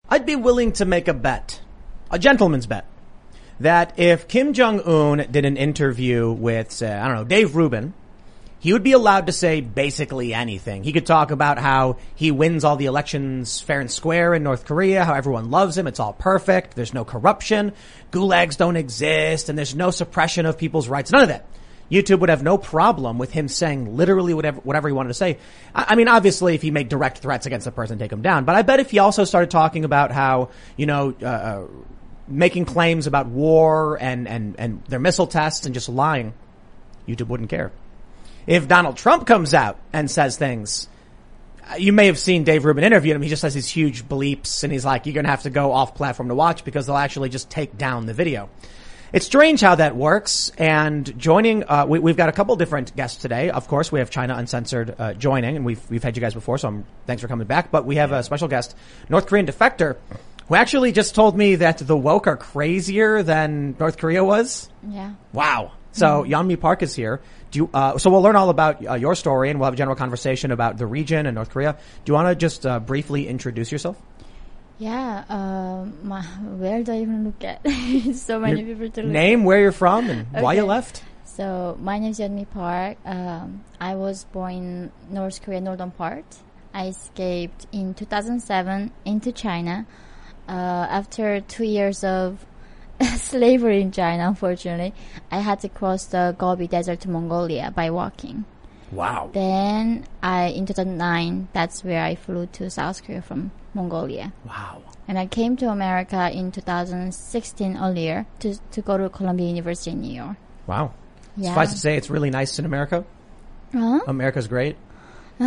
I'd be willing to make a bet, a gentleman's bet, that if Kim Jong-un did an interview with, say, I don't know, Dave Rubin, he would be allowed to say basically anything. He could talk about how he wins all the elections fair and square in North Korea, how everyone loves him, it's all perfect, there's no corruption, gulags don't exist, and there's no suppression of people's rights. None of that. YouTube would have no problem with him saying literally whatever he wanted to say. I mean, obviously, if he made direct threats against the person, take him down. But I bet if he also started talking about how, making claims about war and their missile tests and just lying, YouTube wouldn't care. If Donald Trump comes out and says things, you may have seen Dave Rubin interview him. He just has these huge bleeps and he's like, you're going to have to go off platform to watch because they'll actually just take down the video. It's strange how that works. And joining, we've got a couple different guests today. Of course, we have China Uncensored joining, and we've had you guys before, so thanks for coming back. But we have a special guest, North Korean defector, who actually just told me that the woke are crazier than North Korea was. Yeah. Wow. So Yeonmi Park is here. So we'll learn all about your story, and we'll have a general conversation about the region and North Korea. Do you want to just briefly introduce yourself? Yeah, where do I even look at? So many people to look Name, at. where you're from, and why you Okay. left. So my name is Yeonmi Park. I was born in North Korea, northern part. I escaped in 2007 into China. After 2 years of slavery in China, unfortunately, I had to cross the Gobi Desert to Mongolia by walking. Wow. Then in 2009, that's where I flew to South Korea from Mongolia. Wow. And I came to America in 2016 earlier to go to Columbia University in New York. Wow. Yeah. Suffice to say, it's really nice in America. Huh? America's great. We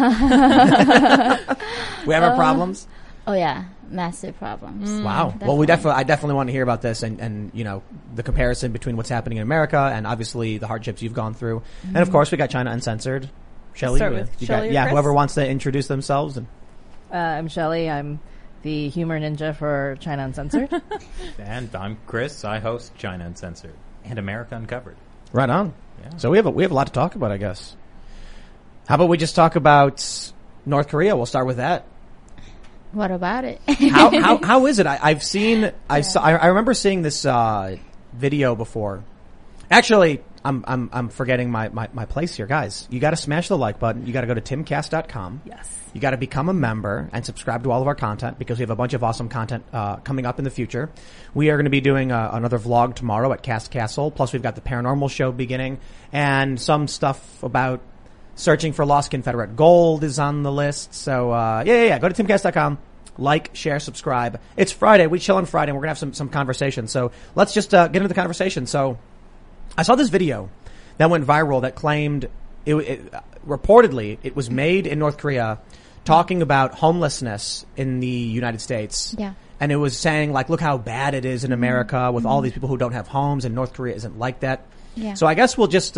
have our problems. Oh yeah, massive problems. Wow. Well, I definitely want to hear about this and the comparison between what's happening in America and obviously the hardships you've gone through. And of course, we got China Uncensored. Shelley, Start with Shelley or Chris? whoever wants to introduce themselves. And I'm Shelley. I'm the humor ninja for China Uncensored. And I'm Chris. I host China Uncensored and America Uncovered. right on. Yeah. So we have a lot to talk about, I guess. How about we just talk about North Korea? We'll start with that. What about it? How is it? I remember seeing this video before. Actually, I'm forgetting my place here, guys. You got to smash the like button. You got to go to timcast.com. Yes. You got to become a member and subscribe to all of our content because we have a bunch of awesome content coming up in the future. We are going to be doing another vlog tomorrow at Cast Castle. Plus, we've got the paranormal show beginning and some stuff about searching for lost Confederate gold is on the list. So, yeah. Go to timcast.com. Like, share, subscribe. It's Friday. We chill on Friday and we're going to have some conversation. So let's just get into the conversation. So I saw this video that went viral that claimed reportedly it was made in North Korea talking about homelessness in the United States. Yeah. And it was saying like, look how bad it is in America with all these people who don't have homes, and North Korea isn't like that. Yeah. So I guess we'll just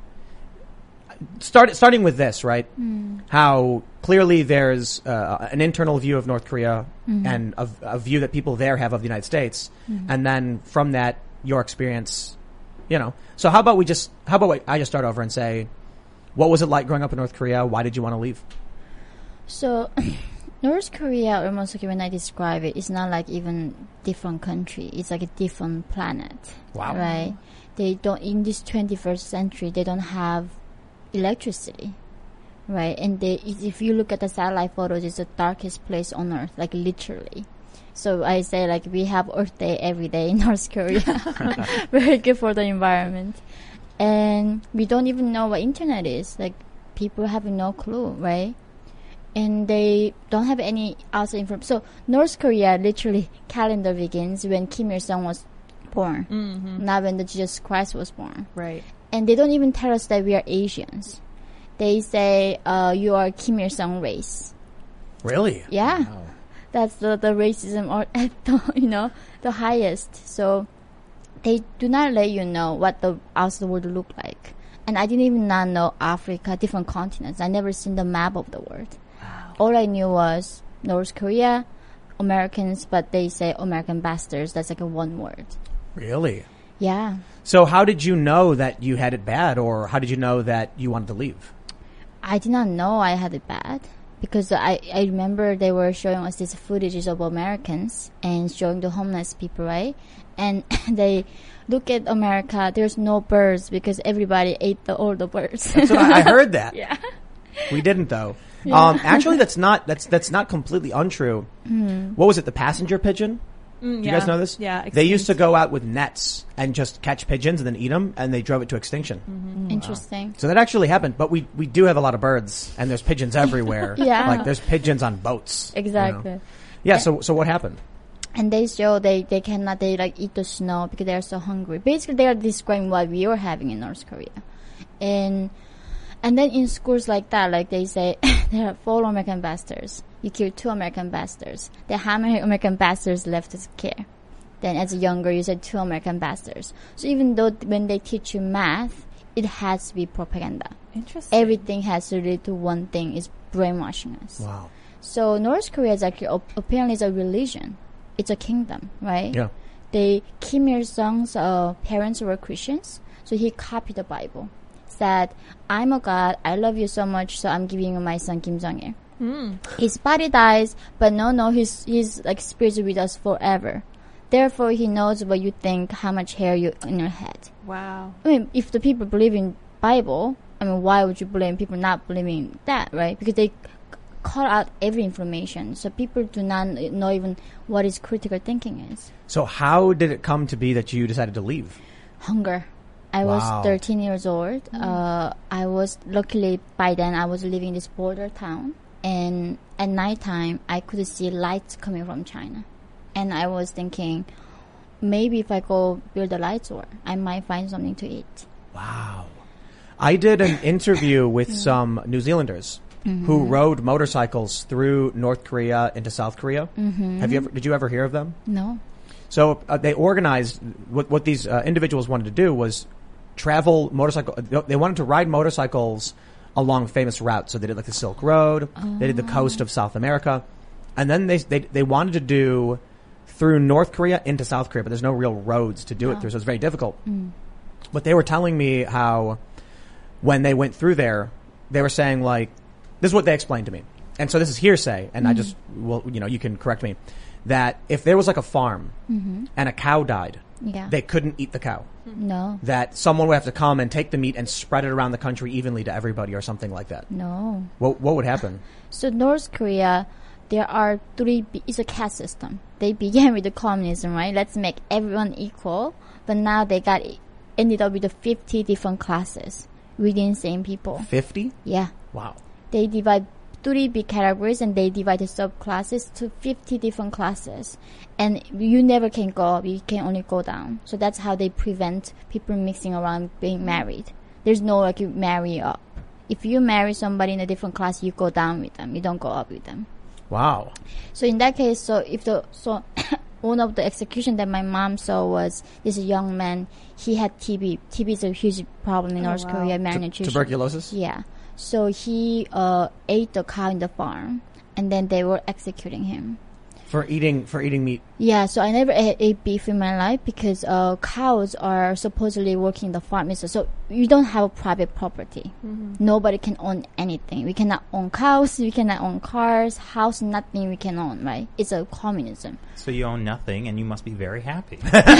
starting with this, right? How clearly there's an internal view of North Korea and a view that people there have of the United States, and then from that your experience, So how about I just start over and say, what was it like growing up in North Korea? Why did you want to leave? So, North Korea, almost like when I describe it, it's not like even different country. It's like a different planet. Wow. Right? They don't, in this 21st century, they don't have electricity. Right? And if you look at the satellite photos, it's the darkest place on Earth, like literally. So I say like we have Earth Day every day in North Korea. Very good for the environment. And we don't even know what internet is. Like people have no clue, right? And they don't have any outside information. So North Korea, literally, calendar begins when Kim Il-sung was born, not when the Jesus Christ was born. Right. And they don't even tell us that we are Asians. They say you are Kim Il-sung race. Really? Yeah. Wow. That's the racism or at the highest. So they do not let you know what the outside world look like. And I didn't even not know Africa, different continents. I never seen the map of the world. Wow. All I knew was North Korea, Americans, but they say American bastards. That's like a one word. Really? Yeah. So how did you know that you had it bad, or how did you know that you wanted to leave? I did not know I had it bad because I remember they were showing us these footages of Americans and showing the homeless people, right? And they look at America, there's no birds because everybody ate all the birds. That's what I heard that. Yeah. We didn't though. Actually, that's not completely untrue. What was it? The passenger pigeon? Do you guys know this? Yeah. They used to go out with nets and just catch pigeons and then eat them, and they drove it to extinction. Interesting. So that actually happened. But we do have a lot of birds, and there's pigeons everywhere. Yeah. Like there's pigeons on boats. Exactly. You know? Yeah. So what happened? And they show they cannot, they like eat the snow because they are so hungry. Basically, they are describing what we are having in North Korea. And then in schools like that, like they say, there are 4 American bastards. You kill 2 American bastards. Then how many American bastards left to care? Then as a younger, you said 2 American bastards. So even though when they teach you math, it has to be propaganda. Interesting. Everything has to relate to one thing, is brainwashing us. Wow. So North Korea is actually, apparently is a religion. It's a kingdom, right? Yeah. Kim Il-sung's parents were Christians, so he copied the Bible. Said, I'm a god, I love you so much, so I'm giving you my son Kim Jong-il. His body dies, but no, his like spirit with us forever. Therefore, he knows what you think, how much hair you in your head. Wow. I mean, if the people believe in Bible, I mean, why would you blame people not believing that, right? Because they cut out every information, so people do not know even what is critical thinking is. So how did it come to be that you decided to leave? Hunger. I Wow. was 13 years old. I was, luckily by then I was living in this border town, and at nighttime I could see lights coming from China. And I was thinking, maybe if I go build a light store, I might find something to eat. Wow. I did an interview with some New Zealanders who rode motorcycles through North Korea into South Korea. Did you ever hear of them? No. So they organized, what these individuals wanted to do was they wanted to ride motorcycles along famous routes. So they did like the Silk Road, they did the coast of South America, and then they wanted to do through North Korea into South Korea, but there's no real roads to do it through, so it's very difficult. But they were telling me how when they went through there, they were saying like, this is what they explained to me. And so this is hearsay, and I just, well, you can correct me, that if there was like a farm and a cow died, Yeah. they couldn't eat the cow. No. That someone would have to come and take the meat and spread it around the country evenly to everybody or something like that. No. What would happen? So North Korea, there are it's a caste system. They began with the communism, right? Let's make everyone equal. But now they ended up with the 50 different classes within same people. 50? Yeah. Wow. They divide 3 big categories and they divide the subclasses to 50 different classes. And you never can go up, you can only go down. So that's how they prevent people mixing around being married. There's no like you marry up. If you marry somebody in a different class, you go down with them. You don't go up with them. Wow. So in that case, one of the execution that my mom saw was this young man. He had TB. TB is a huge problem in North Korea, malnutrition. Tuberculosis? Yeah. So he ate the cow in the farm, and then they were executing him. For eating meat. Yeah, so I never ate beef in my life because cows are supposedly working in the farm. So you don't have a private property. Nobody can own anything. We cannot own cows. We cannot own cars, house, nothing we can own, right? It's a communism. So you own nothing, and you must be very happy.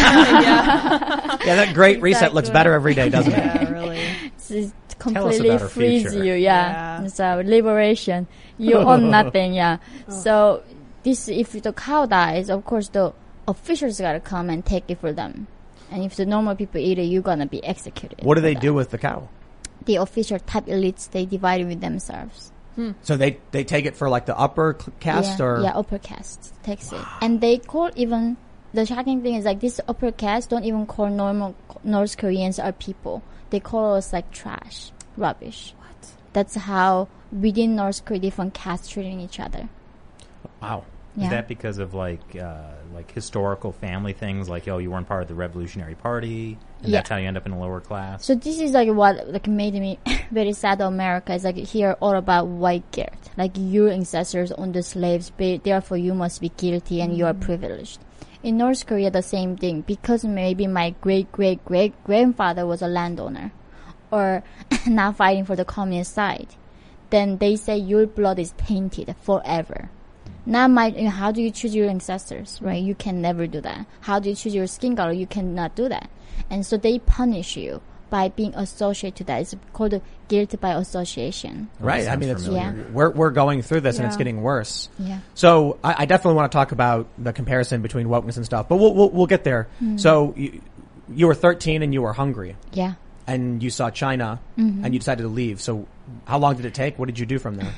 Yeah, that great reset looks better every day, doesn't it? Yeah, really. It Tell us completely about our frees future. you. Yeah. Yeah. So liberation. You own nothing. Yeah. So if the cow dies, of course the officials gotta come and take it for them. And if the normal people eat it, you're gonna be executed. What do for they that. do with the cow? The official top elites, they divide it with themselves. So they take it for like the upper caste yeah, or? yeah, upper caste takes it. And they call even, the shocking thing is like this upper caste don't even call normal North Koreans our people. They call us like trash, rubbish. What? That's how within North Korea different castes treating each other. Wow. Yeah. Is that because of like historical family things, like you weren't part of the Revolutionary Party, and Yeah. that's how you end up in a lower class? So this is like what like made me very sad. America is like here all about white guilt. Like your ancestors owned the slaves, but therefore you must be guilty and you are privileged. In North Korea, the same thing, because maybe my great-great-great-grandfather was a landowner or not fighting for the communist side. then they say your blood is tainted forever. Now, how do you choose your ancestors, right? You can never do that. How do you choose your skin color? You cannot do that. And so they punish you by being associated to that. It's called guilt by association. Right. I Sounds mean, it's, familiar. we're going through this and it's Yeah. getting worse. Yeah. So I definitely want to talk about the comparison between wokeness and stuff, but we'll get there. So you were 13 and you were hungry Yeah. and you saw China and you decided to leave. So how long did it take? What did you do from there?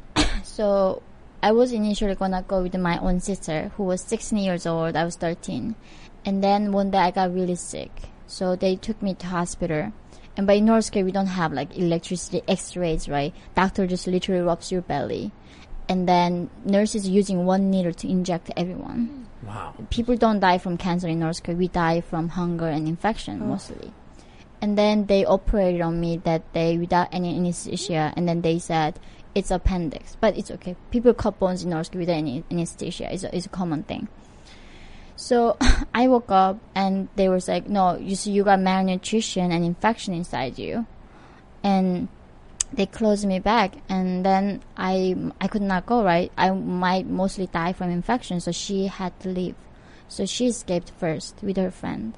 So I was initially gonna go with my own sister who was 16 years old. I was 13. And then one day I got really sick. So they took me to hospital. And by North Korea, we don't have like electricity, x-rays, right? Doctor just literally rubs your belly. And then nurses using one needle to inject everyone. Wow. People don't die from cancer in North Korea. We die from hunger and infection mostly. And then they operated on me that day without any anesthesia. And then they said, it's appendix. But it's okay. People cut bones in North Korea without any anesthesia. It's a common thing. So I woke up and they were like, no, you see, you got malnutrition and infection inside you. And they closed me back. And then I could not go, right? I might mostly die from infection. So she had to leave. So she escaped first with her friend.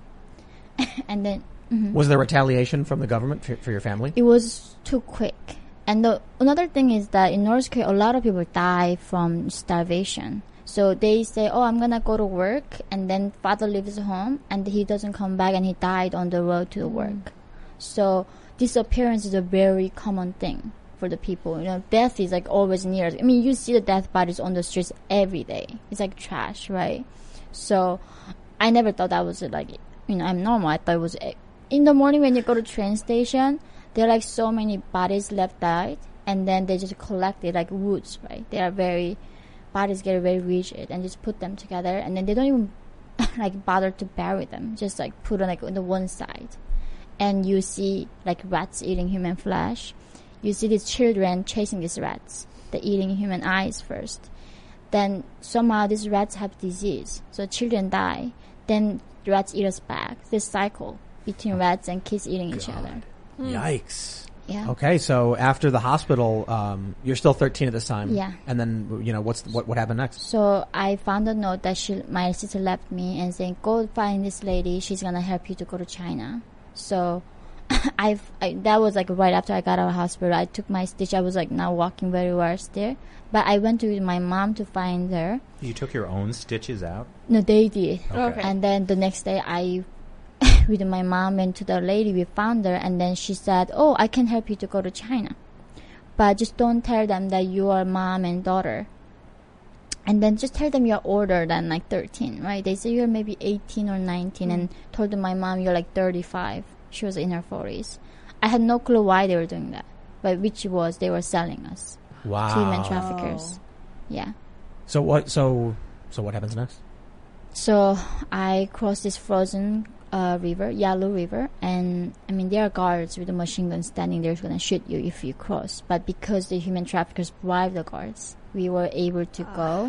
And then Was there retaliation from the government for your family? it was too quick. And another thing is that in North Korea, a lot of people die from starvation. So they say, oh, I'm going to go to work. And then father leaves home and he doesn't come back and he died on the road to work. So disappearance is a very common thing for the people. You know, death is like always near. I mean, you see the death bodies on the streets every day. It's like trash, right? So I never thought that was like, you know, I'm normal. I thought it was in the morning when you go to train station, there are like so many bodies left died, and then they just collect it like woods, right? They are bodies get very rigid and just put them together, and then they don't even like bother to bury them, just like put on like on the one side. And you see like rats eating human flesh. You see these children chasing these rats. They're eating human eyes first. Then somehow these rats have disease, so children die. Then rats eat us back. This cycle between rats and kids eating each other. Yikes. Yeah. Okay, so after the hospital, you're still 13 at this time. Yeah. And then, you know, what happened next? So I found a note that my sister left me and saying, go find this lady. She's going to help you to go to China. So that was like right after I got out of hospital. I took my stitch. I was like not walking very well still. But I went to my mom to find her. You took your own stitches out? No, they did. Okay. And then the next day I with my mom went to the lady. We found her, and then she said, oh, I can help you to go to China. But just don't tell them that you are mom and daughter. And then just tell them you're older than like 13, right? They say you're maybe 18 or 19 and told them my mom you're like 35. She was in her 40s. I had no clue why they were doing that. But which was they were selling us Wow. to human traffickers. Yeah. So what happens next? So I crossed this frozen river, Yalu River, and I mean there are guards with a machine gun standing there going to shoot you if you cross. But because the human traffickers bribed the guards, we were able to go.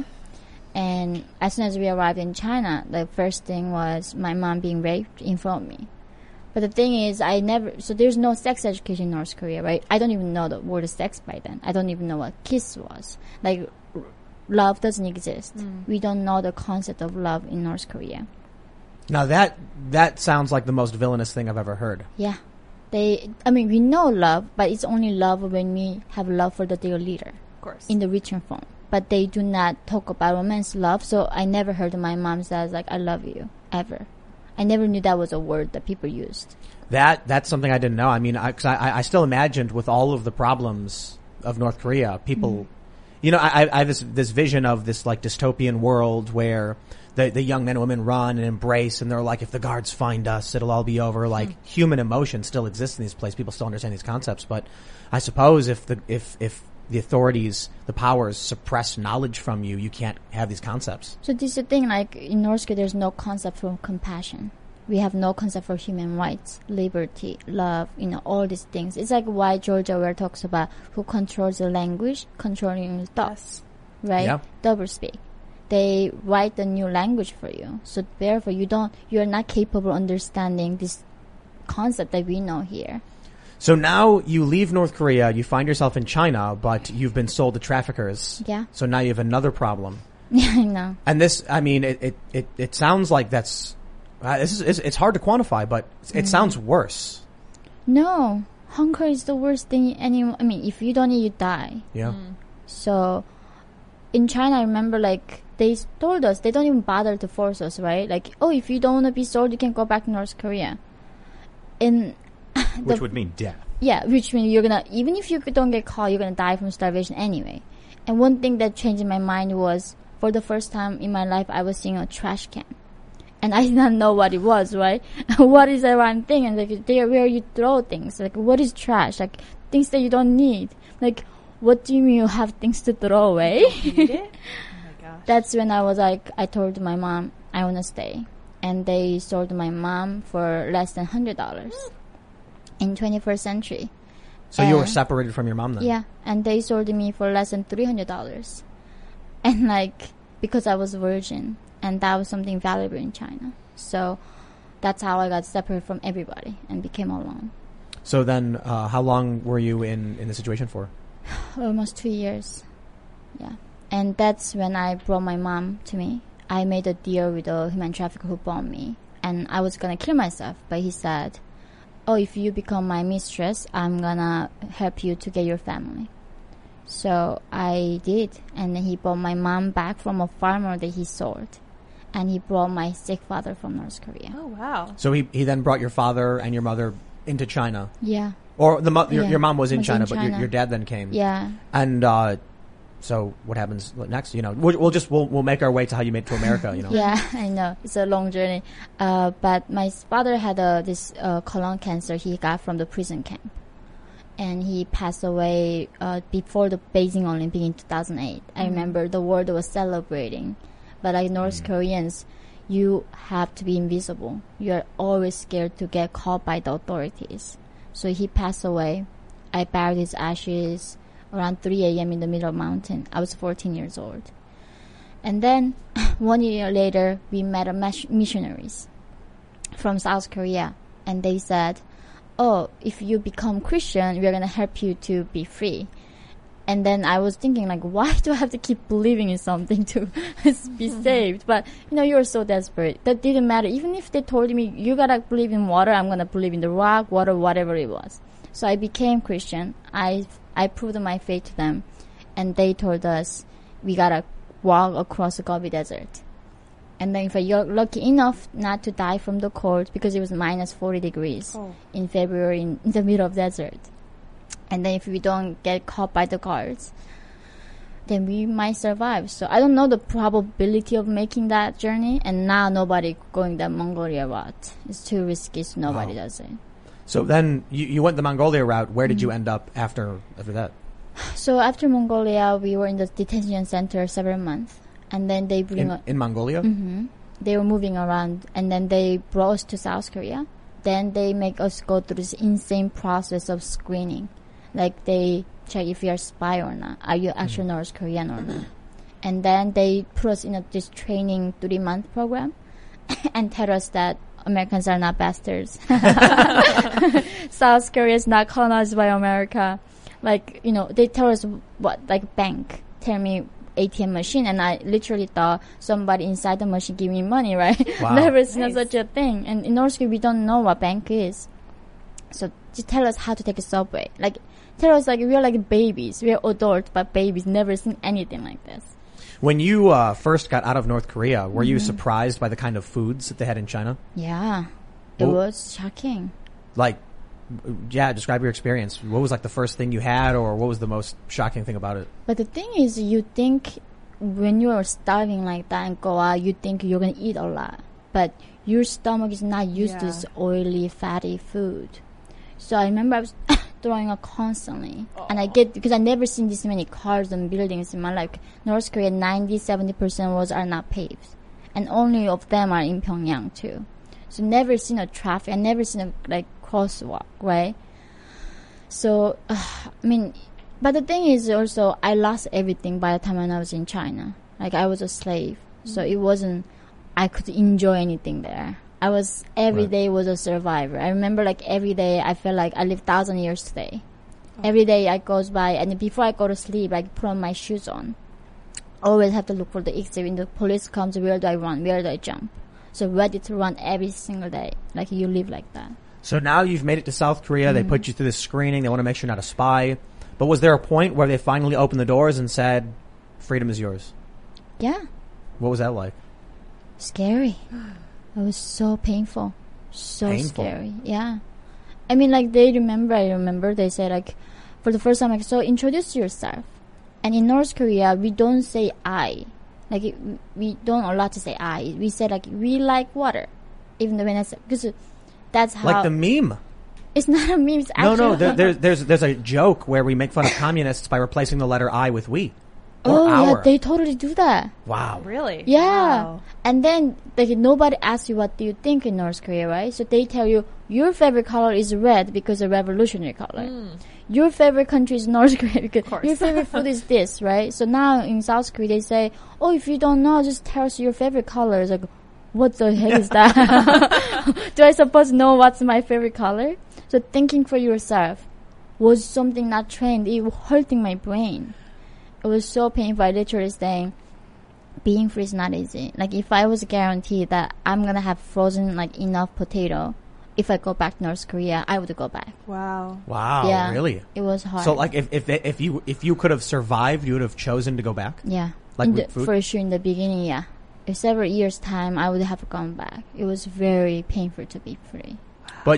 And as soon as we arrived in China, the first thing was my mom being raped in front of me. But the thing is, so there's no sex education in North Korea, right? I don't even know the word sex by then. I don't even know what kiss was. Like, love doesn't exist. We don't know the concept of love in North Korea. Now that sounds like the most villainous thing I've ever heard. Yeah. We know love, but it's only love when we have love for their leader Of course. in the written form. But they do not talk about romance love, so I never heard my mom says like, I love you, ever. I never knew that was a word that people used. That's something I didn't know. I mean, I still imagined with all of the problems of North Korea, people, you know, I have this vision of this like dystopian world where the young men and women run and embrace, and they're like, if the guards find us, it'll all be over. Like human emotion still exists in these places. People still understand these concepts, but I suppose if the authorities, the powers suppress knowledge from you, you can't have these concepts. So this is the thing, like in North Korea, there's no concept for compassion. We have no concept for human rights, liberty, love, you know, all these things. It's like why George Orwell talks about who controls the language, controlling your thoughts, right? Yeah. Doublespeak. They write a new language for you. So therefore you're not capable of understanding this concept that we know here. So now you leave North Korea, you find yourself in China, but you've been sold to traffickers. Yeah. So now you have another problem. Yeah, I know. And this, I mean, it sounds like that's, it's hard to quantify, but it sounds worse. No, hunger is the worst thing anyone. I mean, if you don't eat, you die. Yeah. So, in China, I remember like they told us they don't even bother to force us, right? Like, oh, if you don't want to be sold, you can go back to North Korea. And Which would mean death. yeah, which means you're gonna, even if you don't get caught, you're gonna die from starvation anyway. And one thing that changed my mind was, for the first time in my life, I was seeing a trash can. And I did not know what it was, right? What is that one thing? And like, there where you throw things. Like, what is trash? Like, things that you don't need. Like, what do you mean you have things to throw away? Need it? Oh my gosh. That's when I was like, I told my mom, I want to stay. And they sold my mom for less than $100 in 21st century. So you were separated from your mom then? Yeah, and they sold me for less than $300. And like, because I was virgin, and that was something valuable in China. So that's how I got separated from everybody and became alone. So then, how long were you in the situation for? Almost 2 years. Yeah. And that's when I brought my mom to me. I made a deal with a human trafficker who bought me. And I was gonna kill myself, but he said, oh, if you become my mistress, I'm gonna help you to get your family. So I did. And then he brought my mom back from a farmer that he sold. And he brought my sick father from North Korea. Oh, wow. So he then brought your father and your mother into China. Yeah. Or your Yeah. mom was in Was China, in but China. your dad then came. Yeah. And so what happens next? You know, we'll make our way to how you made it to America. You know. Yeah, I know. It's a long journey. But my father had this colon cancer he got from the prison camp. And he passed away before the Beijing Olympic in 2008. I remember the world was celebrating. But like North Koreans, you have to be invisible. You're always scared to get caught by the authorities. So he passed away. I buried his ashes around 3 a.m. in the middle of the mountain. I was 14 years old. And then 1 year later, we met missionaries from South Korea. And they said, oh, if you become Christian, we're going to help you to be free. And then I was thinking, like, why do I have to keep believing in something to be saved? But, you know, you're so desperate. That didn't matter. Even if they told me, you gotta believe in water, I'm gonna believe in the rock, water, whatever it was. So I became Christian. I proved my faith to them. And they told us, we gotta walk across the Gobi Desert. And then if you're lucky enough not to die from the cold, because it was minus 40 degrees in February in the middle of the desert. And then if we don't get caught by the guards, then we might survive. So I don't know the probability of making that journey. And now nobody going that Mongolia route. It's too risky, so nobody does it. So then you went the Mongolia route. Where did you end up after that? So after Mongolia, we were in the detention center several months. And then they bring in Mongolia? Mm-hmm. They were moving around. And then they brought us to South Korea. Then they make us go through this insane process of screening. Like, they check if you're a spy or not. Are you actually North Korean or not? And then they put us in this training 3-month program and tell us that Americans are not bastards. South Korea is not colonized by America. Like, you know, they tell us what, like bank. Tell me ATM machine, and I literally thought somebody inside the machine give me money, right? Wow. Never seen such a thing. And in North Korea, we don't know what bank is. So just tell us how to take a subway. Like, tell us like we are like babies. We are adults, but babies. Never seen anything like this. When you first got out of North Korea, were you surprised by the kind of foods that they had in China? Yeah, it was shocking. Like, yeah, describe your experience. What was like the first thing you had, or what was the most shocking thing about it? But the thing is, you think when you are starving like that and go out, you think you're gonna eat a lot, but your stomach is not used to this oily, fatty food. So I remember I was throwing up constantly. And I get, because I never seen this many cars and buildings in my life. North Korea, 90-70% roads are not paved. And only of them are in Pyongyang too. So never seen a traffic, I never seen a like crosswalk, right? So, I mean, but the thing is also, I lost everything by the time when I was in China. Like, I was a slave. So it wasn't, I could enjoy anything there. I was, every Right. day was a survivor. I remember like every day I felt like I lived 1,000 years today. Every day I goes by, and before I go to sleep, I put on my shoes on. Always have to look for the exit. When the police comes, where do I run? Where do I jump? So ready to run every single day. Like you live like that. So now you've made it to South Korea. They put you through this screening. They want to make sure you're not a spy. But was there a point where they finally opened the doors and said, freedom is yours? Yeah. What was that like? Scary. It was so painful. So Painful. scary. Yeah. I mean, like, I remember they said, like, for the first time, like, so introduce yourself. And in North Korea, we don't say I. Like, we don't allowed to say I. We say, like, we like water. Even though when I say, because that's how. Like the meme. It's not a meme, it's actually. No, there's a joke where we make fun of communists by replacing the letter I with we. Or Oh, our. yeah, they totally do that. Wow. Really? Yeah. Wow. And then, like, nobody asks you what do you think in North Korea, right? So they tell you, your favorite color is red because a revolutionary color. Your favorite country is North Korea because course. your favorite food is this, right? So now in South Korea, they say, oh, if you don't know, just tell us your favorite color. It's like, what the heck is that? Do I supposed to know what's my favorite color? So thinking for yourself was something not trained. It was hurting my brain. It was so painful. I literally saying, being free is not easy. Like, if I was guaranteed that I'm gonna have frozen, like, enough potato, if I go back to North Korea, I would go back. Wow. Wow. Yeah. Really? It was hard. So like if you could have survived, you would have chosen to go back? yeah. Like in with the, food? for sure, in the beginning, yeah. In several years' time, I would have gone back. It was very painful to be free. But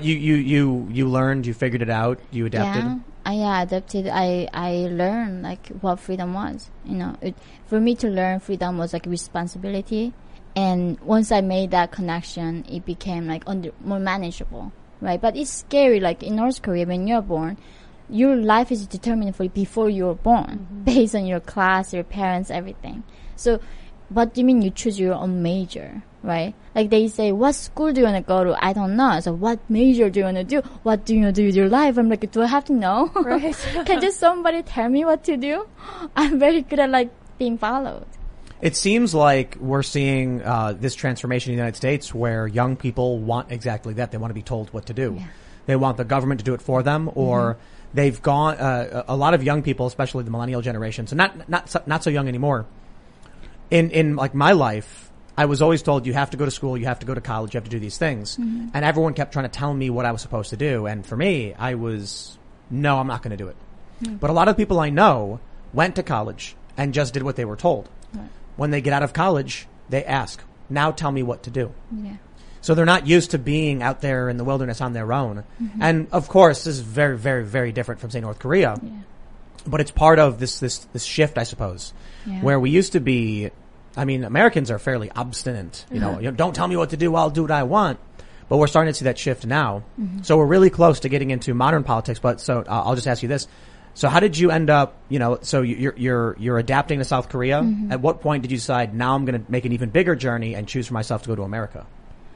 you learned, you figured it out, you adapted? Yeah, I adapted. I learned like what freedom was. You know, for me to learn freedom was like responsibility, and once I made that connection, it became like more manageable, right? But it's scary. Like in North Korea, when you're born, your life is determined for before you're born, based on your class, your parents, everything. So, what do you mean you choose your own major? Right? Like they say, what school do you want to go to? I don't know. So what major do you want to do? What do you want to do with your life? I'm like, do I have to know? Right. Can just somebody tell me what to do? I'm very good at like being followed. It seems like we're seeing this transformation in the United States where young people want exactly that. They want to be told what to do. Yeah. They want the government to do it for them, or they've gone. A lot of young people, especially the millennial generation, so not so young anymore. In like my life, I was always told you have to go to school, you have to go to college, you have to do these things, and everyone kept trying to tell me what I was supposed to do. And for me, I was no, I'm not going to do it. But a lot of people I know went to college and just did what they were told. Right. When they get out of college, they ask, now tell me what to do. Yeah. So they're not used to being out there in the wilderness on their own. And of course, this is very, very, very different from, say, North Korea. Yeah. But it's part of this shift, I suppose, Yeah. where we used to be, I mean, Americans are fairly obstinate. You know, don't tell me what to do, I'll do what I want. But we're starting to see that shift now. So we're really close to getting into modern politics. But so I'll just ask you this. So how did you end up, you know, so you're adapting to South Korea. At what point did you decide now I'm going to make an even bigger journey and choose for myself to go to America?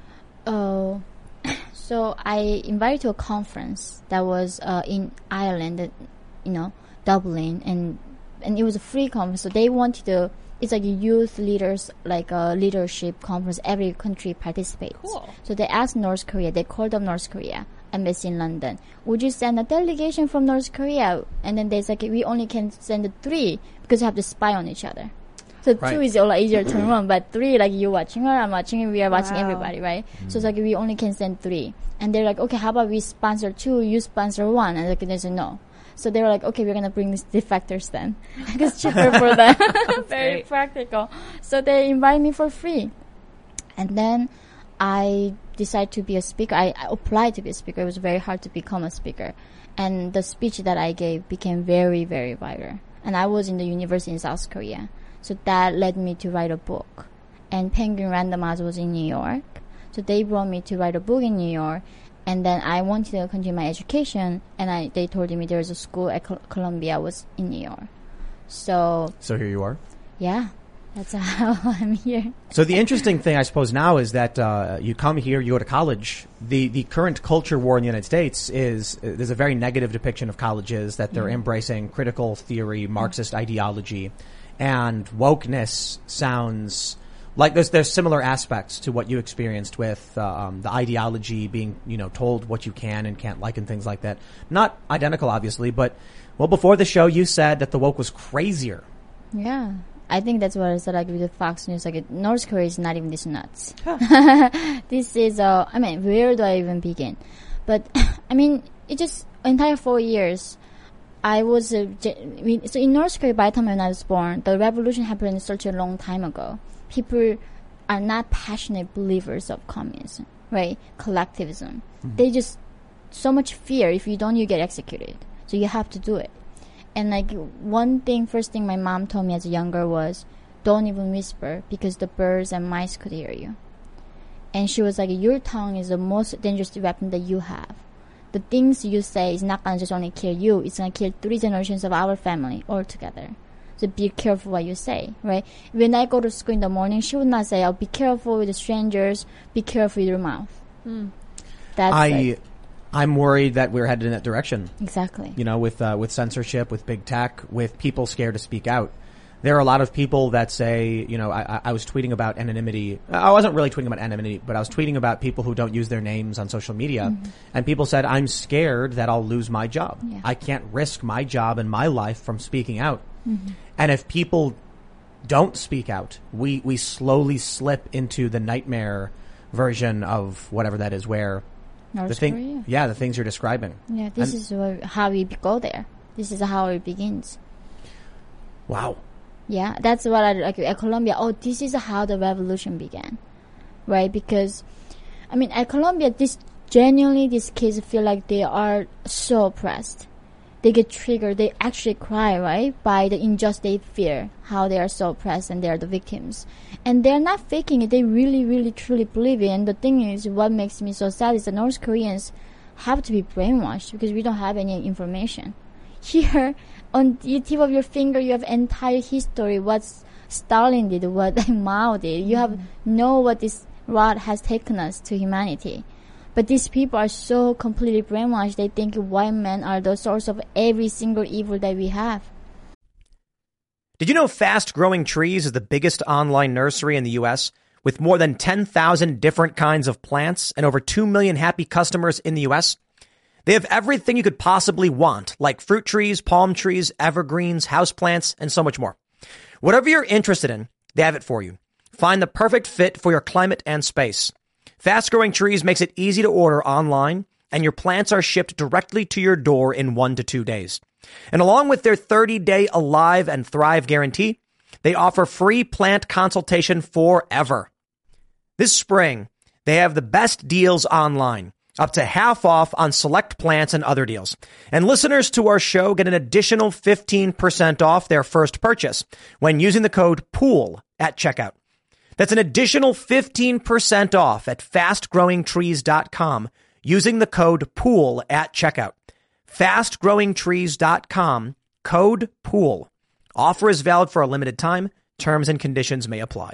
Oh, so I invited to a conference that was in Ireland, you know, Dublin, and it was a free conference. So they wanted to. It's like a youth leaders, like a leadership conference. Every country participates. Cool. So they asked North Korea. They called up North Korea, embassy in London. Would you send a delegation from North Korea? And then they said, we only can send 3 because you have to spy on each other. So Right. 2 is a lot easier to run, but 3, like you watching her, I'm watching him, we are watching Wow. everybody, right? So it's like we only can send 3. And they're like, okay, how about we sponsor 2, you sponsor 1? And like, they said no. So they were like, okay, we're gonna bring these defectors then. Because it's cheaper for them. Very great. practical. So they invited me for free. And then I decided to be a speaker. I applied to be a speaker. It was very hard to become a speaker. And the speech that I gave became very, very viral. And I was in the university in South Korea. So that led me to write a book. And Penguin Random House was in New York. So they brought me to write a book in New York. And then I wanted to continue my education. And they told me there's a school at Columbia was in New York. So, So here you are. yeah, that's how I'm here. So the interesting thing, I suppose, now is that you come here, you go to college. The current culture war in the United States is there's a very negative depiction of colleges that they're embracing critical theory, Marxist ideology, and wokeness sounds like there's similar aspects to what you experienced with the ideology being, told what you can and can't like and things like that. Not identical, obviously, but well, before the show, you said that the woke was crazier. Yeah. I think that's what I said, like, with the Fox News. Like, North Korea is not even this nuts. This is, where do I even begin? But, it just, entire 4 years, I was, so in North Korea, by the time when I was born, the revolution happened such a long time ago. People are not passionate believers of communism, right? Collectivism. Mm-hmm. They just, so much fear. If you don't, you get executed. So you have to do it. And like first thing my mom told me as a younger was, don't even whisper because the birds and mice could hear you. And she was like, your tongue is the most dangerous weapon that you have. The things you say is not going to just only kill you, it's going to kill 3 generations of our family altogether. So be careful what you say, right? When I go to school in the morning, she would not say, oh, be careful with the strangers, be careful with your mouth. I'm worried that we're headed in that direction. Exactly. With censorship, with big tech, with people scared to speak out. There are a lot of people that say, I was tweeting about anonymity. I wasn't really tweeting about anonymity, but I was tweeting about people who don't use their names on social media. Mm-hmm. And people said, I'm scared that I'll lose my job. Yeah. I can't risk my job and my life from speaking out. Mm-hmm. And if people don't speak out, we slowly slip into the nightmare version of whatever that is, where the things you're describing. Yeah, this is how we go there. This is how it begins. Wow. Yeah, that's what I like at Colombia. Oh, this is how the revolution began, right? Because, at Colombia, these kids feel like they are so oppressed. They get triggered. They actually cry, right? By the injustice they fear, how they are so oppressed and they are the victims. And they're not faking it. They really, really, truly believe it. And the thing is, what makes me so sad is the North Koreans have to be brainwashed because we don't have any information. Here, on the tip of your finger, you have entire history, what Stalin did, what Mao did. You know what this road has taken us to humanity. But these people are so completely brainwashed, they think white men are the source of every single evil that we have. Did you know Fast Growing Trees is the biggest online nursery in the U.S. with more than 10,000 different kinds of plants and over 2 million happy customers in the U.S.? They have everything you could possibly want, like fruit trees, palm trees, evergreens, houseplants, and so much more. Whatever you're interested in, they have it for you. Find the perfect fit for your climate and space. Fast Growing Trees makes it easy to order online, and your plants are shipped directly to your door in 1 to 2 days. And along with their 30-day Alive and Thrive guarantee, they offer free plant consultation forever. This spring, they have the best deals online, up to half off on select plants and other deals. And listeners to our show get an additional 15% off their first purchase when using the code POOL at checkout. That's an additional 15% off at fastgrowingtrees.com using the code POOL at checkout. Fastgrowingtrees.com, code POOL. Offer is valid for a limited time. Terms and conditions may apply.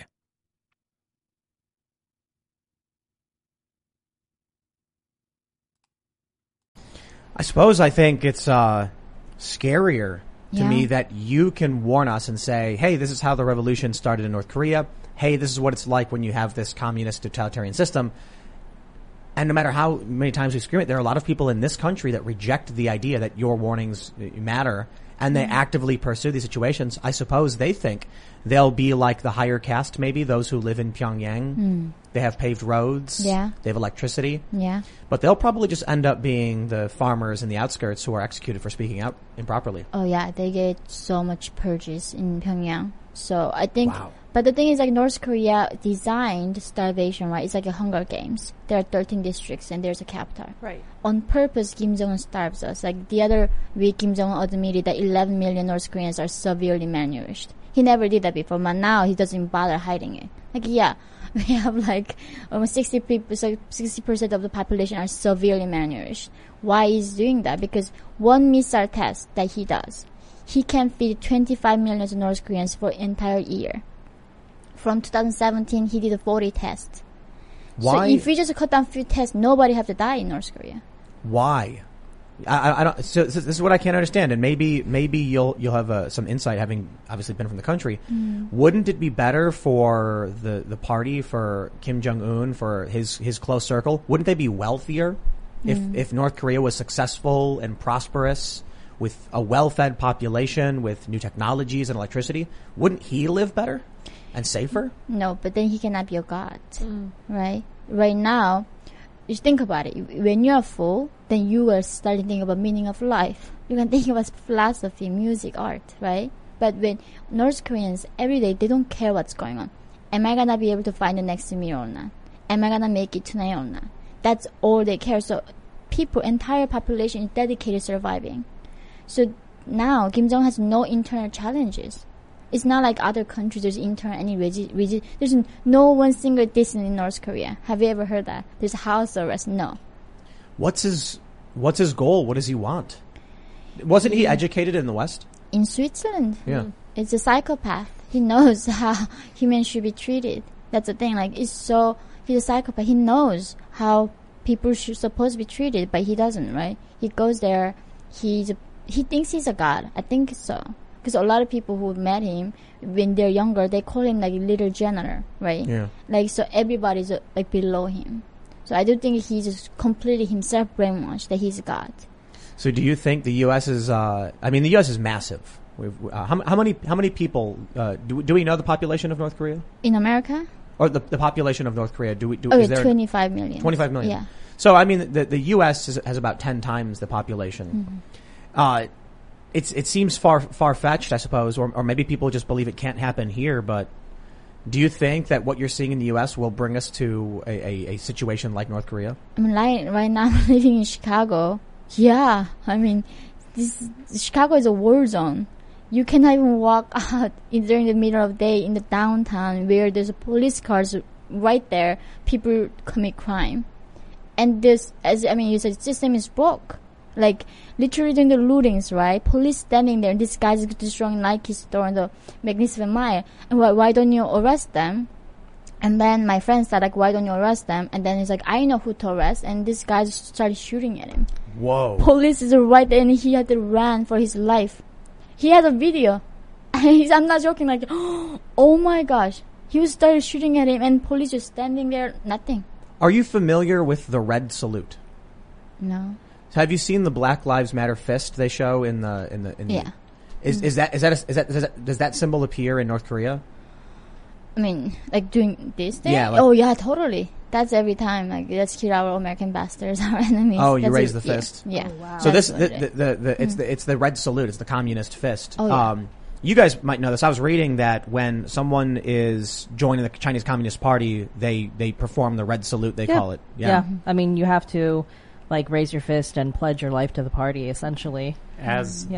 I think it's scarier to me that you can warn us and say, hey, this is how the revolution started in North Korea. Hey, this is what it's like when you have this communist totalitarian system. And no matter how many times we scream it, there are a lot of people in this country that reject the idea that your warnings matter, and they actively pursue these situations. I suppose they think they'll be like the higher caste, maybe, those who live in Pyongyang. They have paved roads. Yeah. They have electricity. Yeah. But they'll probably just end up being the farmers in the outskirts who are executed for speaking out improperly. Oh, yeah. They get so much purges in Pyongyang. So I think... Wow. But the thing is, like, North Korea designed starvation, right? It's like a Hunger Games. There are 13 districts and there's a capital. Right. On purpose, Kim Jong-un starves us. Like, the other week, Kim Jong-un admitted that 11 million North Koreans are severely malnourished. He never did that before, but now he doesn't bother hiding it. Like, yeah, we have like almost 60% of the population are severely malnourished. Why is he doing that? Because one missile test that he does, he can feed 25 million North Koreans for an entire year. From 2017, he did 40 tests. Why? So if we just cut down few tests, nobody have to die in North Korea. Why? I don't. So this is what I can't understand, and maybe you'll have some insight, having obviously been from the country. Wouldn't it be better for the party, for Kim Jong Un, for his close circle? Wouldn't they be wealthier if North Korea was successful and prosperous, with a well-fed population, with new technologies and electricity? Wouldn't he live better and safer? No, but then he cannot be a god, right? Right now, you think about it. When you're full, then you are starting to think about meaning of life. You can think about philosophy, music, art, right? But when North Koreans, every day, they don't care what's going on. Am I gonna be able to find the next meal or not? Am I gonna make it tonight or not? That's all they care. So people, entire population is dedicated to surviving. So now Kim Jong has no internal challenges. It's not like other countries. There's internal any there's no one single dissident in North Korea. Have you ever heard that? There's house arrest. No. What's his goal? What does he want? Wasn't he educated in the West? In Switzerland. Yeah. It's a psychopath. He knows how humans should be treated. That's the thing. Like, he's a psychopath. He knows how people should supposed to be treated, but he doesn't, right? He goes there. He thinks he's a god. I think so. Because a lot of people who met him when they're younger, they call him like little general, right? Yeah. Like, so everybody's like below him. So I do think he's just completely himself brainwashed that he's a god. So do you think the U.S. is? The U.S. is massive. How many people? Do we know the population of North Korea? In America? Or the population of North Korea? Is there 25 million. 25 million. Yeah. So I mean, the U.S. has about 10 times the population. It seems far-fetched, I suppose, or maybe people just believe it can't happen here, but do you think that what you're seeing in the U.S. will bring us to a situation like North Korea? I mean, right now I'm living in Chicago. Yeah, I mean, Chicago is a war zone. You cannot even walk out during the middle of the day in the downtown where there's police cars right there. People commit crime. And you said, the system is broke. Like, literally during the lootings, right? Police standing there, and this guy's destroying Nike store in the Magnificent Mile. And why don't you arrest them? And then my friend said, like, why don't you arrest them? And then he's like, I know who to arrest. And this guy just started shooting at him. Whoa. Police is right there, and he had to run for his life. He has a video. I'm not joking, like, oh my gosh. He started shooting at him, and police just standing there, nothing. Are you familiar with the Red Salute? No. Have you seen the Black Lives Matter fist they show in the Yeah. Does that symbol appear in North Korea? I mean, like doing this thing? Yeah. Like, oh yeah, totally. That's every time. Like, let's kill our American bastards, our enemies. Oh, you That's raise the fist. Yeah. Oh, wow. So That's it's the Red Salute. It's the communist fist. Oh, yeah. You guys might know this. I was reading that when someone is joining the Chinese Communist Party, they perform the Red Salute. They call it. Yeah. I mean, you have to like raise your fist and pledge your life to the party, essentially. As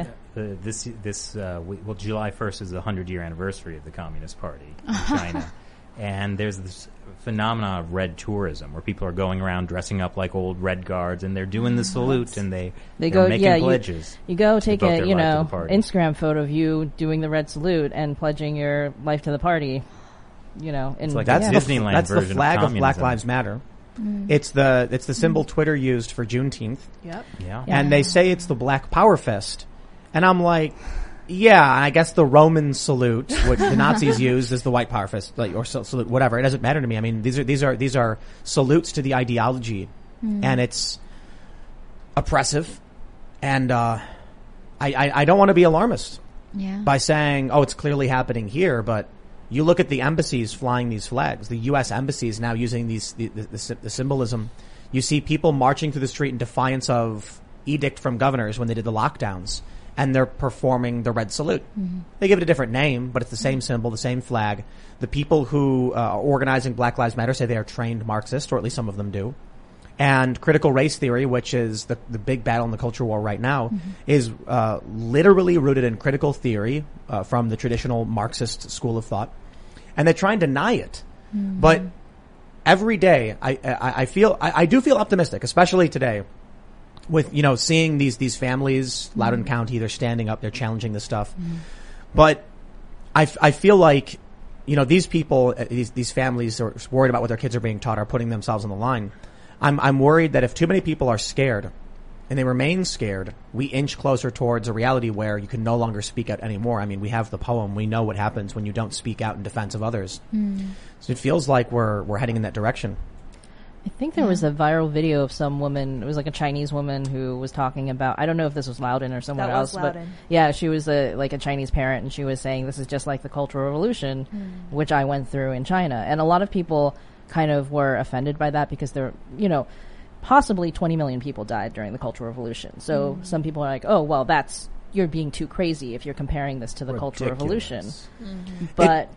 July 1st is the 100-year anniversary of the Communist Party in China, and there's this phenomena of red tourism where people are going around dressing up like old Red Guards, and they're doing the salute, and they're making pledges. You go take devote a their life to the party. Instagram photo of you doing the red salute and pledging your life to the party. It's like that's Disneyland that's the version flag of Black communism. Lives Matter. It's the symbol Twitter used for Juneteenth. Yep. Yeah. And they say it's the Black Power Fist. And I'm like, yeah, I guess the Roman salute, which the Nazis used, is the White Power Fist, or salute, whatever. It doesn't matter to me. I mean, these are salutes to the ideology, and it's oppressive. And I don't want to be alarmist by saying, oh, it's clearly happening here, but you look at the embassies flying these flags. The U.S. embassy is now using the symbolism. You see people marching through the street in defiance of edict from governors when they did the lockdowns, and they're performing the Red Salute. They give it a different name, but it's the same symbol, the same flag. The people who are organizing Black Lives Matter say they are trained Marxists, or at least some of them do. And critical race theory, which is the big battle in the culture war right now, is literally rooted in critical theory from the traditional Marxist school of thought. And they try and deny it. But every day, I do feel optimistic, especially today, with, seeing these families, Loudoun County, they're standing up, they're challenging this stuff. But I feel like, these people, these families are worried about what their kids are being taught, are putting themselves on the line. I'm worried that if too many people are scared, and they remain scared, we inch closer towards a reality where you can no longer speak out anymore. I mean, we have the poem. We know what happens when you don't speak out in defense of others. So it feels like we're heading in that direction. I think there was a viral video of some woman. It was like a Chinese woman who was talking about. I don't know if this was Loudon or someone else, but yeah, she was like a Chinese parent, and she was saying this is just like the Cultural Revolution, which I went through in China, and a lot of people kind of were offended by that because there, possibly 20 million people died during the Cultural Revolution. So some people are like, oh, well, you're being too crazy if you're comparing this to the Cultural Revolution. But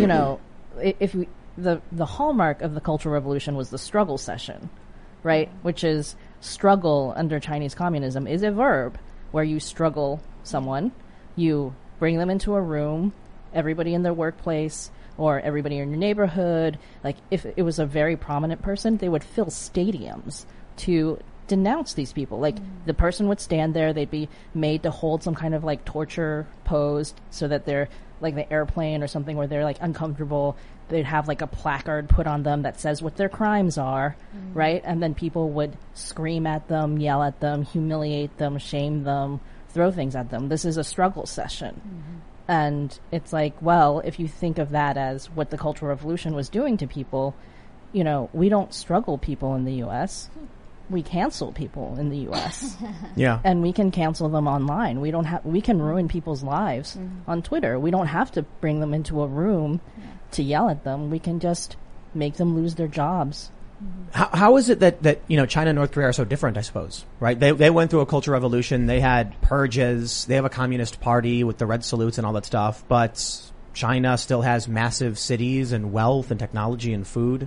if we. The hallmark of the Cultural Revolution was the struggle session, right? Which is struggle under Chinese communism is a verb where you struggle someone, you bring them into a room, everybody in their workplace or everybody in your neighborhood. Like if it was a very prominent person, they would fill stadiums to denounce these people. Like the person would stand there, they'd be made to hold some kind of like torture pose so that they're like the airplane or something where they're like uncomfortable. They'd have like a placard put on them that says what their crimes are, right? And then people would scream at them, yell at them, humiliate them, shame them, throw things at them. This is a struggle session. And it's like, well, if you think of that as what the Cultural Revolution was doing to people, we don't struggle people in the U.S. We cancel people in the U.S. Yeah. And we can cancel them online. We can ruin people's lives on Twitter. We don't have to bring them into a room to yell at them. We can just make them lose their jobs. How is it that China and North Korea are so different, I suppose, right? They went through a cultural revolution. They had purges. They have a communist party with the red salutes and all that stuff. But China still has massive cities and wealth and technology and food.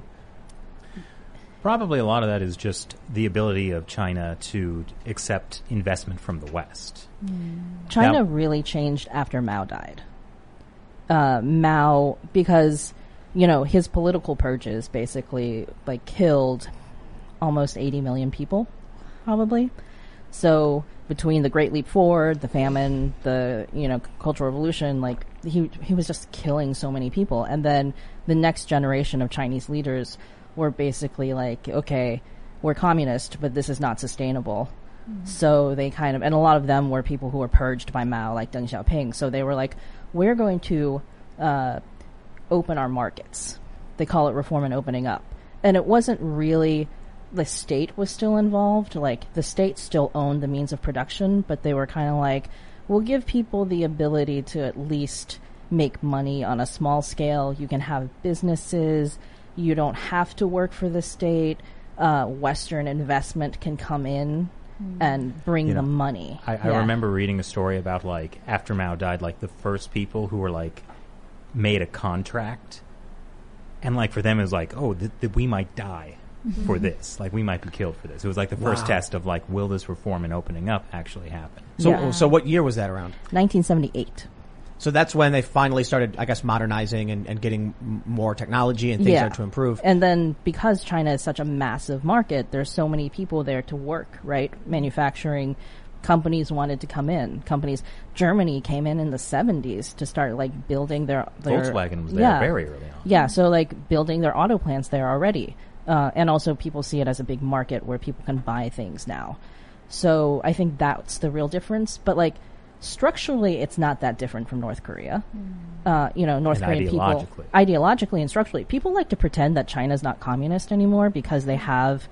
Probably a lot of that is just the ability of China to accept investment from the West. China really changed after Mao died. Mao, because, his political purges basically like killed almost 80 million people, probably. So between the Great Leap Forward, the famine, the, Cultural Revolution, like he was just killing so many people. And then the next generation of Chinese leaders were basically like, okay, we're communist, but this is not sustainable. So they kind of, and a lot of them were people who were purged by Mao, like Deng Xiaoping. So they were like, we're going to open our markets. They call it reform and opening up. And it wasn't really, the state was still involved. Like the state still owned the means of production, but they were kind of like, we'll give people the ability to at least make money on a small scale. You can have businesses. You don't have to work for the state. Western investment can come in and bring them money. I remember reading a story about like after Mao died, like the first people who were like made a contract, and like for them it was like, oh, we might die for this. Like we might be killed for this. It was like the first test of like, will this reform and opening up actually happen? So what year was that around? 1978. So that's when they finally started, I guess, modernizing and getting more technology and things started to improve. And then because China is such a massive market, there's so many people there to work, right? Manufacturing companies wanted to come in. Germany came in the 70s to start like building their Volkswagen was there very early on. Yeah, so like building their auto plants there already. And also people see it as a big market where people can buy things now. So I think that's the real difference. But like, structurally, it's not that different from North Korea. North Korean people, ideologically and structurally, people like to pretend that China's not communist anymore because they have,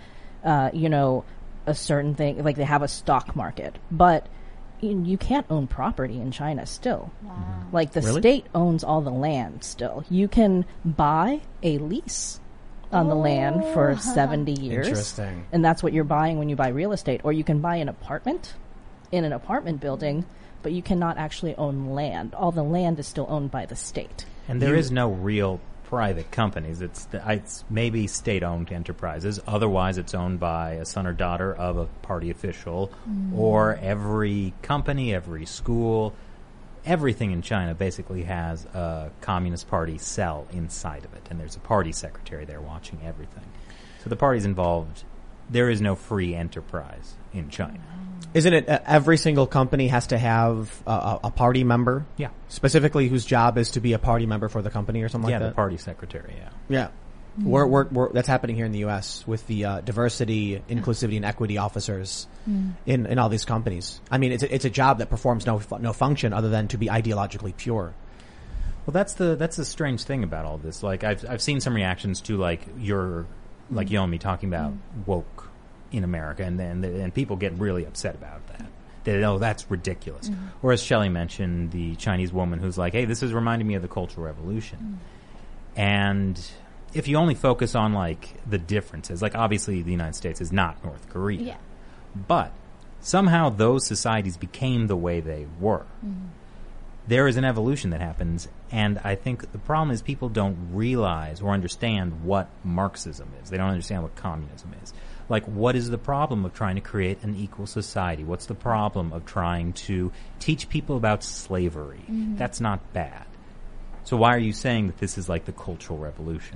a certain thing, like they have a stock market. But you can't own property in China still. Wow. Like the state owns all the land still. You can buy a lease on the land for 70 years. Interesting. And that's what you're buying when you buy real estate. Or you can buy an apartment in an apartment building, but you cannot actually own land. All the land is still owned by the state. And there is no real private companies. It's maybe state-owned enterprises. Otherwise, it's owned by a son or daughter of a party official, or every company, every school. Everything in China basically has a Communist Party cell inside of it, and there's a party secretary there watching everything. So the party's involved. There is no free enterprise in China. Isn't it every single company has to have a party member? Yeah. Specifically whose job is to be a party member for the company or something like that? Yeah, the party secretary, Yeah. That's happening here in the U.S. with the diversity, inclusivity, and equity officers in all these companies. I mean, it's a job that performs no function other than to be ideologically pure. Well, that's the strange thing about all this. Like, I've seen some reactions to like Yomi talking about woke in America, and people get really upset about that. That's ridiculous. Or as Shelley mentioned, the Chinese woman who's like, hey, this is reminding me of the Cultural Revolution. And if you only focus on like the differences, like obviously the United States is not North Korea, but somehow those societies became the way they were. There is an evolution that happens, and I think the problem is people don't realize or understand what Marxism is. They don't understand what communism is. Like, what is the problem of trying to create an equal society? What's the problem of trying to teach people about slavery? That's not bad. So why are you saying that this is like the Cultural Revolution?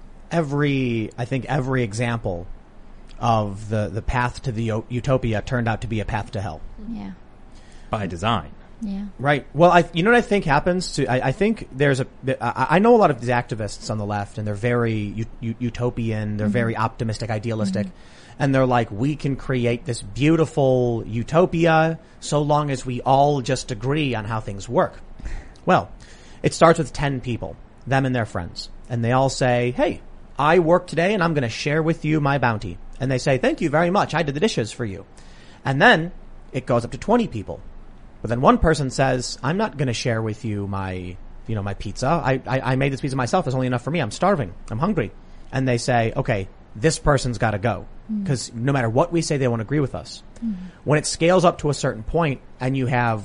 I think every example of the path to the utopia turned out to be a path to hell. Yeah. By design. Yeah. Right. Well, you know what I think happens I think I know a lot of these activists on the left, and they're very utopian, they're very optimistic, idealistic, and they're like, we can create this beautiful utopia so long as we all just agree on how things work. Well, it starts with 10 people, them and their friends, and they all say, hey, I work today and I'm going to share with you my bounty. And they say, thank you very much, I did the dishes for you. And then it goes up to 20 people. But then one person says, I'm not going to share with you my pizza. I made this pizza myself. There's only enough for me. I'm starving. I'm hungry. And they say, okay, this person's got to go. Because no matter what we say, they won't agree with us. When it scales up to a certain point and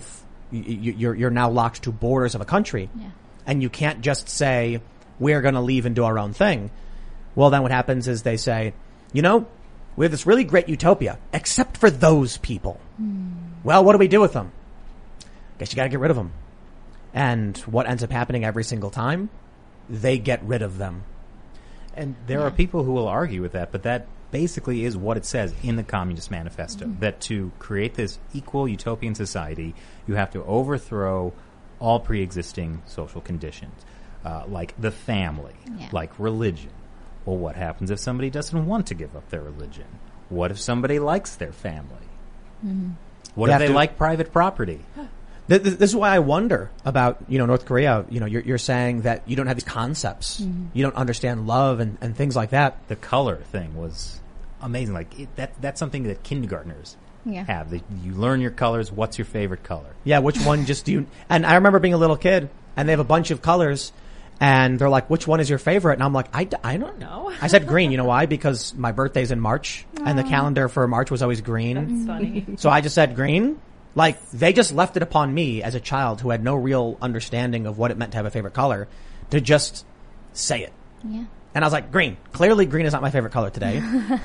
you're now locked to borders of a country, and you can't just say, we're going to leave and do our own thing. Well, then what happens is they say, we have this really great utopia, except for those people. Well, what do we do with them? Guess you got to get rid of them. And what ends up happening every single time? They get rid of them. And there are people who will argue with that, but that basically is what it says in the Communist Manifesto, that to create this equal utopian society, you have to overthrow all pre-existing social conditions, like the family, like religion. Well, what happens if somebody doesn't want to give up their religion? What if somebody likes their family? What if they like private property? This is why I wonder about, North Korea. You're saying that you don't have these concepts. You don't understand love and things like that. The color thing was amazing. Like that's something that kindergartners have. You learn your colors. What's your favorite color? Yeah, which one do you... And I remember being a little kid, and they have a bunch of colors, and they're like, which one is your favorite? And I'm like, I don't know. I said green. You know why? Because my birthday's in March, and the calendar for March was always green. That's funny. So I just said green. Like, they just left it upon me as a child who had no real understanding of what it meant to have a favorite color to just say it. Yeah. And I was like, green. Clearly green is not my favorite color today.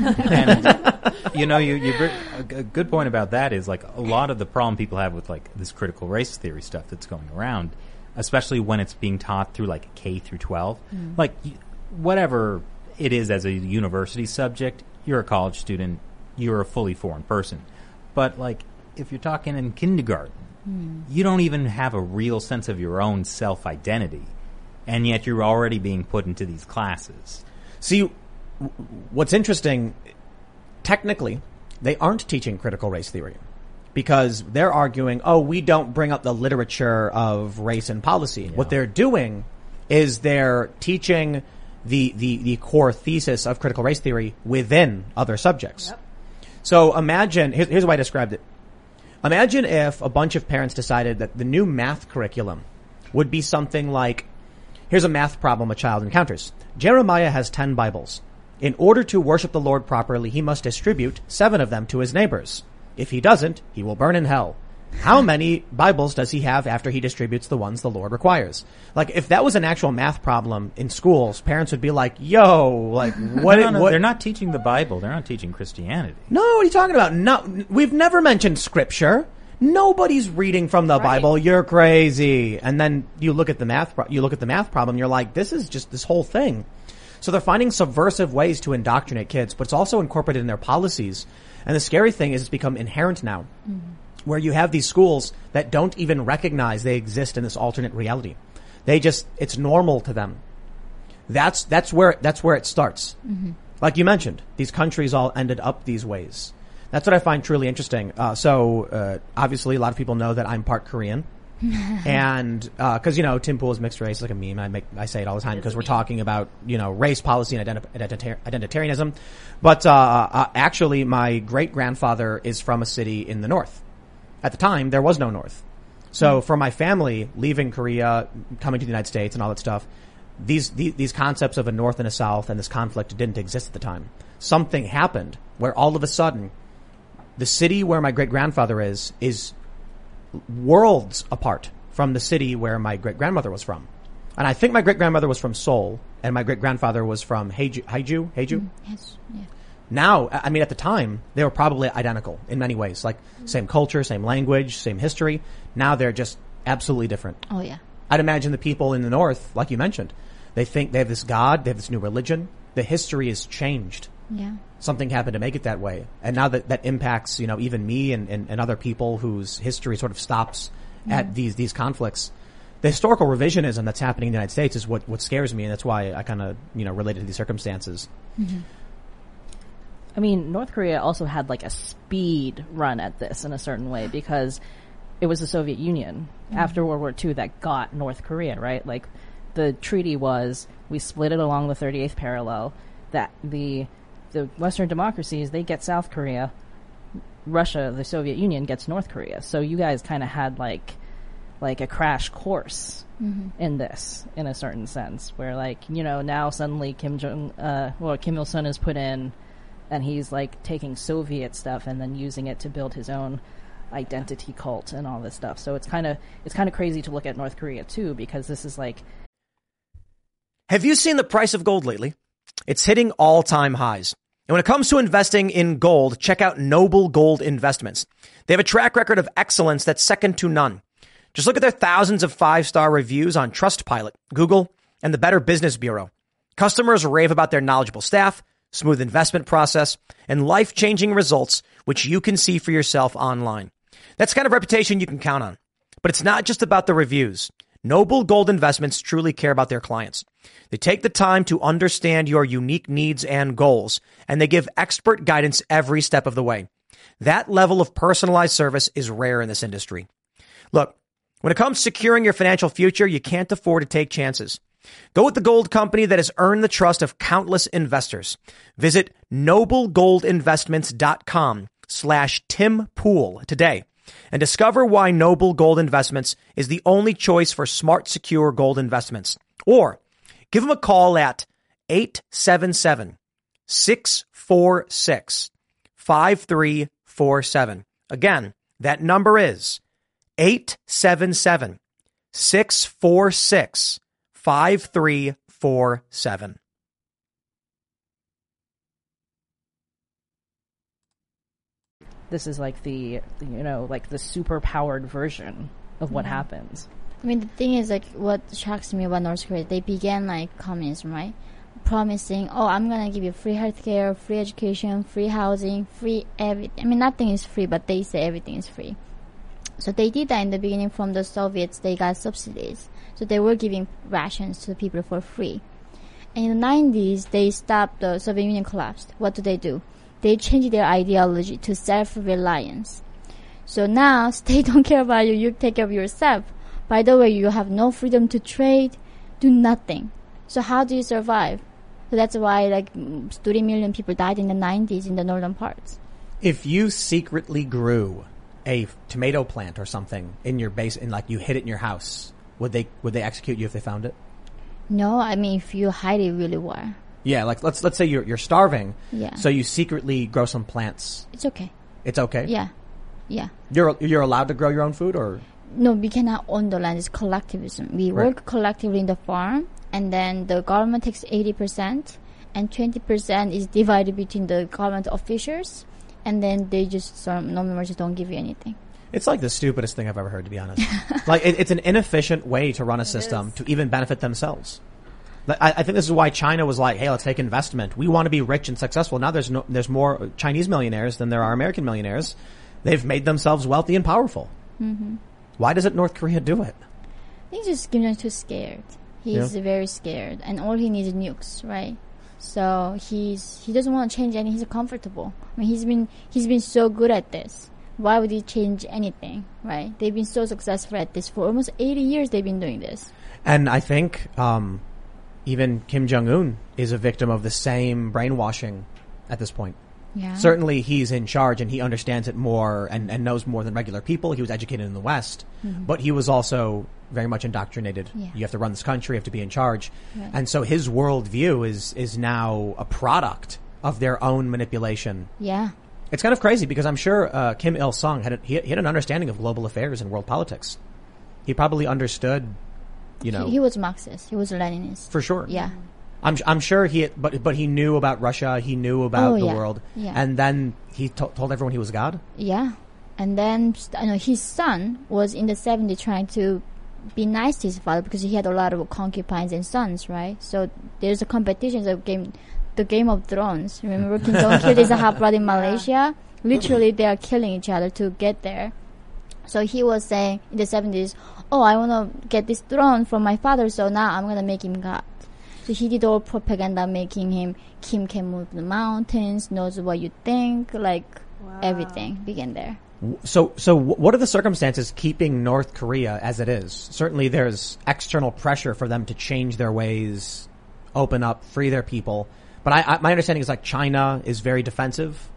And, you bring a good point about that is, like, a lot of the problem people have with, like, this critical race theory stuff that's going around, especially when it's being taught through, like, K through 12. Like, whatever it is as a university subject, you're a college student, you're a fully foreign person. But, like, if you're talking in kindergarten, you don't even have a real sense of your own self-identity, and yet you're already being put into these classes. See, what's interesting, technically, they aren't teaching critical race theory because they're arguing, we don't bring up the literature of race and policy. Yeah. What they're doing is they're teaching the core thesis of critical race theory within other subjects. Yep. So imagine, here's the way I described it. Imagine if a bunch of parents decided that the new math curriculum would be something like, here's a math problem a child encounters. Jeremiah has 10 Bibles. In order to worship the Lord properly, he must distribute 7 of them to his neighbors. If he doesn't, he will burn in hell. How many Bibles does he have after he distributes the ones the Lord requires? Like, if that was an actual math problem in schools, parents would be like, what? No, they're not teaching the Bible. They're not teaching Christianity. No, what are you talking about? No, we've never mentioned scripture. Nobody's reading from the Bible. You're crazy. And then you look at the math problem. You're like, this is just this whole thing. So they're finding subversive ways to indoctrinate kids, but it's also incorporated in their policies. And the scary thing is it's become inherent now. Where you have these schools that don't even recognize they exist in this alternate reality. It's normal to them. That's where it starts. Mm-hmm. Like you mentioned, these countries all ended up these ways. That's what I find truly interesting. Obviously a lot of people know that I'm part Korean. And, cause, Tim Pool is mixed race, like a meme. I say it all the time because we're talking about, race policy and identitarianism. But, actually my great grandfather is from a city in the north. At the time, there was no north. So for my family leaving Korea, coming to the United States and all that stuff, these concepts of a north and a south and this conflict didn't exist at the time. Something happened where all of a sudden the city where my great grandfather is worlds apart from the city where my great grandmother was from. And I think my great grandmother was from Seoul and my great grandfather was from Haeju? Yes. Yeah. Now, I mean, at the time, they were probably identical in many ways, like same culture, same language, same history. Now they're just absolutely different. Oh, yeah. I'd imagine the people in the north, like you mentioned, they think they have this God, they have this new religion. The history is changed. Yeah. Something happened to make it that way. And now that impacts, even me and other people whose history sort of stops at these conflicts. The historical revisionism that's happening in the United States is what scares me, and that's why I kind of, related to these circumstances. Mm-hmm. I mean, North Korea also had like a speed run at this in a certain way because it was the Soviet Union after World War II that got North Korea, right? Like the treaty was, we split it along the 38th parallel, that the Western democracies, they get South Korea, Russia, the Soviet Union gets North Korea. So you guys kind of had like a crash course in this, in a certain sense, where now suddenly Kim Il-sung is put in, and he's like taking Soviet stuff and then using it to build his own identity cult and all this stuff. So it's kind of crazy to look at North Korea too, because this is like. Have you seen the price of gold lately? It's hitting all-time highs. And when it comes to investing in gold, check out Noble Gold Investments. They have a track record of excellence that's second to none. Just look at their thousands of 5-star reviews on Trustpilot, Google, and the Better Business Bureau. Customers rave about their knowledgeable staff, smooth investment process, and life-changing results, which you can see for yourself online. That's the kind of reputation you can count on. But it's not just about the reviews. Noble Gold Investments truly care about their clients. They take the time to understand your unique needs and goals, and they give expert guidance every step of the way. That level of personalized service is rare in this industry. Look, when it comes to securing your financial future, you can't afford to take chances. Go with the gold company that has earned the trust of countless investors. Visit noblegoldinvestments.com/Tim Pool today and discover why Noble Gold Investments is the only choice for smart, secure gold investments. Or give them a call at 877-646-5347. Again, that number is 877-646-5347. This is like the super powered version of what happens. I mean, the thing is, what shocks me about North Korea, they began like communism, right? Promising, I'm gonna give you free healthcare, free education, free housing, free everything. I mean, nothing is free, but they say everything is free. So they did that in the beginning. From the Soviets, they got subsidies. So they were giving rations to the people for free. And in the 90s, they stopped, the Soviet Union collapsed. What do? They changed their ideology to self-reliance. So now, state don't care about you, you take care of yourself. By the way, you have no freedom to trade, do nothing. So how do you survive? So that's why 30 million people died in the 90s in the northern parts. If you secretly grew a tomato plant or something in your base, and you hid it in your house, would they execute you if they found it? No, I mean if you hide it really well. Yeah, let's say you're starving. Yeah. So you secretly grow some plants. It's okay. It's okay. Yeah. You're allowed to grow your own food, or no? We cannot own the land. It's collectivism. We work collectively in the farm, and then the government takes 80%, and 20% is divided between the government officials, and then they just no members don't give you anything. It's like the stupidest thing I've ever heard, to be honest. It's an inefficient way to run a system to even benefit themselves. I think this is why China was like, hey, let's take investment. We want to be rich and successful. Now there's more Chinese millionaires than there are American millionaires. They've made themselves wealthy and powerful. Mm-hmm. Why doesn't North Korea do it? I think just Kim Jong-un too scared. He's very scared, and all he needs is nukes, right? So he doesn't want to change anything. He's comfortable. I mean, he's been so good at this. Why would he change anything, right? They've been so successful at this for almost 80 years. They've been doing this. And I think even Kim Jong-un is a victim of the same brainwashing at this point. Yeah. Certainly he's in charge and he understands it more and knows more than regular people. He was educated in the West, but he was also very much indoctrinated. Yeah. You have to run this country, you have to be in charge. Right. And so his worldview is now a product of their own manipulation. Yeah. It's kind of crazy because I'm sure Kim Il-sung had an understanding of global affairs and world politics. He probably understood, He was Marxist. He was Leninist. for sure. Yeah. I'm sure but he knew about Russia. He knew about the world, and then he told everyone he was God. Yeah, and then his son was in the 70s trying to be nice to his father because he had a lot of concubines and sons, right? So there's a competition, the Game of Thrones. Remember, Kim Jong killed his half brother in Malaysia. Literally, they are killing each other to get there. So he was saying in the 70s, "Oh, I want to get this throne from my father, so now I'm gonna make him God." So he did all propaganda, making him Kim can move the mountains, knows what you think, everything began there. So what are the circumstances keeping North Korea as it is? Certainly there's external pressure for them to change their ways, open up, free their people. But my understanding is China is very defensive.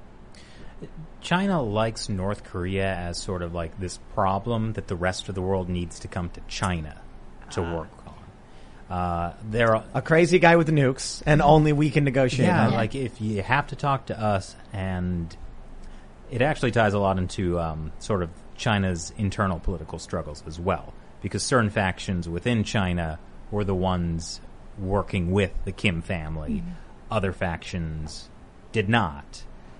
China likes North Korea as sort of like this problem that the rest of the world needs to come to China to work on. They're a crazy guy with the nukes, and only we can negotiate. Yeah, like if you have to talk to us, and it actually ties a lot into sort of China's internal political struggles as well, because certain factions within China were the ones working with the Kim family. Other factions did not.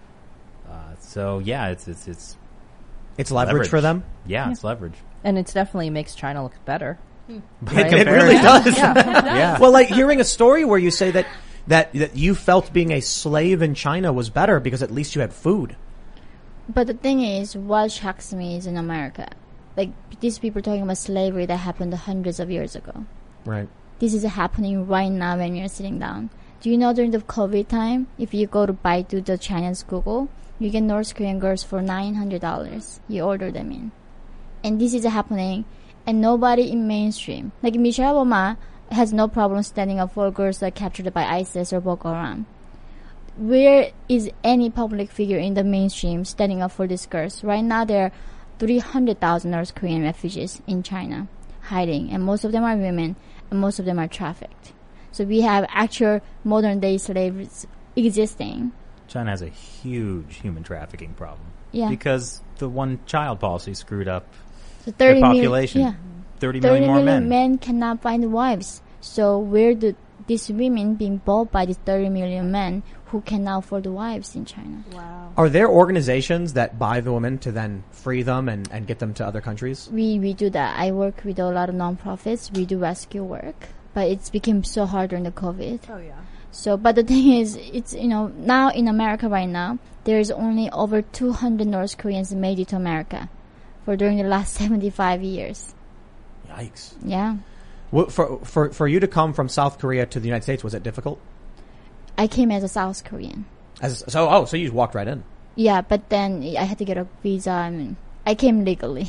So yeah, it's leverage for them. Yeah, it's leverage, and it's definitely makes China look better. It really does. Yeah. Well, hearing a story where you say that you felt being a slave in China was better because at least you had food. But the thing is, what shocks me is in America, these people talking about slavery that happened hundreds of years ago. Right. This is happening right now when you're sitting down. Do you know during the COVID time, if you go to Baidu, the Chinese Google, you get North Korean girls for $900. You order them in. And this is happening, and nobody in mainstream. Michelle Obama has no problem standing up for girls that are captured by ISIS or Boko Haram. Where is any public figure in the mainstream standing up for these girls? Right now, there are 300,000 North Korean refugees in China, hiding, and most of them are women, and most of them are trafficked. So we have actual modern-day slaves existing. China has a huge human trafficking problem. Yeah. Because the one-child policy screwed up So the population. 30 million more men. Men cannot find wives. So where do these women being bought by these 30 million men who cannot afford the wives in China? Wow. Are there organizations that buy the women to then free them and get them to other countries? We do that. I work with a lot of nonprofits. We do rescue work. But it's become so hard during the COVID. Oh, yeah. So, but the thing is, it's, now in America right now, there's only over 200 North Koreans made it to America during the last 75 years. Yikes. Yeah. Well, for you to come from South Korea to the United States, was it difficult? I came as a South Korean. So you just walked right in. Yeah, but then I had to get a visa. I mean, I came legally.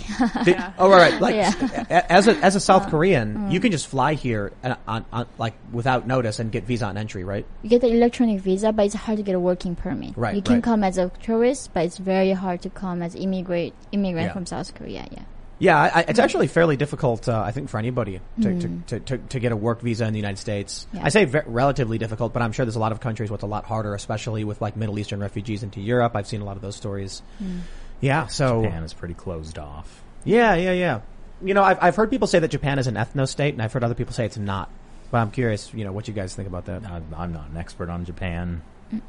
Right. As a South Korean, you can just fly here on without notice and get visa on entry, right? You get the electronic visa, but it's hard to get a working permit. Right. You can come as a tourist, but it's very hard to come as immigrant from South Korea. Yeah. Yeah, it's actually fairly difficult, I think, for anybody to get a work visa in the United States. Yeah. I say relatively difficult, but I'm sure there's a lot of countries where it's a lot harder, especially with Middle Eastern refugees into Europe. I've seen a lot of those stories. Yeah, so Japan is pretty closed off. Yeah. I've heard people say that Japan is an ethno state, and I've heard other people say it's not. But I'm curious, what you guys think about that. I'm not an expert on Japan.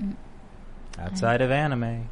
Outside of anime.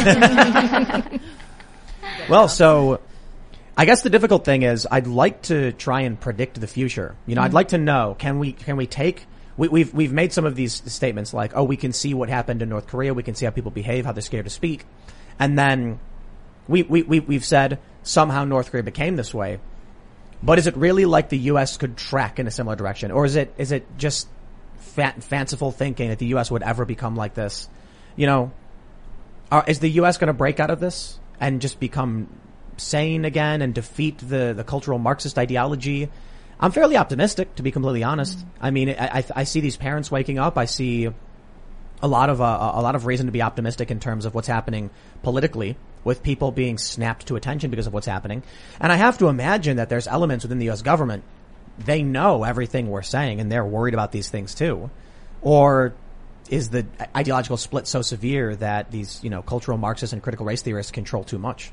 Well, so I guess the difficult thing is I'd like to try and predict the future. I'd like to know, can we take we've made some of these statements like, we can see what happened in North Korea, we can see how people behave, how they're scared to speak. And then we've said somehow North Korea became this way. But is it really like the U.S. could track in a similar direction? Or is it just fanciful thinking that the U.S. would ever become like this? You know, is the U.S. going to break out of this and just become sane again and defeat the cultural Marxist ideology? I'm fairly optimistic, to be completely honest. I mean, I see these parents waking up. I see a lot of reason to be optimistic in terms of what's happening politically, with people being snapped to attention because of what's happening. And I have to imagine that there's elements within the U.S. government. They know everything we're saying, and they're worried about these things too. Or is the ideological split so severe that these, cultural Marxists and critical race theorists control too much?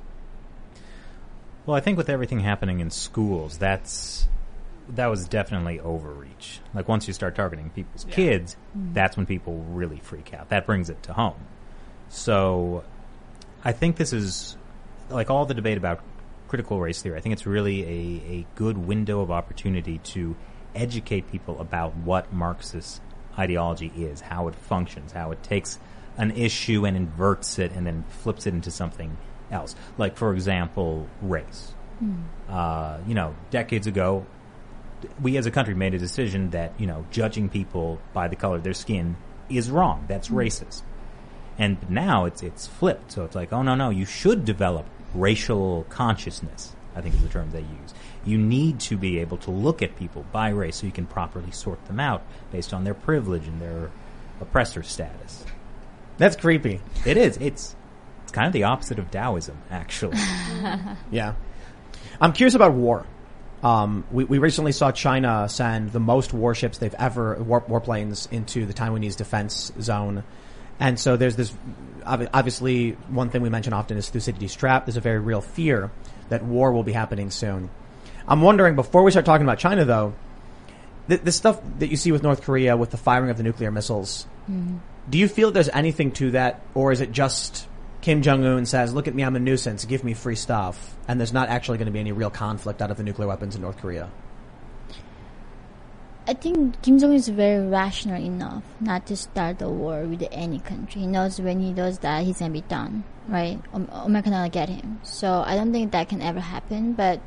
Well, I think with everything happening in schools, that was definitely overreach. Like, once you start targeting people's kids, that's when people really freak out. That brings it to home. So I think this is, like all the debate about critical race theory, I think it's really a good window of opportunity to educate people about what Marxist ideology is, how it functions, how it takes an issue and inverts it and then flips it into something else. Like, for example, race. Decades ago, we as a country made a decision that, judging people by the color of their skin is wrong. That's racist. And now it's flipped. So it's like, oh, no, you should develop racial consciousness, I think is the term they use. You need to be able to look at people by race so you can properly sort them out based on their privilege and their oppressor status. That's creepy. It is. It's kind of the opposite of Taoism, actually. Yeah. I'm curious about war. We recently saw China send the most warships they've ever, warplanes, into the Taiwanese defense zone. And so there's this, obviously, one thing we mention often is Thucydides' trap. There's a very real fear that war will be happening soon. I'm wondering, before we start talking about China, though, the stuff that you see with North Korea, with the firing of the nuclear missiles, do you feel there's anything to that, or is it just Kim Jong-un says, look at me, I'm a nuisance, give me free stuff, and there's not actually going to be any real conflict out of the nuclear weapons in North Korea? I think Kim Jong-un is very rational enough not to start a war with any country. He knows when he does that, he's going to be done, right? America not get him. So I don't think that can ever happen, but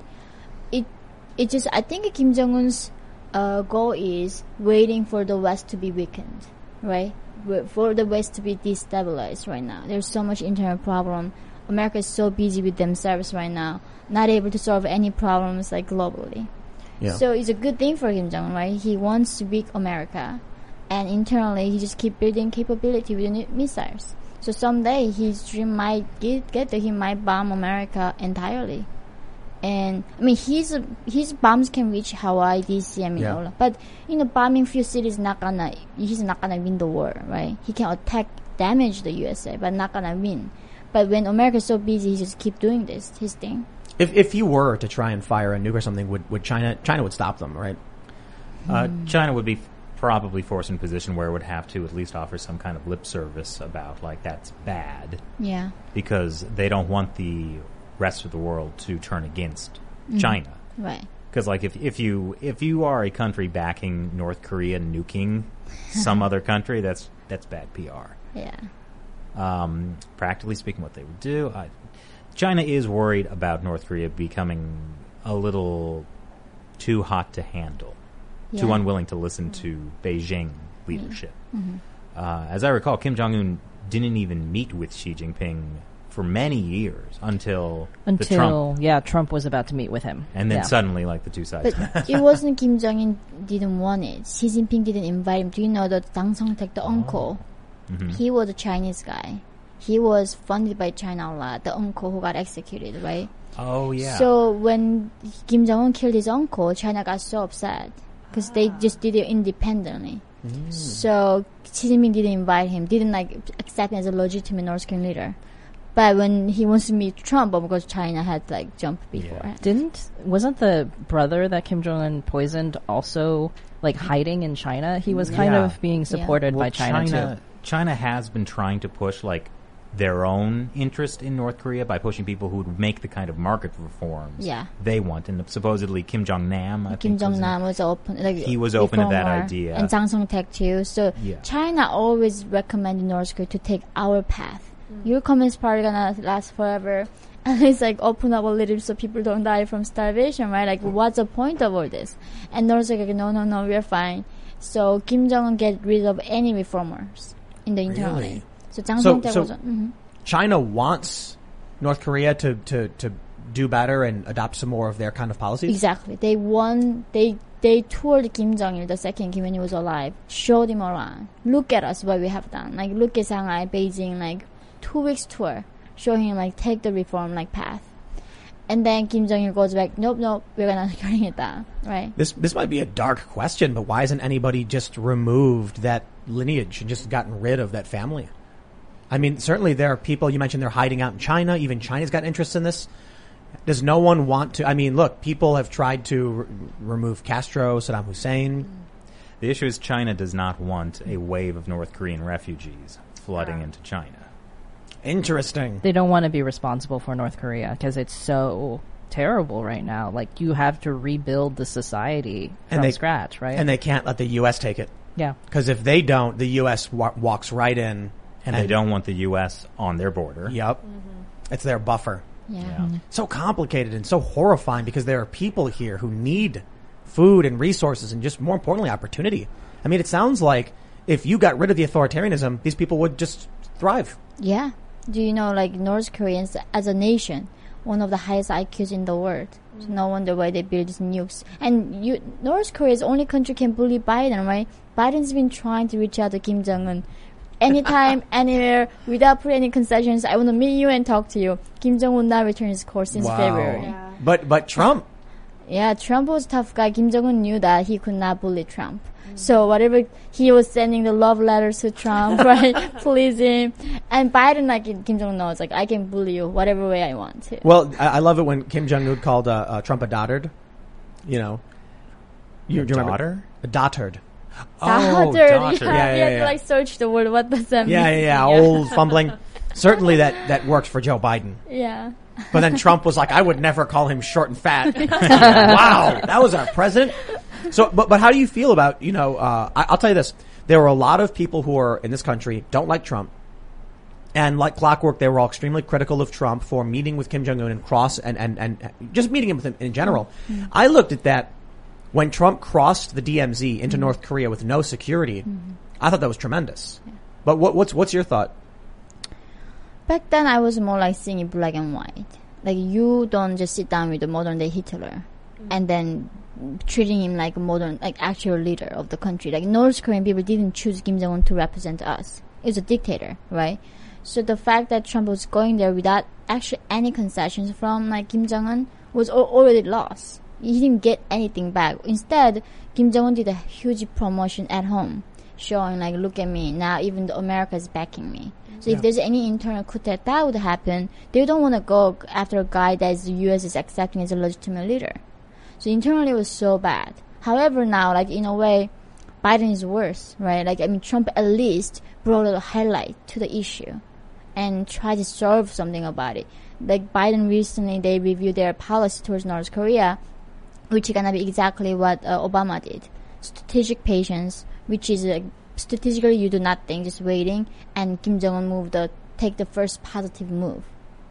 it just, I think Kim Jong-un's goal is waiting for the West to be weakened, right? For the West to be destabilized right now. There's so much internal problem. America is so busy with themselves right now, not able to solve any problems like globally. Yeah. So it's a good thing for Kim Jong-un, right? He wants to weak America, and internally he just keep building capability with the missiles. So someday his dream might get that he might bomb America entirely. And I mean, his bombs can reach Hawaii, DC, and Minola. But bombing few cities he's not gonna win the war, right? He can attack, damage the USA, but not gonna win. But when America's so busy, he just keep doing his thing. If you were to try and fire a nuke or something, would China would stop them, right? China would be probably forced in a position where it would have to at least offer some kind of lip service about, like, that's bad. Yeah. Because they don't want the rest of the world to turn against China. Right. Because, like, if you are a country backing North Korea nuking some other country, that's bad PR. Yeah. Practically speaking, what they would do, China is worried about North Korea becoming a little too hot to handle, too unwilling to listen to Beijing leadership. As I recall, Kim Jong-un didn't even meet with Xi Jinping for many years until Trump was about to meet with him. And then suddenly, like, the two sides. But it wasn't Kim Jong-un didn't want it. Xi Jinping didn't invite him. Do you know that Deng Song-taek, the uncle, he was a Chinese guy. He was funded by China a lot, the uncle who got executed, right? Oh, yeah. So when Kim Jong-un killed his uncle, China got so upset because they just did it independently. So Xi Jinping didn't invite him, didn't accept him as a legitimate North Korean leader. But when he wants to meet Trump, of course, China had jumped before. Wasn't the brother that Kim Jong-un poisoned also hiding in China? He was kind of being supported by China too. China has been trying to push their own interest in North Korea by pushing people who would make the kind of market reforms they want. And supposedly Kim Jong-nam, was open. He was open to that idea. And Deng Song-taek too. So China always recommended North Korea to take our path. Your Communist Party gonna last forever, at least like open up a little so people don't die from starvation, right? Like, what's the point of all this? And North Korea like, no, we're fine. So Kim Jong-un get rid of any reformers in the internally. Really? So Jang Song-taek was China wants North Korea to do better and adopt some more of their kind of policies? Exactly. They toured Kim Jong-il, the second Kim when he was alive, showed him around. Look at us, what we have done. Like, look at Shanghai, Beijing, like, 2 weeks tour, showing him, like, take the reform, like, path. And then Kim Jong-il goes back, nope, we're gonna bring it down, right? This might be a dark question, but why hasn't anybody just removed that lineage and just gotten rid of that family? I mean, certainly there are people, you mentioned they're hiding out in China. Even China's got interest in this. Does no one want to? I mean, look, people have tried to remove Castro, Saddam Hussein. The issue is China does not want a wave of North Korean refugees flooding into China. Interesting. They don't want to be responsible for North Korea because it's so terrible right now. Like, you have to rebuild the society from scratch, right? And they can't let the U.S. take it. Yeah. Because if they don't, the U.S. walks right in. And they don't want the U.S. on their border. Yep. It's their buffer. Yeah. So complicated and so horrifying because there are people here who need food and resources and just more importantly, opportunity. I mean, it sounds like if you got rid of the authoritarianism, these people would just thrive. Yeah. Do you know, like, North Koreans as a nation, one of the highest IQs in the world. So no wonder why they build these nukes. And North Korea is the only country can bully Biden, right? Biden's been trying to reach out to Kim Jong-un. Anytime, anywhere, without putting any concessions, I want to meet you and talk to you. Kim Jong-un would not return his call since February. Yeah. But Trump. Yeah, Trump was a tough guy. Kim Jong-un knew that he could not bully Trump. So whatever, he was sending the love letters to Trump, right? Please him. And Biden, like, Kim Jong-un knows, like, I can bully you whatever way I want to. Well, I love it when Kim Jong-un called Trump a dotard. You know. Do you remember? Daughter? A dotard. Dotard. Yeah, You had to, like, search the word. What does that mean? Yeah. Old fumbling. Certainly that worked for Joe Biden. Yeah. But then Trump was like, I would never call him short and fat. Wow, that was our president. So, but how do you feel about, I'll tell you this. There were a lot of people who are in this country don't like Trump. And like clockwork, they were all extremely critical of Trump for meeting with Kim Jong-un and just meeting him with him in general. Mm-hmm. I looked at that when Trump crossed the DMZ into North Korea with no security. I thought that was tremendous. Yeah. But what's your thought? Back then, I was more like seeing it black and white. Like, you don't just sit down with the modern day Hitler and then treating him like a modern, like, actual leader of the country. Like, North Korean people didn't choose Kim Jong-un to represent us. He was a dictator, right? So the fact that Trump was going there without actually any concessions from, like, Kim Jong-un was already lost. He didn't get anything back. Instead, Kim Jong-un did a huge promotion at home, showing, like, look at me, now even America is backing me. So if there's any internal coup d'etat that would happen, they don't want to go after a guy that the U.S. is accepting as a legitimate leader. So internally it was so bad. However, now, like, in a way, Biden is worse, right? Like, I mean, Trump at least brought a highlight to the issue and tried to solve something about it. Like, Biden recently, they reviewed their policy towards North Korea, which is going to be exactly what Obama did. Strategic patience, which is strategically you do nothing, just waiting, and Kim Jong-un take the first positive move.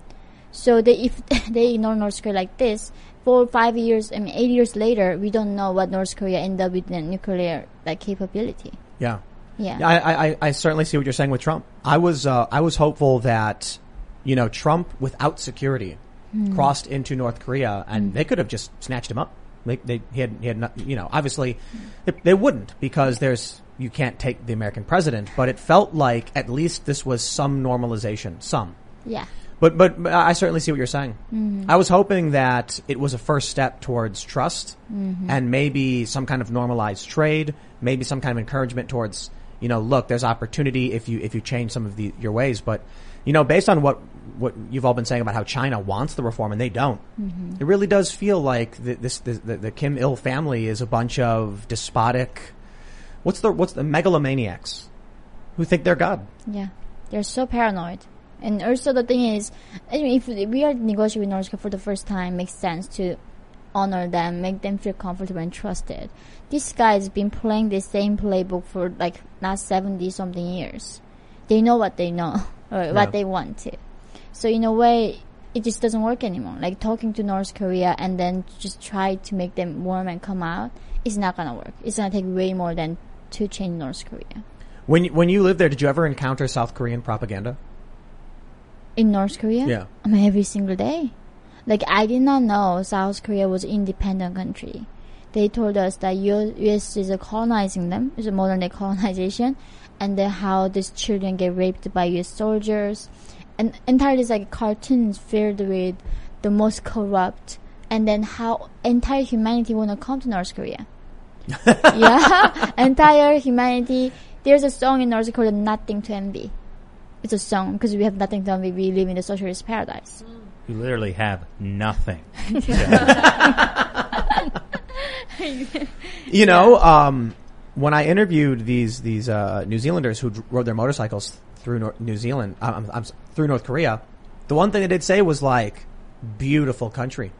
So if they ignore North Korea like this, 4 or 5 years, 8 years later, we don't know what North Korea end up with the nuclear, like, capability. Yeah. Yeah. I certainly see what you're saying with Trump. I was hopeful that, Trump without security crossed into North Korea and they could have just snatched him up. He had not, obviously they wouldn't because you can't take the American president, but it felt like at least this was some normalization, Yeah. But I certainly see what you're saying. Mm-hmm. I was hoping that it was a first step towards trust and maybe some kind of normalized trade, maybe some kind of encouragement towards, look, there's opportunity if you change some of your ways. But, based on what you've all been saying about how China wants the reform and they don't, it really does feel like the Kim Il family is a bunch of despotic, what's the megalomaniacs who think they're God. Yeah. They're so paranoid. And also the thing is, I mean, if we are negotiating with North Korea for the first time, it makes sense to honor them, make them feel comfortable and trusted. This guy's been playing the same playbook for like last 70-something years. They know what they know, or what they want to. So in a way, it just doesn't work anymore. Like talking to North Korea and then just try to make them warm and come out, it's not gonna work. It's gonna take way more than to change North Korea. When you lived there, did you ever encounter South Korean propaganda? In North Korea? Yeah. I mean, every single day. Like, I did not know South Korea was an independent country. They told us that U.S. is colonizing them. It's a modern day colonization. And then how these children get raped by U.S. soldiers. And entirely like cartoons filled with the most corrupt. And then how entire humanity want to come to North Korea. Yeah. Entire humanity. There's a song in North Korea, Nothing to Envy. It's a song because we have nothing to envy. We live in the socialist paradise. You literally have nothing. You know, when I interviewed these New Zealanders who rode their motorcycles through New Zealand, through North Korea, the one thing they did say was like, beautiful country,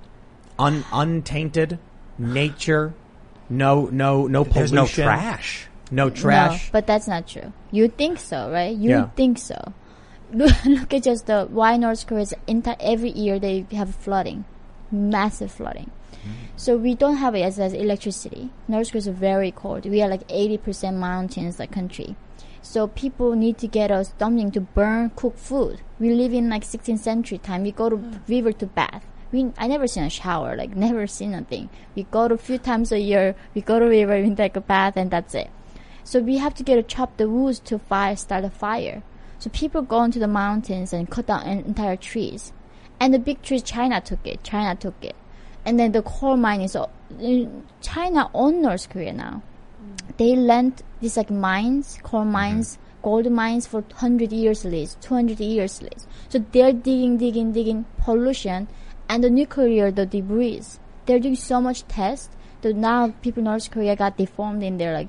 untainted nature, no pollution, there's no trash. No trash. No, but that's not true. You think so, right? You think so. Look at just why North Korea's every year they have flooding, massive flooding. So we don't have it as electricity. North Korea is very cold. We are like 80% mountains, like country. So people need to get us something to burn, cook food. We live in like 16th century time. We go to river to bath. I never seen a shower, like never seen nothing. We go to a few times a year. We go to river, we take a bath, and that's it. So we have to chop the woods to start a fire. So people go into the mountains and cut down entire trees. And the big trees, China took it. And then the coal mine is, China owns North Korea now. They lent these like mines, coal mines, gold mines for 100 years lease, 200 years lease. So they're digging pollution and the nuclear, the debris. They're doing so much tests that now people in North Korea got deformed in their like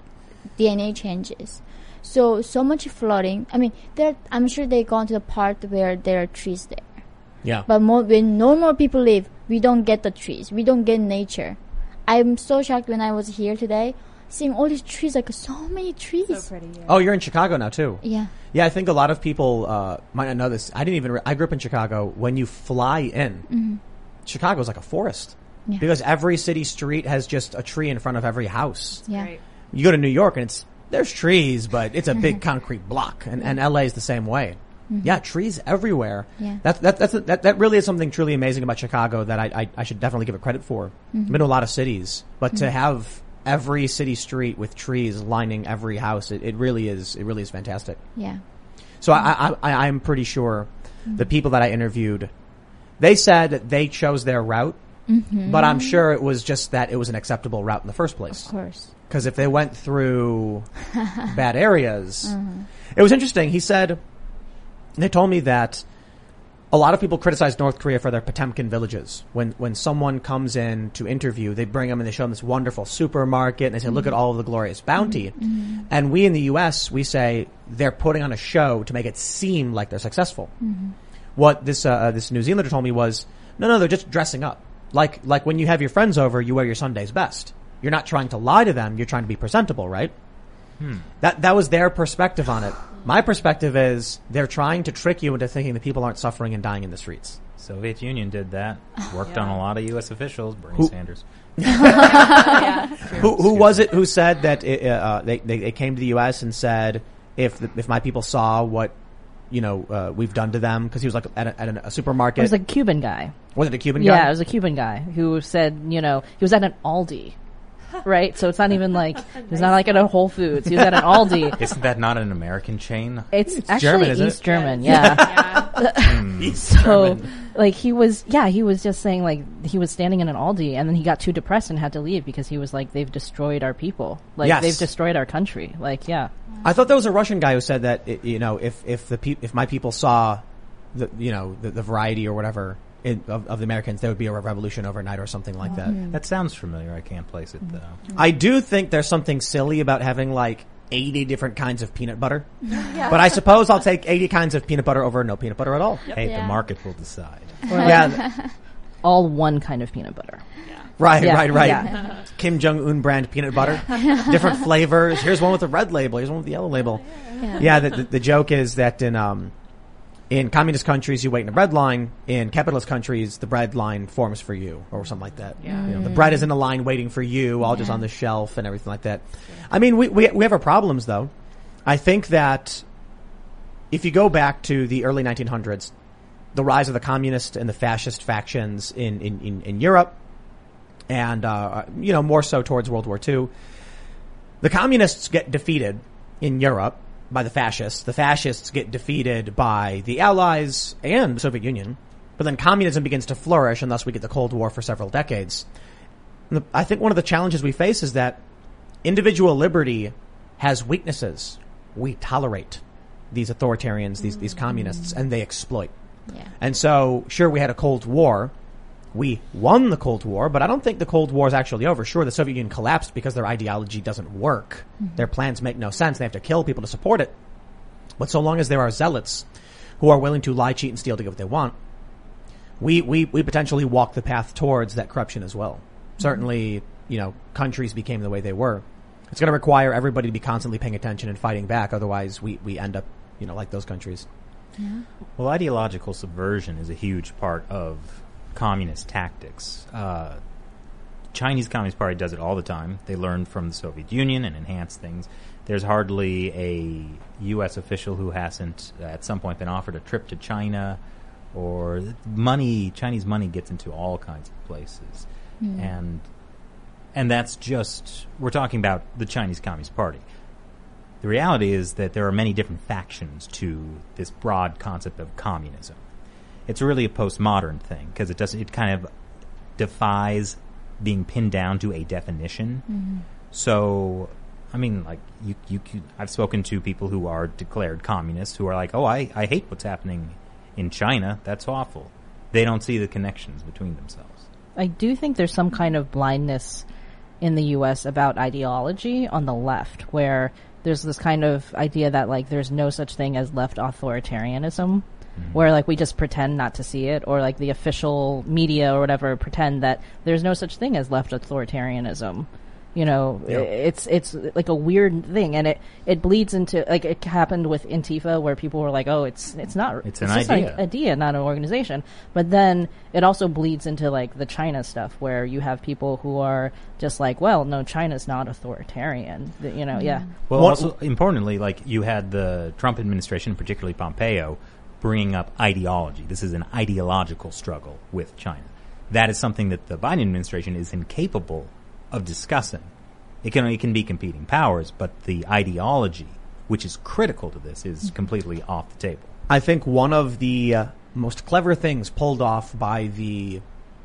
DNA changes. So much flooding. I mean, I'm sure they gone to the part where there are trees there. Yeah. But when normal people live, we don't get the trees. We don't get nature. I'm so shocked when I was here today, seeing all these trees, like so many trees. So pretty. Yeah. Oh, you're in Chicago now too. Yeah. Yeah, I think a lot of people might not know this. I grew up in Chicago. When you fly in, Chicago's like a forest. Yeah. Because every city street has just a tree in front of every house. Yeah. Right. You go to New York and there's trees, but it's a big concrete block, and LA is the same way. Yeah, trees everywhere. Yeah. That really is something truly amazing about Chicago that I should definitely give it credit for. I've been to a lot of cities, but to have every city street with trees lining every house, it really is fantastic. Yeah. So I'm pretty sure the people that I interviewed, they said that they chose their route, but I'm sure it was just that it was an acceptable route in the first place. Of course. Because if they went through bad areas, it was interesting. They told me that a lot of people criticize North Korea for their Potemkin villages. When someone comes in to interview, they bring them and they show them this wonderful supermarket and they say, look at all of the glorious bounty. And we in the U.S., we say they're putting on a show to make it seem like they're successful. What this New Zealander told me was, no, they're just dressing up. Like when you have your friends over, you wear your Sunday's best. You're not trying to lie to them. You're trying to be presentable, right? That was their perspective on it. My perspective is they're trying to trick you into thinking that people aren't suffering and dying in the streets. Soviet Union did that. Worked on a lot of U.S. officials. Bernie Sanders. Who was it who said that they came to the U.S. and said if my people saw what we've done to them, because he was like at a supermarket. It was a Cuban guy. Was it a Cuban guy? Yeah, it was a Cuban guy who said, he was at an Aldi. Right, so it's not even like he's not like at a Whole Foods. He was at an Aldi. Isn't that not an American chain? It's actually German, isn't East German. Yeah. East German. Like he was just saying like he was standing in an Aldi and then he got too depressed and had to leave because he was like, they've destroyed our people. Like they've destroyed our country. Like I thought there was a Russian guy who said that if my people saw the variety or whatever of the Americans, there would be a revolution overnight or something like that. That sounds familiar. I can't place it though. I do think there's something silly about having like 80 different kinds of peanut butter. But I suppose I'll take 80 kinds of peanut butter over no peanut butter at all. Hey, the market will decide. All one kind of peanut butter. Right. Yeah. Kim Jong-un brand peanut butter. Different flavors. Here's one with the red label. Here's one with the yellow label. Yeah, the joke is that in In communist countries, you wait in a bread line. In capitalist countries, the bread line forms for you, or something like that. Yeah. You know, the bread is in a line waiting for you, all just on the shelf and everything like that. I mean, we have our problems, though. I think that if you go back to the early 1900s, the rise of the communist and the fascist factions in Europe, and more so towards World War II, the communists get defeated in Europe by the fascists. The fascists get defeated by the Allies and the Soviet Union. But then communism begins to flourish, and thus we get the Cold War for several decades. And I think one of the challenges we face is that individual liberty has weaknesses. We tolerate these authoritarians, these communists, and they exploit. Yeah. And so, sure, we had a Cold War. We won the Cold War, but I don't think the Cold War is actually over. Sure, the Soviet Union collapsed because their ideology doesn't work. Mm-hmm. Their plans make no sense. They have to kill people to support it. But so long as there are zealots who are willing to lie, cheat, and steal to get what they want, we potentially walk the path towards that corruption as well. Mm-hmm. Certainly, countries became the way they were. It's going to require everybody to be constantly paying attention and fighting back. Otherwise, we end up, like those countries. Yeah. Well, ideological subversion is a huge part of communist tactics. Chinese Communist Party does it all the time. They learn from the Soviet Union and enhance things. There's hardly a U.S. official who hasn't at some point been offered a trip to China, or Chinese money gets into all kinds of places. And that's just, we're talking about the Chinese Communist Party. The reality is that there are many different factions to this broad concept of communism. It's really a postmodern thing because it kind of defies being pinned down to a definition. Mm-hmm. So, I mean, like I've spoken to people who are declared communists who are like, "Oh, I hate what's happening in China. That's awful." They don't see the connections between themselves. I do think there's some kind of blindness in the U.S. about ideology on the left, where there's this kind of idea that like there's no such thing as left authoritarianism. Where like we just pretend not to see it, or like the official media or whatever pretend that there's no such thing as left authoritarianism. It's like a weird thing, and it bleeds into, like, it happened with Antifa, where people were like, oh, it's not, it's an just idea. an idea, not an organization. But then it also bleeds into like the China stuff, where you have people who are just like, well, no, China's not authoritarian, yeah. Well, also importantly, like you had the Trump administration, particularly Pompeo, bringing up ideology. This is an ideological struggle with China. That is something that the Biden administration is incapable of discussing. It can be competing powers, but the ideology, which is critical to this, is completely off the table. I think one of the most clever things pulled off by the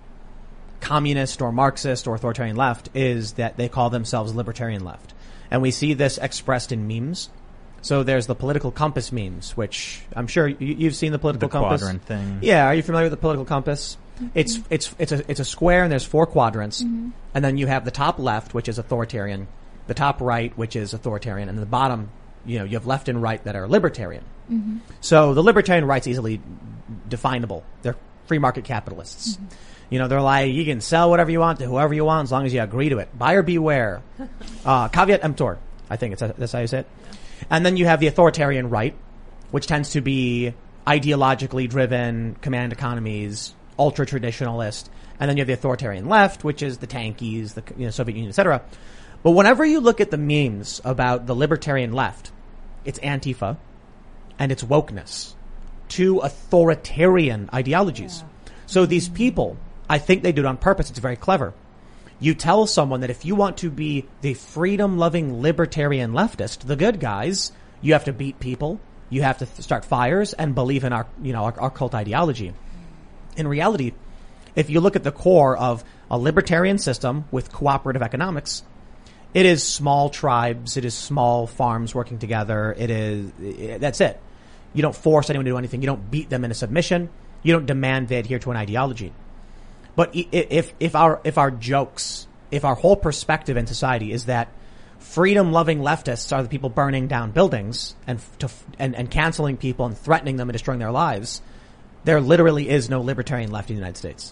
communist or Marxist or authoritarian left is that they call themselves libertarian left. And we see this expressed in memes. So there's the political compass memes, which I'm sure you've seen the political compass. The quadrant thing. Yeah, are you familiar with the political compass? Mm-hmm. It's a square and there's 4 quadrants, and then you have the top left, which is authoritarian, the top right, which is authoritarian, and the bottom, you have left and right that are libertarian. Mm-hmm. So the libertarian right's easily definable. They're free market capitalists. Mm-hmm. They're like, you can sell whatever you want to whoever you want as long as you agree to it. Buyer beware. Caveat emptor. I think that's how you say it. And then you have the authoritarian right, which tends to be ideologically driven, command economies, ultra-traditionalist. And then you have the authoritarian left, which is the tankies, the Soviet Union, etc. But whenever you look at the memes about the libertarian left, it's Antifa and it's wokeness. 2 authoritarian ideologies. Yeah. So these people, I think they do it on purpose. It's very clever. You tell someone that if you want to be the freedom-loving libertarian leftist, the good guys, you have to beat people, you have to start fires, and believe in our cult ideology. In reality, if you look at the core of a libertarian system with cooperative economics, it is small tribes, it is small farms working together, that's it. You don't force anyone to do anything, you don't beat them into submission, you don't demand they adhere to an ideology. But if our jokes, if our whole perspective in society is that freedom-loving leftists are the people burning down buildings and canceling people and threatening them and destroying their lives, there literally is no libertarian left in the United States.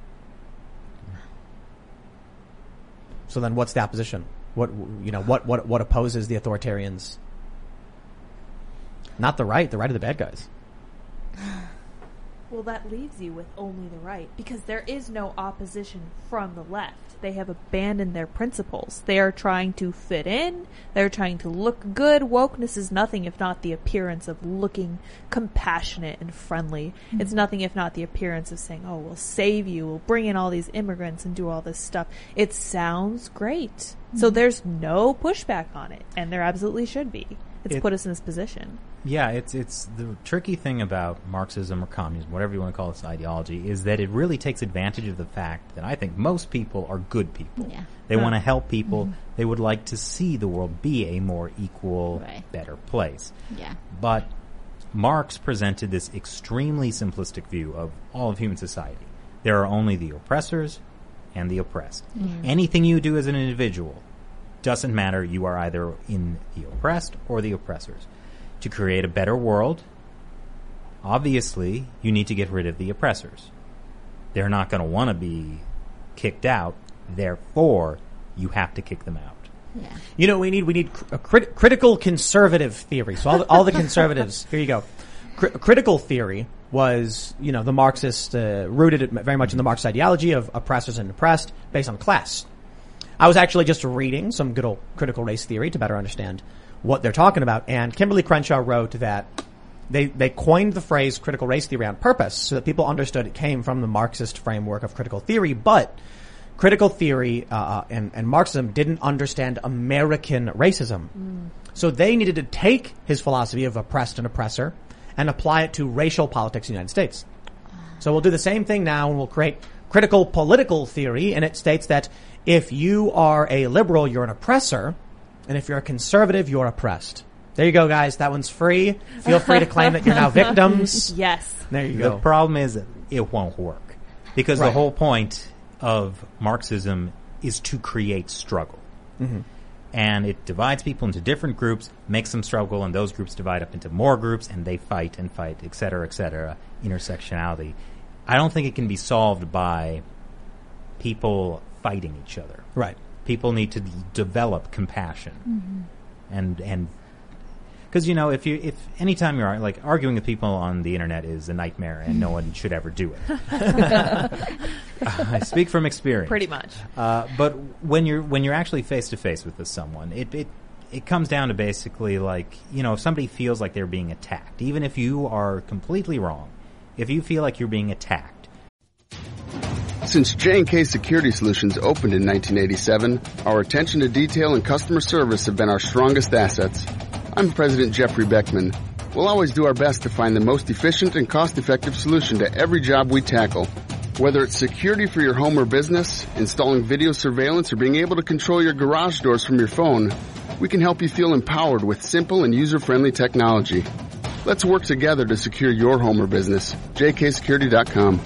So then, what's the opposition? What opposes the authoritarians? Not the right. The right are the bad guys. Well, that leaves you with only the right, because there is no opposition from the left. They have abandoned their principles. They are trying to fit in. They're trying to look good. Wokeness is nothing if not the appearance of looking compassionate and friendly. Mm-hmm. It's nothing if not the appearance of saying, oh, we'll save you, we'll bring in all these immigrants and do all this stuff. It sounds great. Mm-hmm. So there's no pushback on it, and there absolutely should be. It's put us in this position. Yeah, it's the tricky thing about Marxism or communism, whatever you want to call this ideology, is that it really takes advantage of the fact that I think most people are good people. Yeah. They want to help people. Mm-hmm. They would like to see the world be a more equal, better place. Yeah. But Marx presented this extremely simplistic view of all of human society. There are only the oppressors and the oppressed. Mm. Anything you do as an individual doesn't matter. You are either in the oppressed or the oppressors. To create a better world, obviously, you need to get rid of the oppressors. They're not going to want to be kicked out. Therefore, you have to kick them out. Yeah. You know, we need a critical conservative theory. So all the conservatives, here you go. Critical theory was, you know, the Marxist, rooted it very much in the Marxist ideology of oppressors and oppressed based on class. I was actually just reading some good old critical race theory to better understand what they're talking about, and Kimberly Crenshaw wrote that they coined the phrase critical race theory on purpose so that people understood it came from the Marxist framework of critical theory, but critical theory and Marxism didn't understand American racism. Mm. So they needed to take his philosophy of oppressed and oppressor and apply it to racial politics in the United States. So we'll do the same thing now, and we'll create critical political theory, and it states that if you are a liberal, you're an oppressor, and if you're a conservative, you're oppressed. There you go, guys. That one's free. Feel free to claim that you're now victims. Yes. There you go. The problem is that it won't work, because the whole point of Marxism is to create struggle. Mm-hmm. And it divides people into different groups, makes them struggle, and those groups divide up into more groups, and they fight and fight, et cetera, intersectionality. I don't think it can be solved by people fighting each other. Right. People need to develop compassion. Mm-hmm. And because, you know, if anytime you're like arguing with people on the internet is a nightmare and no one should ever do it. I speak from experience. Pretty much. But when you're actually face to face with someone, it comes down to basically like, you know, if somebody feels like they're being attacked, even if you are completely wrong, if you feel like you're being attacked. Since J&K Security Solutions opened in 1987, our attention to detail and customer service have been our strongest assets. I'm President Jeffrey Beckman. We'll always do our best to find the most efficient and cost-effective solution to every job we tackle. Whether it's security for your home or business, installing video surveillance, or being able to control your garage doors from your phone, we can help you feel empowered with simple and user-friendly technology. Let's work together to secure your home or business. jksecurity.com.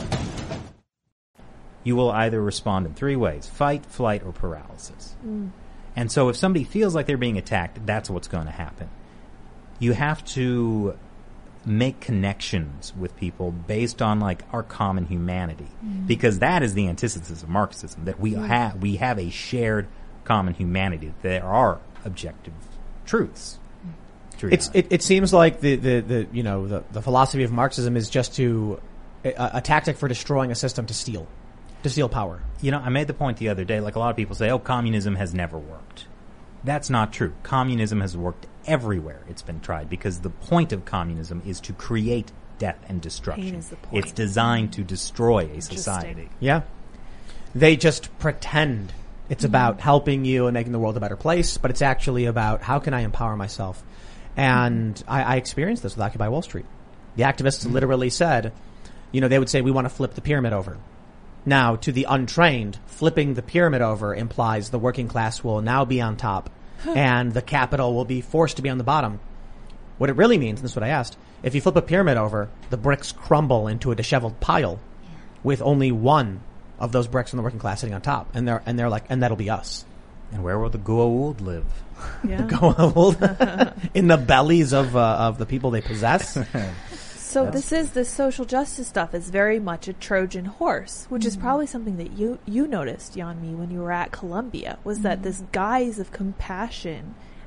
You will either respond in three ways: fight, flight, or paralysis. Mm. And so if somebody feels like they're being attacked, that's what's going to happen. You have to make connections with people based on like our common humanity, because that is the antithesis of Marxism, that we have a shared common humanity. There are objective truths. It seems like the philosophy of Marxism is just a tactic for destroying a system to steal power. You know, I made the point the other day, like a lot of people say, oh, communism has never worked. That's not true. Communism has worked everywhere it's been tried, because the point of communism is to create death and destruction. Pain is the point. It's designed to destroy a society. Yeah. They just pretend it's about helping you and making the world a better place, but it's actually about how can I empower myself. And I experienced this with Occupy Wall Street. The activists literally said, you know, they would say, we want to flip the pyramid over. Now, to the untrained, flipping the pyramid over implies the working class will now be on top and the capital will be forced to be on the bottom. What it really means, and this is what I asked, if you flip a pyramid over, the bricks crumble into a disheveled pile with only one of those bricks from the working class sitting on top. And they're like, and that'll be us. And where will the Goa'uld live? Yeah. The Goa'uld in the bellies of the people they possess. So this social justice stuff is very much a Trojan horse, which is probably something that you noticed, Yeonmi, when you were at Columbia, was that this guise of compassion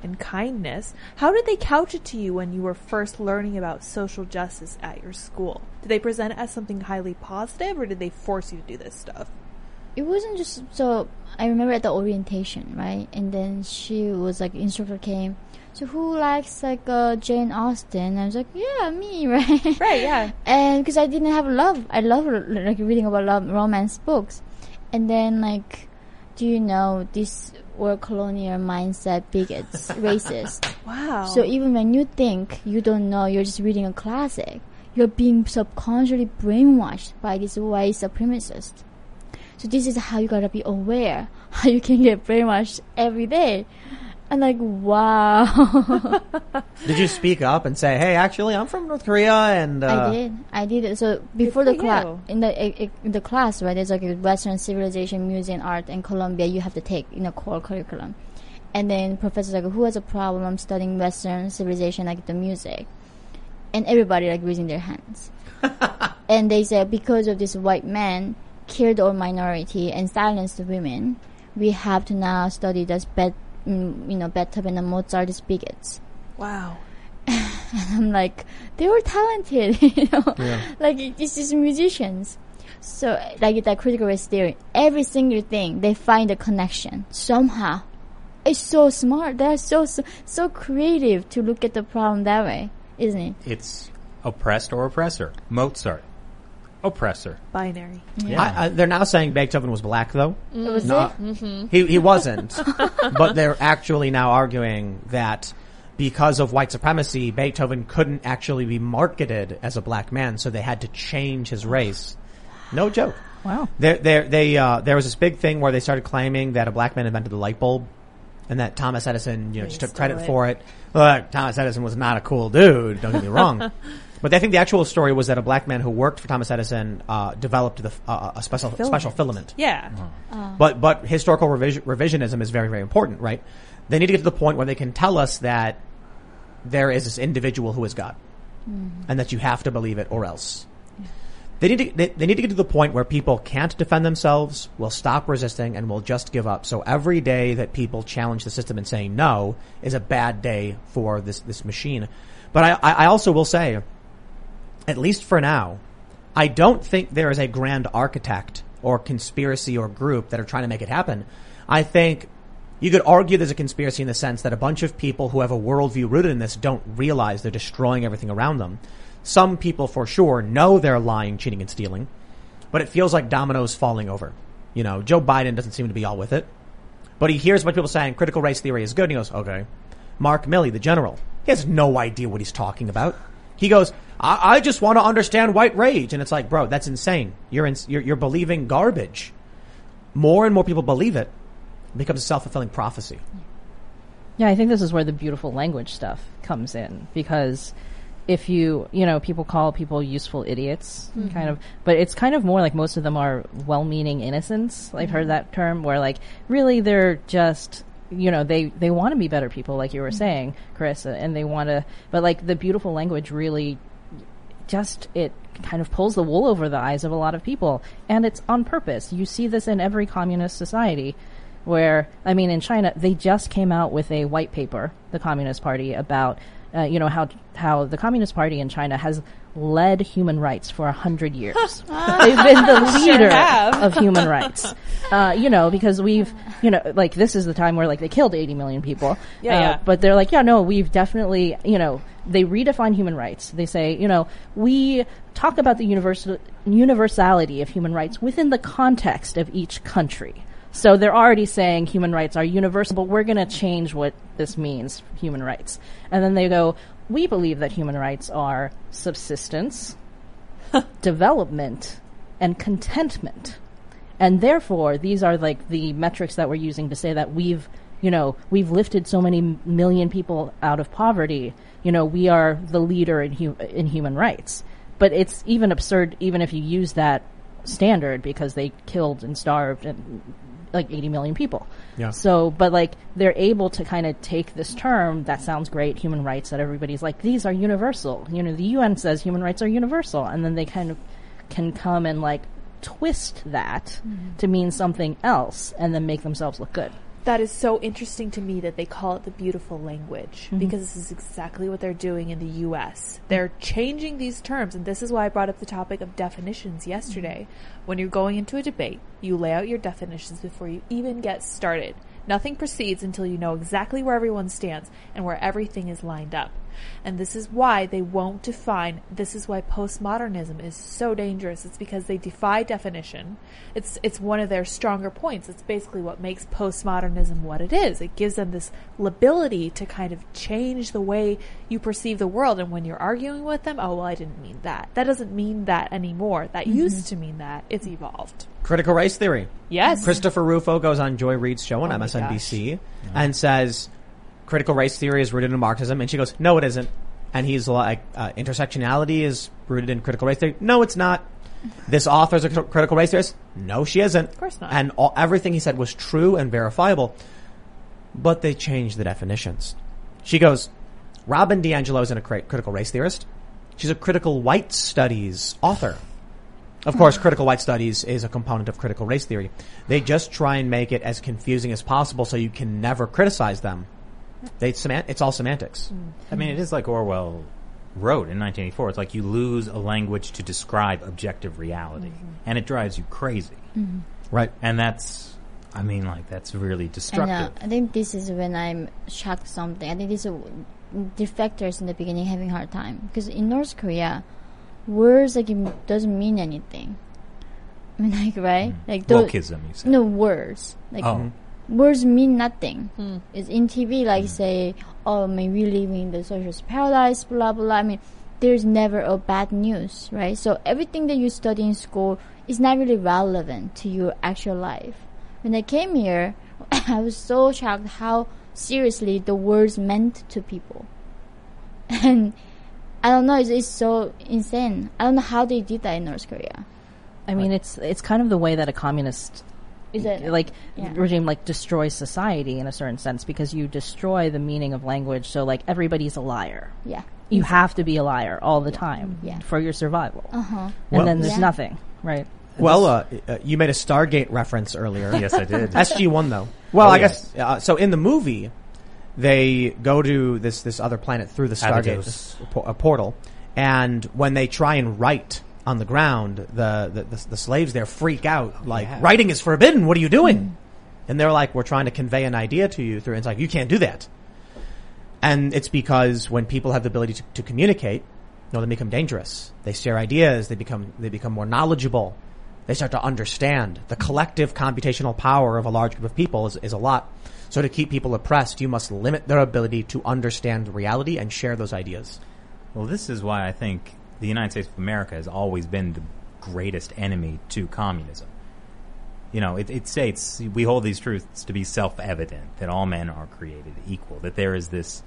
and kindness. How did they couch it to you when you were first learning about social justice at your school? Did they present it as something highly positive, or did they force you to do this stuff? It wasn't just, so I remember at the orientation, right? And then she was like, instructor came, so who likes like Jane Austen? And I was like, yeah, me, right? Right, yeah. And because I didn't have love, I love like reading about love romance books. And then like, do you know this were colonial mindset, bigots, racist? Wow. So even when you think you don't know, you're just reading a classic, you're being subconsciously brainwashed by these white supremacists. So this is how you gotta be aware, how you can get brainwashed every day. I'm like, wow. Did you speak up and say, hey, actually, I'm from North Korea? And I did. So before the class, in the class, right, there's like a Western Civilization, Music and Art in Columbia you have to take in a core curriculum. And then professor's like, who has a problem studying Western Civilization, like the music? And everybody like raising their hands. And they said, because of this white man killed our minority and silenced the women, we have to now study this Beethoven and Mozart as bigots. Wow. And I'm like, they were talented, you know? Yeah. Like, this is musicians. So, like that critical race theory, every single thing, they find a connection somehow. It's so smart. They're so creative to look at the problem that way, isn't it? It's oppressed or oppressor. Mozart. Oppressor. Binary. Yeah. They're now saying Beethoven was black, though. Was no, it? Mm-hmm. He wasn't. But they're actually now arguing that because of white supremacy, Beethoven couldn't actually be marketed as a black man, so they had to change his race. No joke. Wow. There was this big thing where they started claiming that a black man invented the light bulb, and that Thomas Edison, just took credit for it. Look, Thomas Edison was not a cool dude. Don't get me wrong. But I think the actual story was that a black man who worked for Thomas Edison developed a special filament. Yeah. But historical revisionism is very, very important, right? They need to get to the point where they can tell us that there is this individual who is God, and that you have to believe it or else. They need to get to the point where people can't defend themselves, will stop resisting, and will just give up. So every day that people challenge the system and say no is a bad day for this machine. But I also will say, at least for now, I don't think there is a grand architect or conspiracy or group that are trying to make it happen. I think you could argue there's a conspiracy in the sense that a bunch of people who have a worldview rooted in this don't realize they're destroying everything around them. Some people for sure know they're lying, cheating, and stealing, but it feels like dominoes falling over. Joe Biden doesn't seem to be all with it, but he hears a bunch of people saying critical race theory is good, and he goes, okay. Mark Milley, the general, he has no idea what he's talking about. He goes, I just want to understand white rage. And it's like, bro, that's insane. You're believing garbage. More and more people believe it. It becomes a self-fulfilling prophecy. Yeah, I think this is where the beautiful language stuff comes in, because if people call people useful idiots, kind of, but it's kind of more like most of them are well-meaning innocents. I've heard that term where like really they're just, they want to be better people, like you were saying, Chris, and they want to, but like the beautiful language really just, it kind of pulls the wool over the eyes of a lot of people, and it's on purpose. You see this in every communist society where, in China, they just came out with a white paper, the Communist Party, about how the Communist Party in China has led human rights for 100 years. They've been the leader of human rights. Because we've, like this is the time where like they killed 80 million people. But they're like, we've definitely, they redefine human rights. They say, we talk about the universality of human rights within the context of each country. So they're already saying human rights are universal, but we're going to change what this means, human rights. And then they go, we believe that human rights are subsistence, development, and contentment. And therefore, these are like the metrics that we're using to say that we've lifted so many million people out of poverty. We are the leader in human rights. But it's even absurd, even if you use that standard, because they killed and starved and like 80 million people. Yeah. So, but like they're able to kind of take this term that sounds great, human rights, that everybody's like, these are universal. The UN says human rights are universal. And then they kind of can come and like twist that to mean something else and then make themselves look good. That is so interesting to me that they call it the beautiful language, because this is exactly what they're doing in the U.S. They're changing these terms, and this is why I brought up the topic of definitions yesterday. When you're going into a debate, you lay out your definitions before you even get started. Nothing proceeds until you know exactly where everyone stands and where everything is lined up. And this is why they won't define, this is why postmodernism is so dangerous. It's because they defy definition. It's one of their stronger points. It's basically what makes postmodernism what it is. It gives them this ability to kind of change the way you perceive the world. And when you're arguing with them, oh, well, I didn't mean that. That doesn't mean that anymore. That used to mean that. It's evolved. Critical race theory. Yes. Christopher Rufo goes on Joy Reid's show on MSNBC and says critical race theory is rooted in Marxism, and she goes, no, it isn't. And he's like, intersectionality is rooted in critical race theory. No, it's not. This author's a critical race theorist. No, she isn't. Of course not. And everything he said was true and verifiable, but they changed the definitions. She goes, Robin DiAngelo isn't a critical race theorist. She's a critical white studies author. Of course, critical white studies is a component of critical race theory. They just try and make it as confusing as possible so you can never criticize them. It's all semantics. I mean, it is like Orwell wrote in 1984. It's like you lose a language to describe objective reality, and it drives you crazy. Right. And that's really destructive. And I think this is when I'm shocked something. I think these are defectors in the beginning having a hard time. Because in North Korea, words it doesn't mean anything. I mean, right? Like wokeism, you said. No, words. Words mean nothing. It's in TV, say, oh, we live in the socialist paradise, blah, blah. I mean, there's never a bad news, right? So everything that you study in school is not really relevant to your actual life. When I came here, I was so shocked how seriously the words meant to people. And I don't know, it's so insane. I don't know how they did that in North Korea. I mean, it's kind of the way that a communist regime destroys society in a certain sense, because you destroy the meaning of language. So everybody's a liar. Yeah. You have to be a liar all the time for your survival. And then there's nothing, right? Well, you made a Stargate reference earlier. Yes, I did. SG-1 though. Well, I guess, so in the movie, they go to this other planet through the Stargate portal, and when they try and write on the ground, the slaves there freak out, writing is forbidden, what are you doing? And they're like, we're trying to convey an idea to you through, and it's like, you can't do that. And it's because when people have the ability to communicate, they become dangerous. They share ideas, they become more knowledgeable. They start to understand. The collective computational power of a large group of people is a lot. So to keep people oppressed, you must limit their ability to understand reality and share those ideas. Well, this is why I think the United States of America has always been the greatest enemy to communism. It states, we hold these truths to be self-evident, that all men are created equal, that there is this,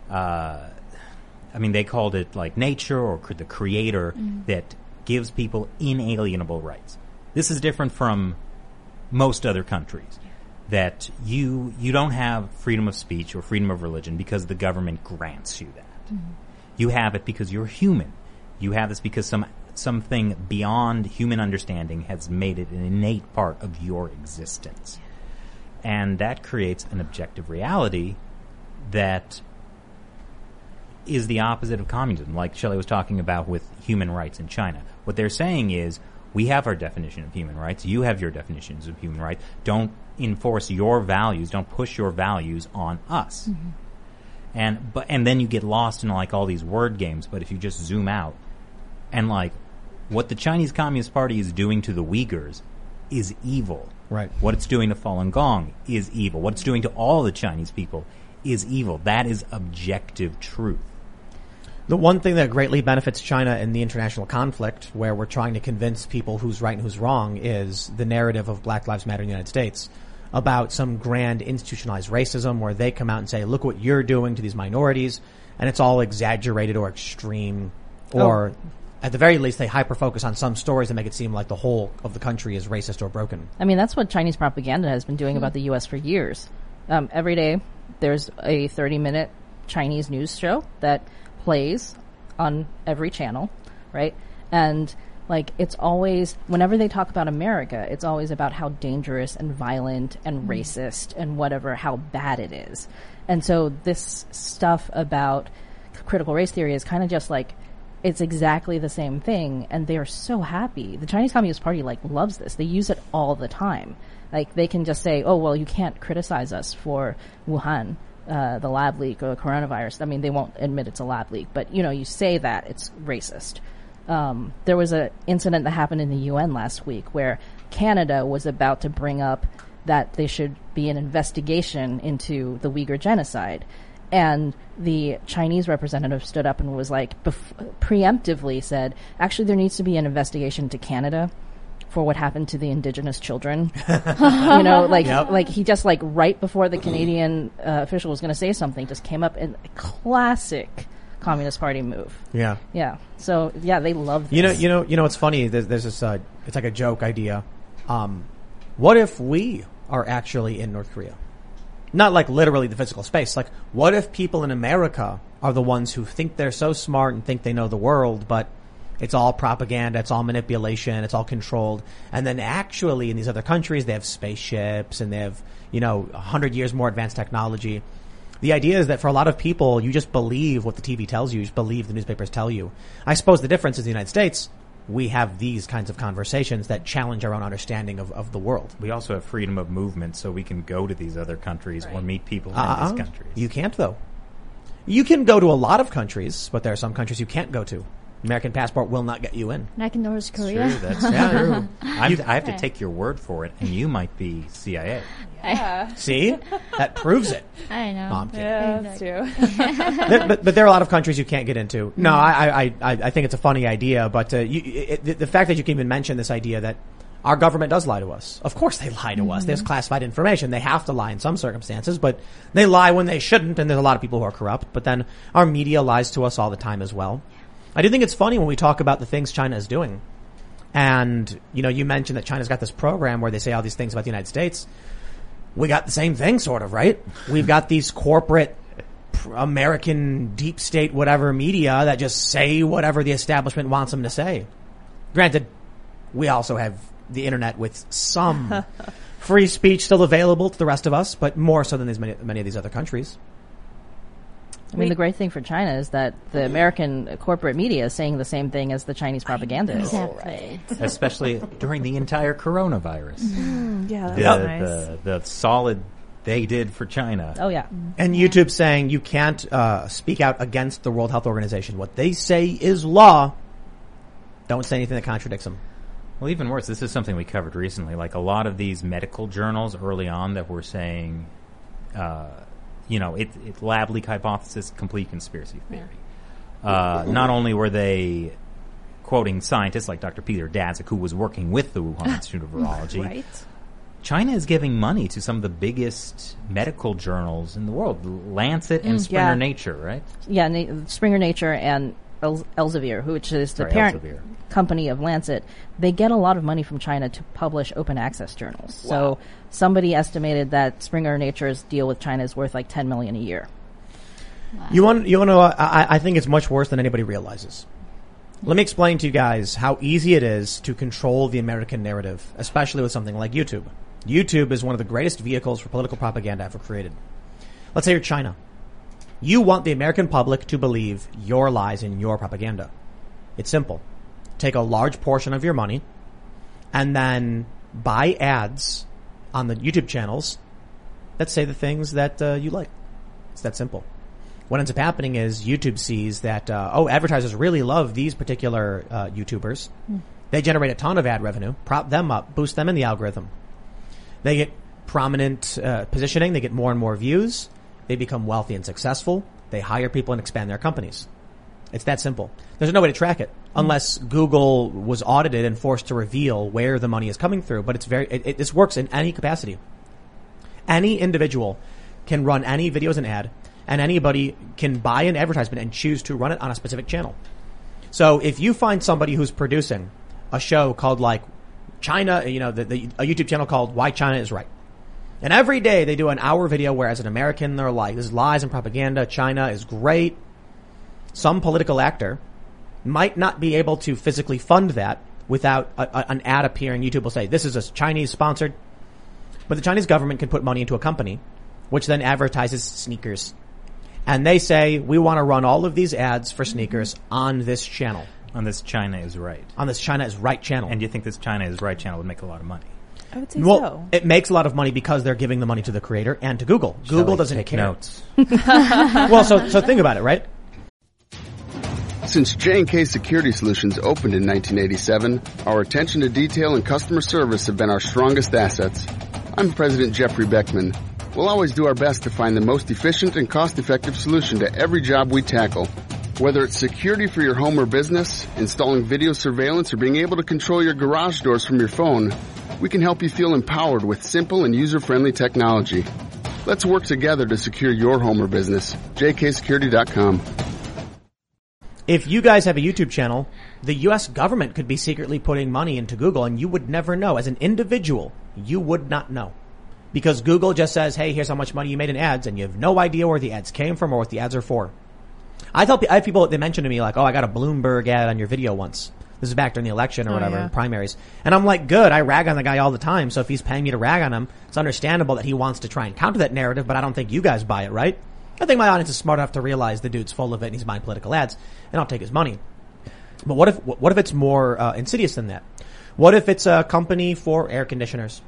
they called it nature or the creator that gives people inalienable rights. This is different from most other countries, that you don't have freedom of speech or freedom of religion because the government grants you that. You have it because you're human. You have this because something beyond human understanding has made it an innate part of your existence. And that creates an objective reality that is the opposite of communism, like Shelley was talking about with human rights in China. What they're saying is, we have our definition of human rights, you have your definitions of human rights, don't enforce your values, don't push your values on us. And then you get lost in all these word games, but if you just zoom out, and what the Chinese Communist Party is doing to the Uyghurs is evil. Right. What it's doing to Falun Gong is evil. What it's doing to all the Chinese people is evil. That is objective truth. The one thing that greatly benefits China in the international conflict, where we're trying to convince people who's right and who's wrong, is the narrative of Black Lives Matter in the United States about some grand institutionalized racism where they come out and say, look what you're doing to these minorities, and it's all exaggerated or extreme, or at the very least they hyper-focus on some stories that make it seem like the whole of the country is racist or broken. I mean, that's what Chinese propaganda has been doing about the U.S. for years. Every day there's a 30-minute Chinese news show that plays on every channel, right? And Like, it's always, whenever they talk about America, it's always about how dangerous and violent and racist and whatever, how bad it is. And so this stuff about critical race theory is kind of just like, it's exactly the same thing, and they are so happy. The Chinese Communist Party, like, loves this. They use it all the time. Like, they can just say, oh, well, you can't criticize us for Wuhan, the lab leak, or the coronavirus. I mean, they won't admit it's a lab leak, but, you know, you say that, it's racist. There was an incident that happened in the UN last week where Canada was about to bring up that there should be an investigation into the Uyghur genocide. And the Chinese representative stood up and was like, preemptively said, actually, there needs to be an investigation to Canada for what happened to the indigenous children. You know, like, like he just like right before the Canadian official was going to say something, just came up in a classic Communist Party move. Yeah. Yeah. So yeah, they love this. You know, it's funny. There's this, it's like a joke idea. What if we are actually in North Korea? Not like literally the physical space. Like, what if people in America are the ones who think they're so smart and think they know the world, but it's all propaganda, it's all manipulation, it's all controlled. And then actually in these other countries, they have spaceships and they have, 100 years more advanced technology. The idea is that for a lot of people, you just believe what the TV tells you. You just believe the newspapers tell you. I suppose the difference is in the United States, we have these kinds of conversations that challenge our own understanding of the world. We also have freedom of movement, so we can go to these other countries or meet people in these countries. You can't, though. You can go to a lot of countries, but there are some countries you can't go to. American passport will not get you in. Like North Korea. True, that's true. I have to take your word for it, and you might be CIA. Yeah. See? That proves it. I know. No, I'm kidding. Yeah, that's true. but there are a lot of countries you can't get into. No, I think it's a funny idea, but the fact that you can even mention this idea that our government does lie to us. Of course they lie to us. There's classified information. They have to lie in some circumstances, but they lie when they shouldn't, and there's a lot of people who are corrupt. But then our media lies to us all the time as well. I do think it's funny when we talk about the things China is doing. And, you mentioned that China's got this program where they say all these things about the United States. We got the same thing, sort of, right? We've got these corporate American deep state whatever media that just say whatever the establishment wants them to say. Granted, we also have the internet with some free speech still available to the rest of us, but more so than many of these other countries. I mean, the great thing for China is that the American corporate media is saying the same thing as the Chinese propaganda is. Exactly. Especially during the entire coronavirus. Yeah, that's nice. The solid they did for China. Oh, yeah. And YouTube saying you can't speak out against the World Health Organization. What they say is law. Don't say anything that contradicts them. Well, even worse, this is something we covered recently. Like a lot of these medical journals early on that were saying... it's lab leak hypothesis, complete conspiracy theory. Not only were they quoting scientists like Dr. Peter Daszak, who was working with the Wuhan Institute of Virology, Right. China is giving money to some of the biggest medical journals in the world, Lancet and Springer Nature, right? Yeah, Springer Nature and Elsevier, which is the parent company of Lancet. They get a lot of money from China to publish open access journals. Wow. So somebody estimated that Springer Nature's deal with China is worth like $10 million a year. Wow. You want to know? I think it's much worse than anybody realizes. Let me explain to you guys how easy it is to control the American narrative, especially with something like YouTube. YouTube is one of the greatest vehicles for political propaganda ever created. Let's say you're China. You want the American public to believe your lies and your propaganda. It's simple. Take a large portion of your money and then buy ads on the YouTube channels that say the things that you like. It's that simple. What ends up happening is YouTube sees that, advertisers really love these particular YouTubers. They generate a ton of ad revenue, prop them up, boost them in the algorithm. They get prominent positioning. They get more and more views. They become wealthy and successful. They hire people and expand their companies. It's that simple. There's no way to track it unless Google was audited and forced to reveal where the money is coming through. But this works in any capacity. Any individual can run any video as an ad, and anybody can buy an advertisement and choose to run it on a specific channel. So if you find somebody who's producing a show called like China, a YouTube channel called Why China is Right. And every day they do an hour video where as an American they're like, this is lies and propaganda, China is great. Some political actor might not be able to physically fund that without an ad appearing. YouTube will say, this is a Chinese sponsored. But the Chinese government can put money into a company, which then advertises sneakers. And they say, we want to run all of these ads for sneakers on this channel. On this China is Right. On this China is Right channel. And you think this China is Right channel would make a lot of money? I would say Well, so. it makes a lot of money because they're giving the money to the creator and to Google. Google doesn't take care. notes. Well, so think about it, right? Since J&K Security Solutions opened in 1987, our attention to detail and customer service have been our strongest assets. I'm President Jeffrey Beckman. We'll always do our best to find the most efficient and cost-effective solution to every job we tackle. Whether it's security for your home or business, installing video surveillance, or being able to control your garage doors from your phone, we can help you feel empowered with simple and user-friendly technology. Let's work together to secure your home or business. jksecurity.com. If you guys have a YouTube channel, the U.S. government could be secretly putting money into Google, and you would never know. As an individual, you would not know. Because Google just says, hey, here's how much money you made in ads, and you have no idea where the ads came from or what the ads are for. I have people, they mention to me like, oh, I got a Bloomberg ad on your video once. This is back during the election or whatever, yeah. in primaries. And I'm like, good, I rag on the guy all the time, so if he's paying me to rag on him, it's understandable that he wants to try and counter that narrative, but I don't think you guys buy it, right? I think my audience is smart enough to realize the dude's full of it and he's buying political ads, and I'll take his money. But what if it's more insidious than that? What if it's a company for air conditioners?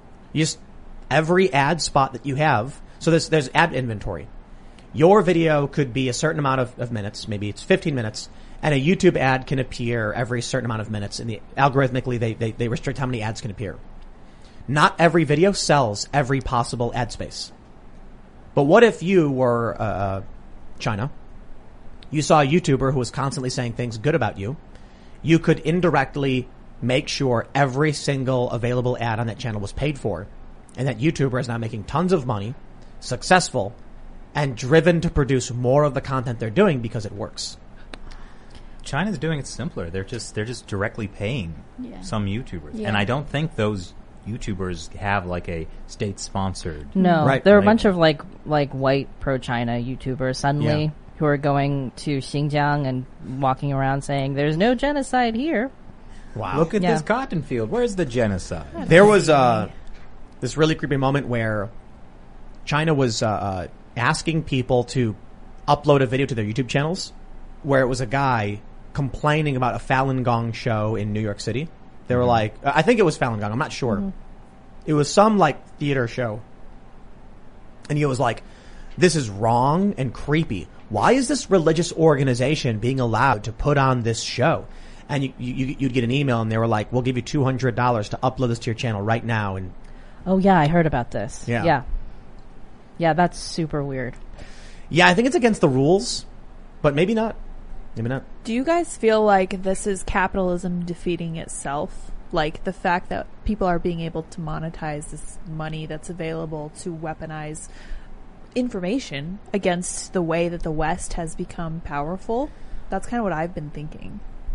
Every ad spot that you have, so there's ad inventory. Your video could be a certain amount of minutes, maybe it's 15 minutes, and a YouTube ad can appear every certain amount of minutes, and algorithmically they restrict how many ads can appear. Not every video sells every possible ad space. But what if you were China? You saw a YouTuber who was constantly saying things good about you. You could indirectly make sure every single available ad on that channel was paid for, and that YouTuber is now making tons of money, successful, and driven to produce more of the content they're doing because it works. China's doing it simpler. They're just directly paying some YouTubers. Yeah. And I don't think those YouTubers have like a state-sponsored. No, Right. there are a Like- bunch of like white pro-China YouTubers suddenly Yeah. who are going to Xinjiang and walking around saying there's no genocide here. Wow. Look at Yeah. this cotton field. Where's the genocide? There was this really creepy moment where China was asking people to upload a video to their YouTube channels, where it was a guy complaining about a Falun Gong show in New York City. They were like, I think it was Falun Gong, I'm not sure. It was some like theater show. And he was like, this is wrong and creepy. Why is this religious organization being allowed to put on this show? And you'd get an email and they were like, we'll give you $200 to upload this to your channel right now. And Oh yeah, I heard about this. Yeah. Yeah, that's super weird. yeah, I think it's against the rules, but maybe not. Maybe not. Do you guys feel like this is capitalism defeating itself? Like the fact that people are being able to monetize this money that's available to weaponize information against the way that the West has become powerful? That's kind of what I've been thinking.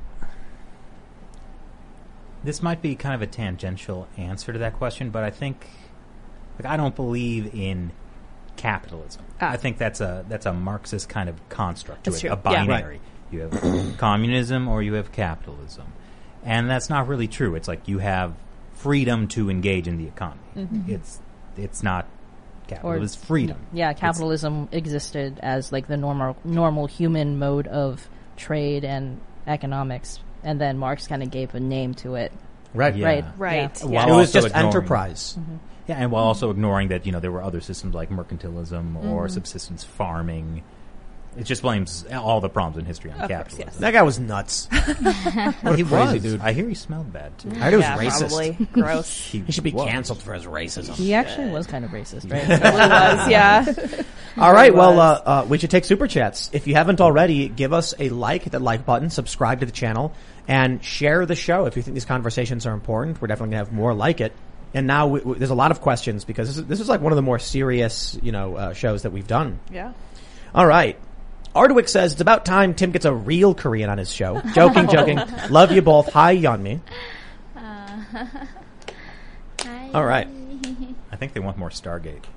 This might be kind of a tangential answer to that question, but I think, I don't believe in capitalism. I think that's a Marxist kind of construct to That's it, true. a binary. You have communism or you have capitalism. And that's not really true. It's like you have freedom to engage in the economy. It's not capitalism, it's freedom. Yeah, capitalism existed as like the normal human mode of trade and economics, and then Marx kind of gave a name to it. Right. Yeah. Right. Right. Yeah. While It was also just ignoring- enterprise. Yeah, and while also ignoring that, there were other systems like mercantilism or subsistence farming. It just blames all the problems in history on Of course, capitalism. yes. That guy was nuts. What a crazy dude. I hear he smelled bad too. I heard he was Yeah, racist. probably. Gross. He should be was. canceled for his racism. He actually was kind of racist, right? It was, yeah. All right, He well, was. we should take super chats. If you haven't already, give us a like, hit that like button, subscribe to the channel, and share the show if you think these conversations are important. We're definitely going to have more like it. And now there's a lot of questions because this is like one of the more serious, shows that we've done. Yeah. All right. Ardwick says, it's about time Tim gets a real Korean on his show. Joking. Love you both. Hi, Yeonmi. Hi. All right. I think they want more Stargate.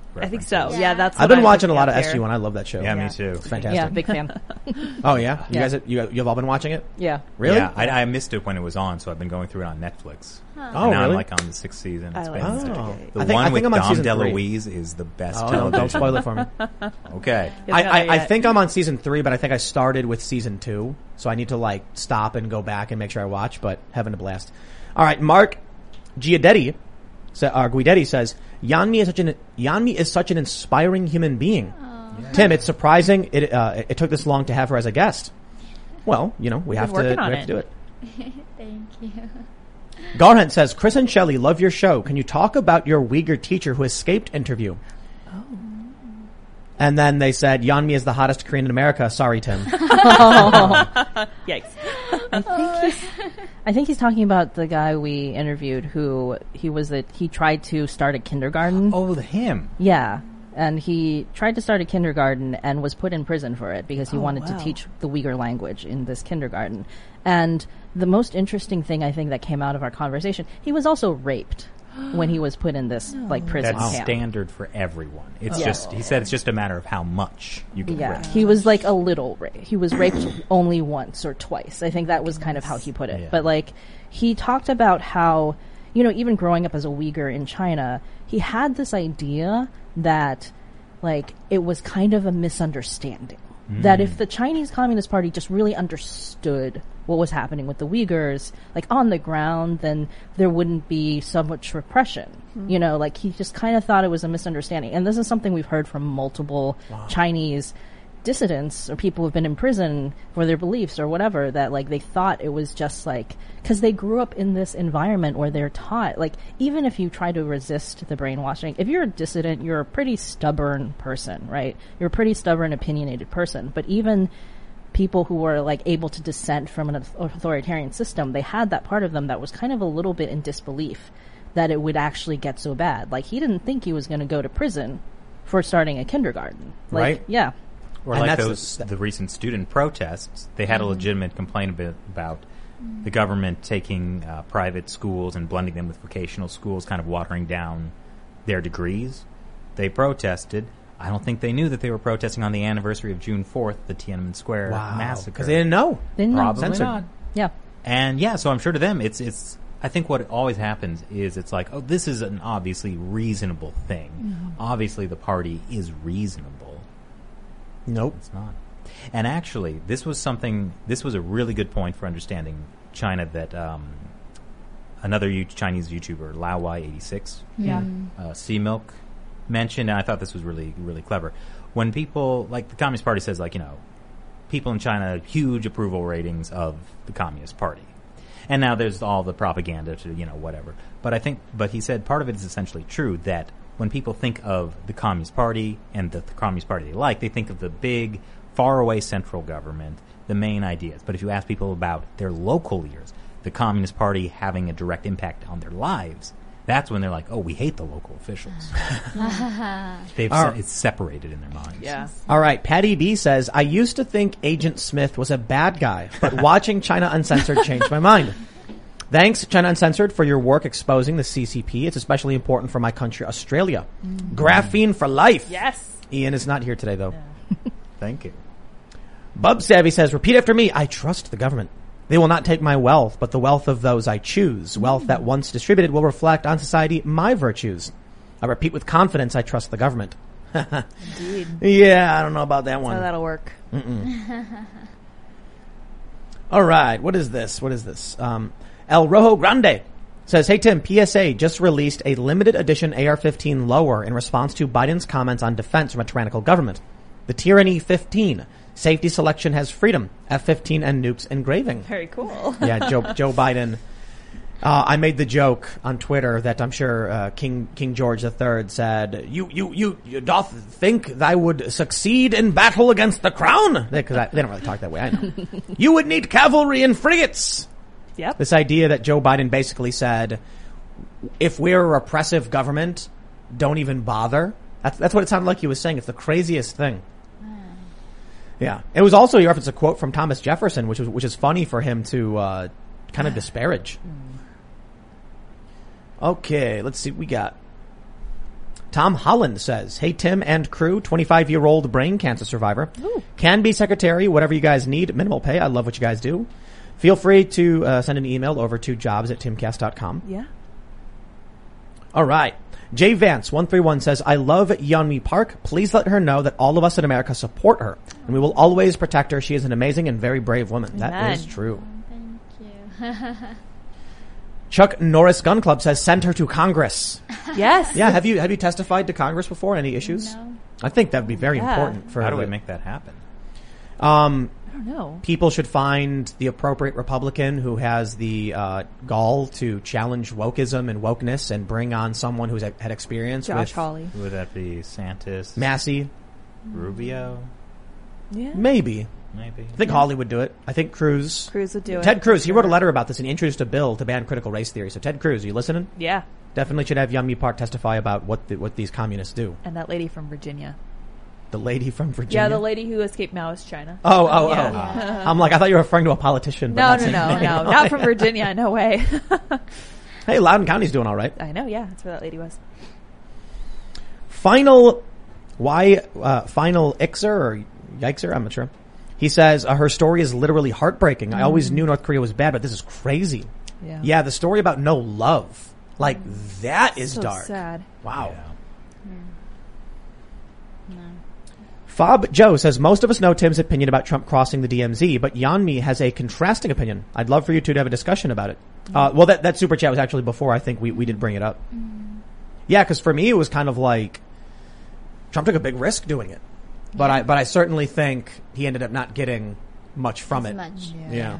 I think so. Yeah, that's. I've been watching a lot of SG1. I love that show. Yeah, me too. It's fantastic. Yeah, big fan. Oh yeah, you guys, you've all been watching it? Yeah. Really? Yeah, I missed it when it was on, so I've been going through it on Netflix. Oh, and now really? I'm like on the 6th season. It's like been it. Oh. the I think one with I'm on Dom season 3. DeLuise is the best Oh, television. don't spoil it for me. Okay. I think I'm on season 3, but I think I started with season 2, so I need to like stop and go back and make sure I watch. But having a blast. All right, Mark Guidetti says Yanmi is such an inspiring human being. Oh. Tim, it's surprising it took this long to have her as a guest. Well, we have to do it. Thank you. Garhant says, Chris and Shelley, love your show. Can you talk about your Uyghur teacher who escaped interview? Oh. And then they said, Yanmi is the hottest Korean in America. Sorry, Tim. Yikes. I think he's talking about the guy we interviewed who he tried to start a kindergarten. Oh, him. Yeah. And he tried to start a kindergarten and was put in prison for it because he wanted to teach the Uyghur language in this kindergarten. And the most interesting thing I think that came out of our conversation, he was also raped when he was put in this prison That's camp. standard for everyone. It's just, he said it's just a matter of how much you get raped. He was like a little raped. He was raped only once or twice. I think that was kind of how he put it. Yeah. But he talked about how, even growing up as a Uyghur in China, he had this idea that it was kind of a misunderstanding. That if the Chinese Communist Party just really understood what was happening with the Uyghurs, on the ground, then there wouldn't be so much repression. He just kind of thought it was a misunderstanding. And this is something we've heard from multiple Chinese dissidents or people who've been in prison for their beliefs or whatever, that they thought it was just because they grew up in this environment where they're taught, even if you try to resist the brainwashing, if you're a dissident, you're a pretty stubborn person, right? You're a pretty stubborn, opinionated person. But even people who were able to dissent from an authoritarian system, they had that part of them that was kind of a little bit in disbelief that it would actually get so bad. He didn't think he was going to go to prison for starting a kindergarten. Right. Yeah. Or the recent student protests, they had a legitimate complaint about the government taking private schools and blending them with vocational schools, kind of watering down their degrees. They protested. I don't think they knew that they were protesting on the anniversary of June 4th, the Tiananmen Square massacre. Because they didn't know. Probably Censored. not. Yeah. And so I'm sure to them, it's. I think what always happens is it's this is an obviously reasonable thing. Obviously, the party is reasonable. Nope. It's not. And actually, this was a really good point for understanding China that another Chinese YouTuber, LaoY86, Sea Milk, mentioned, and I thought this was really, really clever. When people, the Communist Party says, people in China, huge approval ratings of the Communist Party. And now there's all the propaganda to, whatever. But he said part of it is essentially true, that when people think of the Communist Party and the Communist Party they like, they think of the big, faraway central government, the main ideas. But if you ask people about their local leaders, the Communist Party having a direct impact on their lives, that's when they're like, oh, we hate the local officials. It's separated in their minds. Yeah. All right. Patty B says, I used to think Agent Smith was a bad guy, but watching China Uncensored changed my mind. Thanks, China Uncensored, for your work exposing the CCP. It's especially important for my country, Australia. Graphene for life. Yes. Ian is not here today, though. Yeah. Thank you. Bub Savvy says, repeat after me. I trust the government. They will not take my wealth, but the wealth of those I choose. Wealth that once distributed will reflect on society my virtues. I repeat with confidence, I trust the government. Indeed. Yeah, I don't know about that one. How that'll work. All right, what is this? El Rojo Grande says, hey Tim, PSA just released a limited edition AR-15 lower in response to Biden's comments on defense from a tyrannical government. The Tyranny 15. Safety selection has freedom. F-15 and nukes engraving. Very cool. Yeah, Joe Biden. I made the joke on Twitter that I'm sure King George III said, "You doth think thou would succeed in battle against the crown?" Because they don't really talk that way. I know. You would need cavalry and frigates. Yep. This idea that Joe Biden basically said, if we're a repressive government, don't even bother. That's what it sounded like he was saying. It's the craziest thing. Yeah. It was also, he referenced a quote from Thomas Jefferson, which is funny for him to kind of disparage. Okay, let's see what we got. Tom Holland says, hey, Tim and crew, 25-year-old brain cancer survivor. Ooh. Can be secretary, whatever you guys need. Minimal pay. I love what you guys do. Feel free to send an email over to jobs@timcast.com. Yeah. All right. Jay Vance 131 says, I love Yeonmi Park. Please let her know that all of us in America support her, and we will always protect her. She is an amazing and very brave woman. Amen. That is true. Thank you. Chuck Norris Gun Club says, send her to Congress. Yes. Yeah, have you testified to Congress before? Any issues? No. I think that would be very Yeah. important for How do we make that happen? I don't know. People should find the appropriate Republican who has the gall to challenge wokeism and wokeness and bring on someone who's had experience Josh with Hawley. Would that be Santis? Massey. Rubio? Yeah. Maybe. Maybe. I think Hawley would do it. I think Cruz. Cruz would do it. Ted Cruz, for he wrote a sure. letter about this and introduced a bill to ban critical race theory. So Ted Cruz, are you listening? Yeah. Definitely should have Yeonmi Park testify about what these communists do. And that lady from Virginia. The lady from Virginia. Yeah, the lady who escaped Maoist China. Oh. Yeah. I'm like, I thought you were referring to a politician. But No, not no, saying no, anything. no. Not from Virginia. No way. Hey, Loudoun County's doing all right. I know, yeah. That's where that lady was. Final Ixer or Yikser, I'm not sure. He says, her story is literally heartbreaking. I always knew North Korea was bad, but this is crazy. Yeah. Yeah, the story about no love. Like, that is So dark. sad. Wow. Yeah. Fob Joe says, most of us know Tim's opinion about Trump crossing the DMZ, but Yeonmi has a contrasting opinion. I'd love for you two to have a discussion about it. Well, that super chat was actually before I think we did bring it up. Yeah, because for me it was kind of like Trump took a big risk doing it. But I certainly think he ended up not getting much from As it. much. Yeah.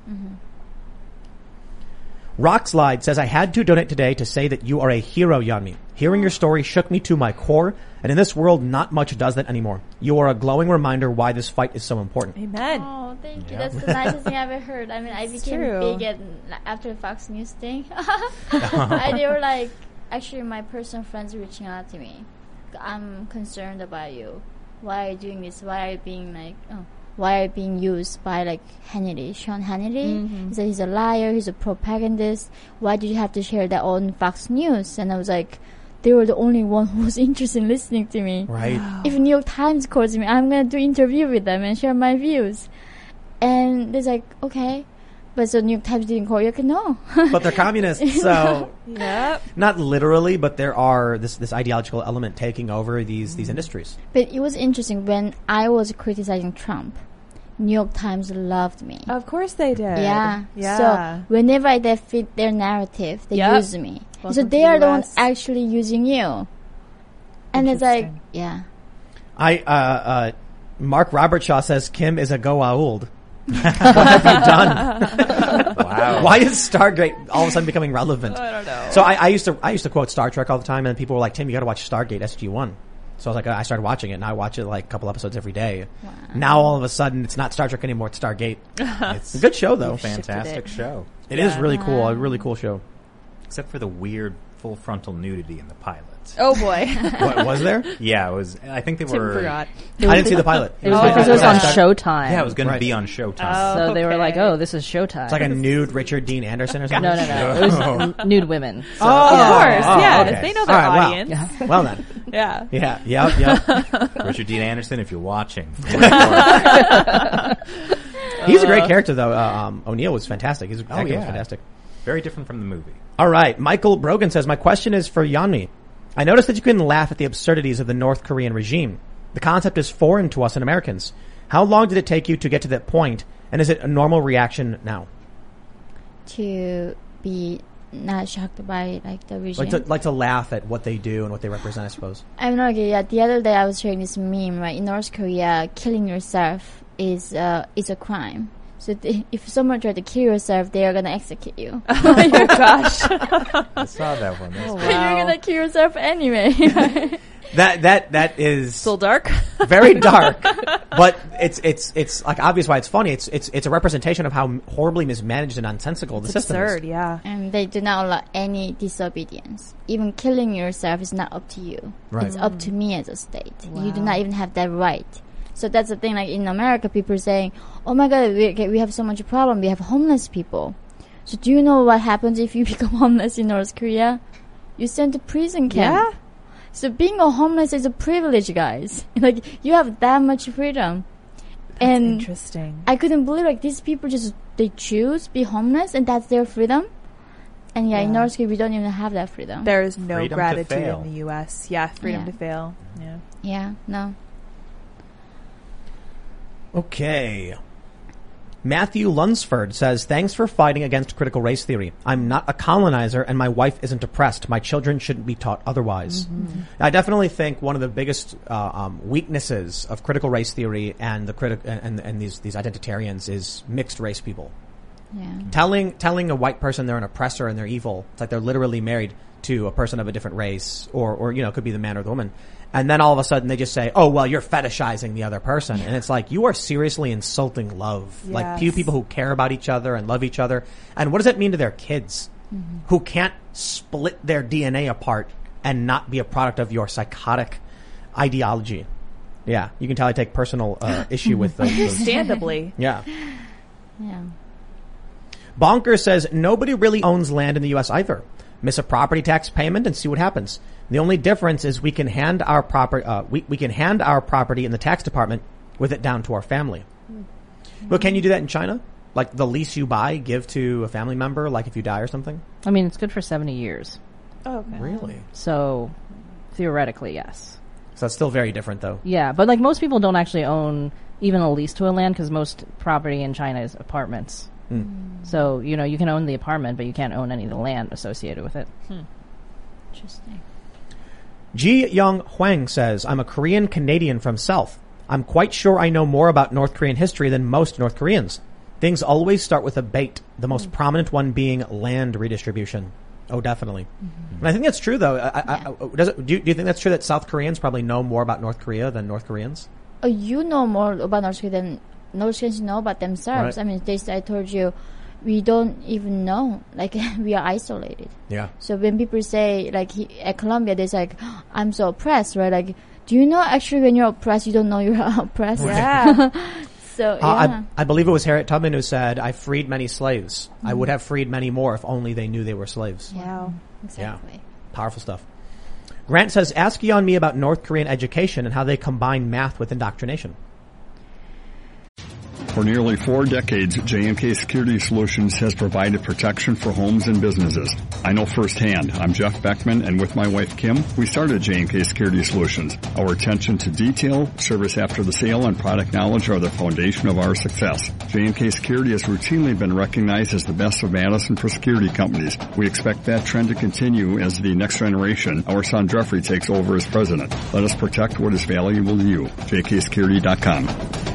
Rockslide says, I had to donate today to say that you are a hero, Yeonmi. Hearing your story shook me to my core, and in this world, not much does that anymore. You are a glowing reminder why this fight is so important. Amen. Oh, thank you. Yeah. That's the nicest thing I've ever heard. I mean, I became true. big after the Fox News thing. They were like, actually, my personal friends reaching out to me. I'm concerned about you. Why are you doing this? Why are you being like, why are you being used by like Hannity, Sean Hannity? He said he's a liar, he's a propagandist. Why did you have to share that on Fox News? And I was like, they were the only one who was interested in listening to me. Right. If New York Times calls me, I'm gonna do interview with them and share my views. And they're like, okay. But so New York Times didn't call you? Okay, no. But they're communists, so Yep. not literally, but there are this ideological element taking over these industries. But it was interesting when I was criticizing Trump. New York Times loved me. Of course they did. Yeah. Yeah. So whenever they fit their narrative, they Yep. use me. Welcome so to they the are the ones US. actually using you. And it's like, Interesting. yeah. Mark Robertshaw says Kim is a Goa'uld. What have you done? Wow. Why is Stargate all of a sudden becoming relevant? I don't know. So I used to quote Star Trek all the time, and people were like, Tim, you gotta watch Stargate SG-1. So I was like, I started watching it, and I watch it like a couple episodes every day. Wow. Now all of a sudden, it's not Star Trek anymore, it's Stargate. It's A good show, though. fantastic show. It is Yeah. really cool, a really cool show. Except for the weird full frontal nudity in the pilot. Oh boy. What was there? Yeah, it was. I think they Tim were. forgot. I didn't see the pilot. It was because it was on Showtime. Yeah, it was going Right. to be on Showtime. Oh. So they were Okay. like, "Oh, this is Showtime." It's like a nude Richard Dean Anderson or something. no. It was nude women. So, Of course, Oh, yes. okay. They know their All right, well. audience. Well then. Yeah. Yeah, yep. Richard Dean Anderson, if you're watching, He's a great character, though. O'Neill was fantastic. His acting was yeah. fantastic. very different from the movie. All right. Michael Brogan says, my question is for Yeonmi. I noticed that you couldn't laugh at the absurdities of the North Korean regime. The concept is foreign to us and Americans. How long did it take you to get to that point, and is it a normal reaction now? To be not shocked by like the regime. Like to laugh at what they do and what they represent, I suppose. I'm not okay. Yeah, the other day I was sharing this meme. Right, in North Korea, killing yourself is a crime. So if someone tried to kill yourself, they are gonna execute you. Oh my gosh. I saw that one. That's Oh, great. You're gonna kill yourself anyway. That is Still dark. very dark, but it's like obvious why it's funny. It's a representation of how horribly mismanaged and nonsensical the It's system absurd, is. yeah. And they do not allow any disobedience. Even killing yourself is not up to you. Right. It's up to me as a state. You do Wow. not even have that right. So that's the thing. Like in America, people are saying, "Oh my God, we have so much problem. We have homeless people." So do you know what happens if you become homeless in North Korea? You sent to prison camp. Yeah. So being a homeless is a privilege, guys. Like, you have that much freedom. That's interesting. I couldn't believe, like, these people they choose be homeless and that's their freedom. And in North Korea, we don't even have that freedom. There is no Freedom gratitude in the U.S. Yeah, freedom to fail. Yeah. Yeah, no. Okay. Matthew Lunsford says, thanks for fighting against critical race theory. I'm not a colonizer and my wife isn't oppressed. My children shouldn't be taught otherwise. Mm-hmm. I definitely think one of the biggest weaknesses of critical race theory and these identitarians is mixed race people. Yeah. Telling a white person they're an oppressor and they're evil. It's like they're literally married to a person of a different race or it could be the man or the woman. And then all of a sudden they just say, oh, well, you're fetishizing the other person. And it's like, you are seriously insulting love. Yes. Like people who care about each other and love each other. And what does that mean to their kids who can't split their DNA apart and not be a product of your psychotic ideology? Yeah. You can tell I take personal issue with those. Understandably. Yeah. Yeah. Bonker says, nobody really owns land in the U.S. either. Miss a property tax payment and see what happens. The only difference is we can hand our property in the tax department with it down to our family. But can you do that in China? Like the lease you buy, give to a family member, like if you die or something? I mean, it's good for 70 years. Oh, okay. Really? So, theoretically, yes. So it's still very different, though. Yeah, but like most people don't actually own even a lease to a land because most property in China is apartments. So, you can own the apartment, but you can't own any of the land associated with it. Interesting. Ji Young Huang says, I'm a Korean Canadian from South. I'm quite sure I know more about North Korean history than most North Koreans. Things always start with a bait, the most prominent one being land redistribution. Oh, definitely. And I think that's true, though. Do you think that's true that South Koreans probably know more about North Korea than North Koreans? You know more about North Korea than North Koreans know about themselves. Right. I mean, I told you, we don't even know. Like, we are isolated. Yeah. So when people say, like, at Columbia, they're like, I'm so oppressed, right? Like, do you know actually when you're oppressed, you don't know you're oppressed? Yeah. So, yeah. I believe it was Harriet Tubman who said, I freed many slaves. I would have freed many more if only they knew they were slaves. Wow. Exactly. Yeah. Powerful stuff. Grant says, ask Yeon Me about North Korean education and how they combine math with indoctrination. For nearly 4 decades, J&K Security Solutions has provided protection for homes and businesses. I know firsthand. I'm Jeff Beckman, and with my wife Kim, we started J&K Security Solutions. Our attention to detail, service after the sale, and product knowledge are the foundation of our success. J&K Security has routinely been recognized as the best of Madison for security companies. We expect that trend to continue as the next generation, our son Jeffrey, takes over as president. Let us protect what is valuable to you. JKSecurity.com.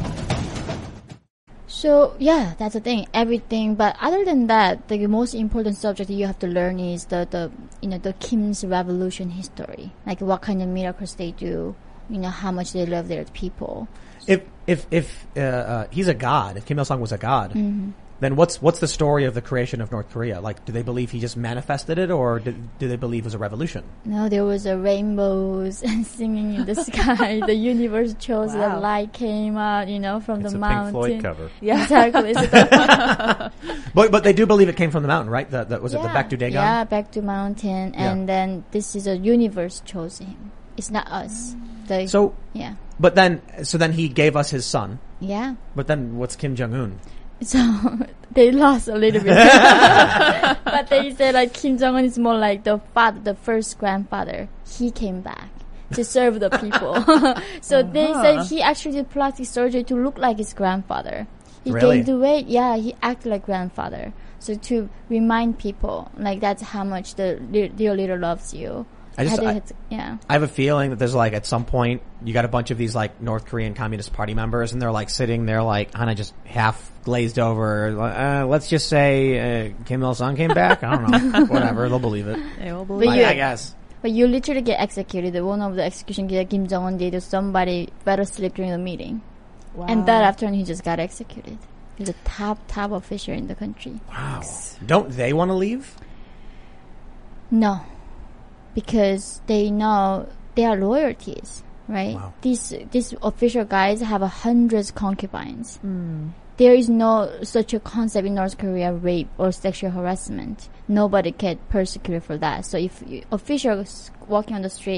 So, yeah, that's the thing. Everything. But other than that, the most important subject you have to learn is the Kim's revolution history. Like, what kind of miracles they do, how much they love their people. If he's a god, if Kim Il-sung was a god, then what's the story of the creation of North Korea? Like, do they believe he just manifested it, or do they believe it was a revolution? No, there was a rainbows singing in the sky. The universe chose the light came out, from the mountain. It's a Pink Floyd cover. Yeah, exactly. But they do believe it came from the mountain, right? Was it the Baekdu Dagon? Yeah, Baekdu Mountain, and then this is a universe chose him. It's not us. But then he gave us his son. Yeah. But then what's Kim Jong-un? So they lost a little bit, but they said like Kim Jong-un is more like the first grandfather. He came back to serve the people. So they said he actually did plastic surgery to look like his grandfather. He gained the weight. Yeah, he acted like grandfather. So to remind people, like that's how much the dear leader loves you. I have a feeling that there's like at some point you got a bunch of these like North Korean Communist Party members and they're like sitting there like kind of just half glazed over. Let's just say Kim Il-sung came back. I don't know. Whatever. They'll believe it. They will believe it. I guess. But you literally get executed. One of the execution that Kim Jong-un did, somebody fell asleep during the meeting. Wow. And that afternoon he just got executed. He's a top official in the country. Wow. Don't they want to leave? No. Because they know their loyalties, right? Wow. These official guys have hundreds concubines. There is no such a concept in North Korea, rape or sexual harassment. Nobody get persecuted for that. So if officials walking on the street,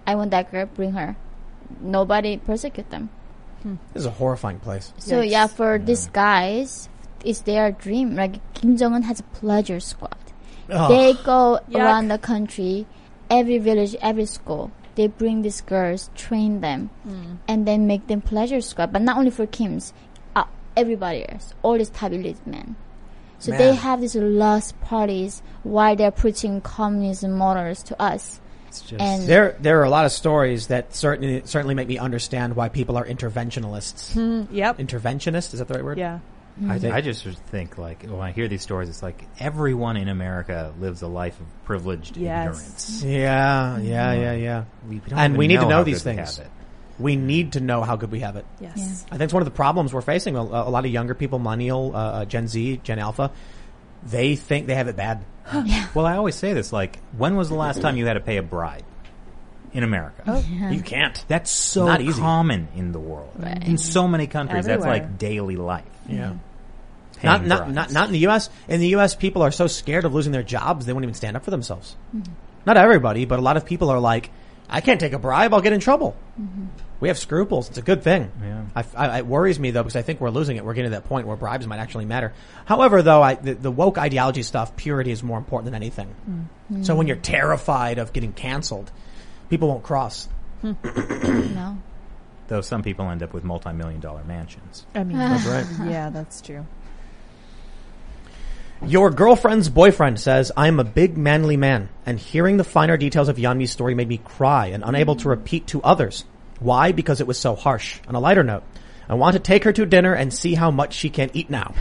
I want that girl, bring her. Nobody persecute them. This is a horrifying place. So yeah, for these guys, it's their dream. Like Kim Jong-un has a pleasure squad. Ugh. They go Yuck. around the country, every village, every school. They bring these girls, train them, and then make them pleasure squad. But not only for Kims, everybody else, all these top elite men. So they have these lust parties while they're preaching communism morals to us. And There are a lot of stories that certainly make me understand why people are interventionalists. Yep. Interventionist, is that the right word? Yeah. I just think, like, when I hear these stories, it's like everyone in America lives a life of privileged ignorance. Yeah. We don't And even we need to know how these good we things. have it. We need to know how good we have it. Yes. Yeah. I think it's one of the problems we're facing. A lot of younger people, millennial, Gen Z, Gen Alpha, they think they have it bad. Well, I always say this, like, when was the last time you had to pay a bribe in America? You can't. That's so Not easy. common in the world. Right. In so many countries, Everywhere. that's like daily life. Yeah. Paying Not bribes. in the U.S. In the U.S., people are so scared of losing their jobs, they won't even stand up for themselves. Not everybody, but a lot of people are like, I can't take a bribe, I'll get in trouble. We have scruples. It's a good thing. Yeah. It worries me, though, because I think we're losing it. We're getting to that point where bribes might actually matter. However, though, the woke ideology stuff, purity is more important than anything. So when you're terrified of getting canceled, people won't cross. no. Though some people end up with multi-million-dollar mansions. I mean, That's right. yeah, that's true. Your girlfriend's boyfriend says, I'm a big manly man, and hearing the finer details of Yeonmi's story made me cry and unable to repeat to others. Why? Because it was so harsh. On a lighter note, I want to take her to dinner and see how much she can eat now.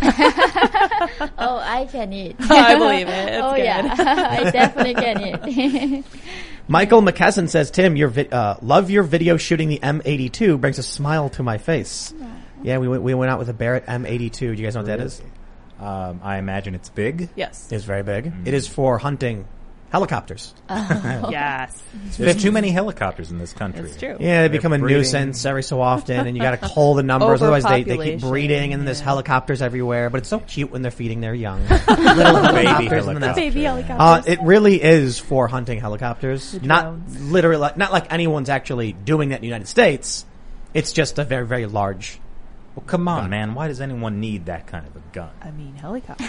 Oh, I can eat. I believe it. It's oh good. yeah, I definitely can eat. Michael McKesson says, Tim, love your video shooting the M82 brings a smile to my face. Yeah, we went out with a Barrett M82. Do you guys know what that is? I imagine it's big. Yes. It's very big. It is for hunting helicopters. Yes. There's too many helicopters in this country. It's true. Yeah, they They're become a breeding. nuisance every so often, and you got to cull the numbers. Otherwise, they keep Overpopulation, breeding, and then there's yeah. helicopters everywhere. But it's so cute when they're feeding their young. Little helicopters. And then that's- Baby helicopters. it really is for hunting helicopters. The Not drones. literally, not like anyone's actually doing that in the United States. It's just a very, very large. Well, come on, man. Why does anyone need that kind of a gun? I mean, helicopters.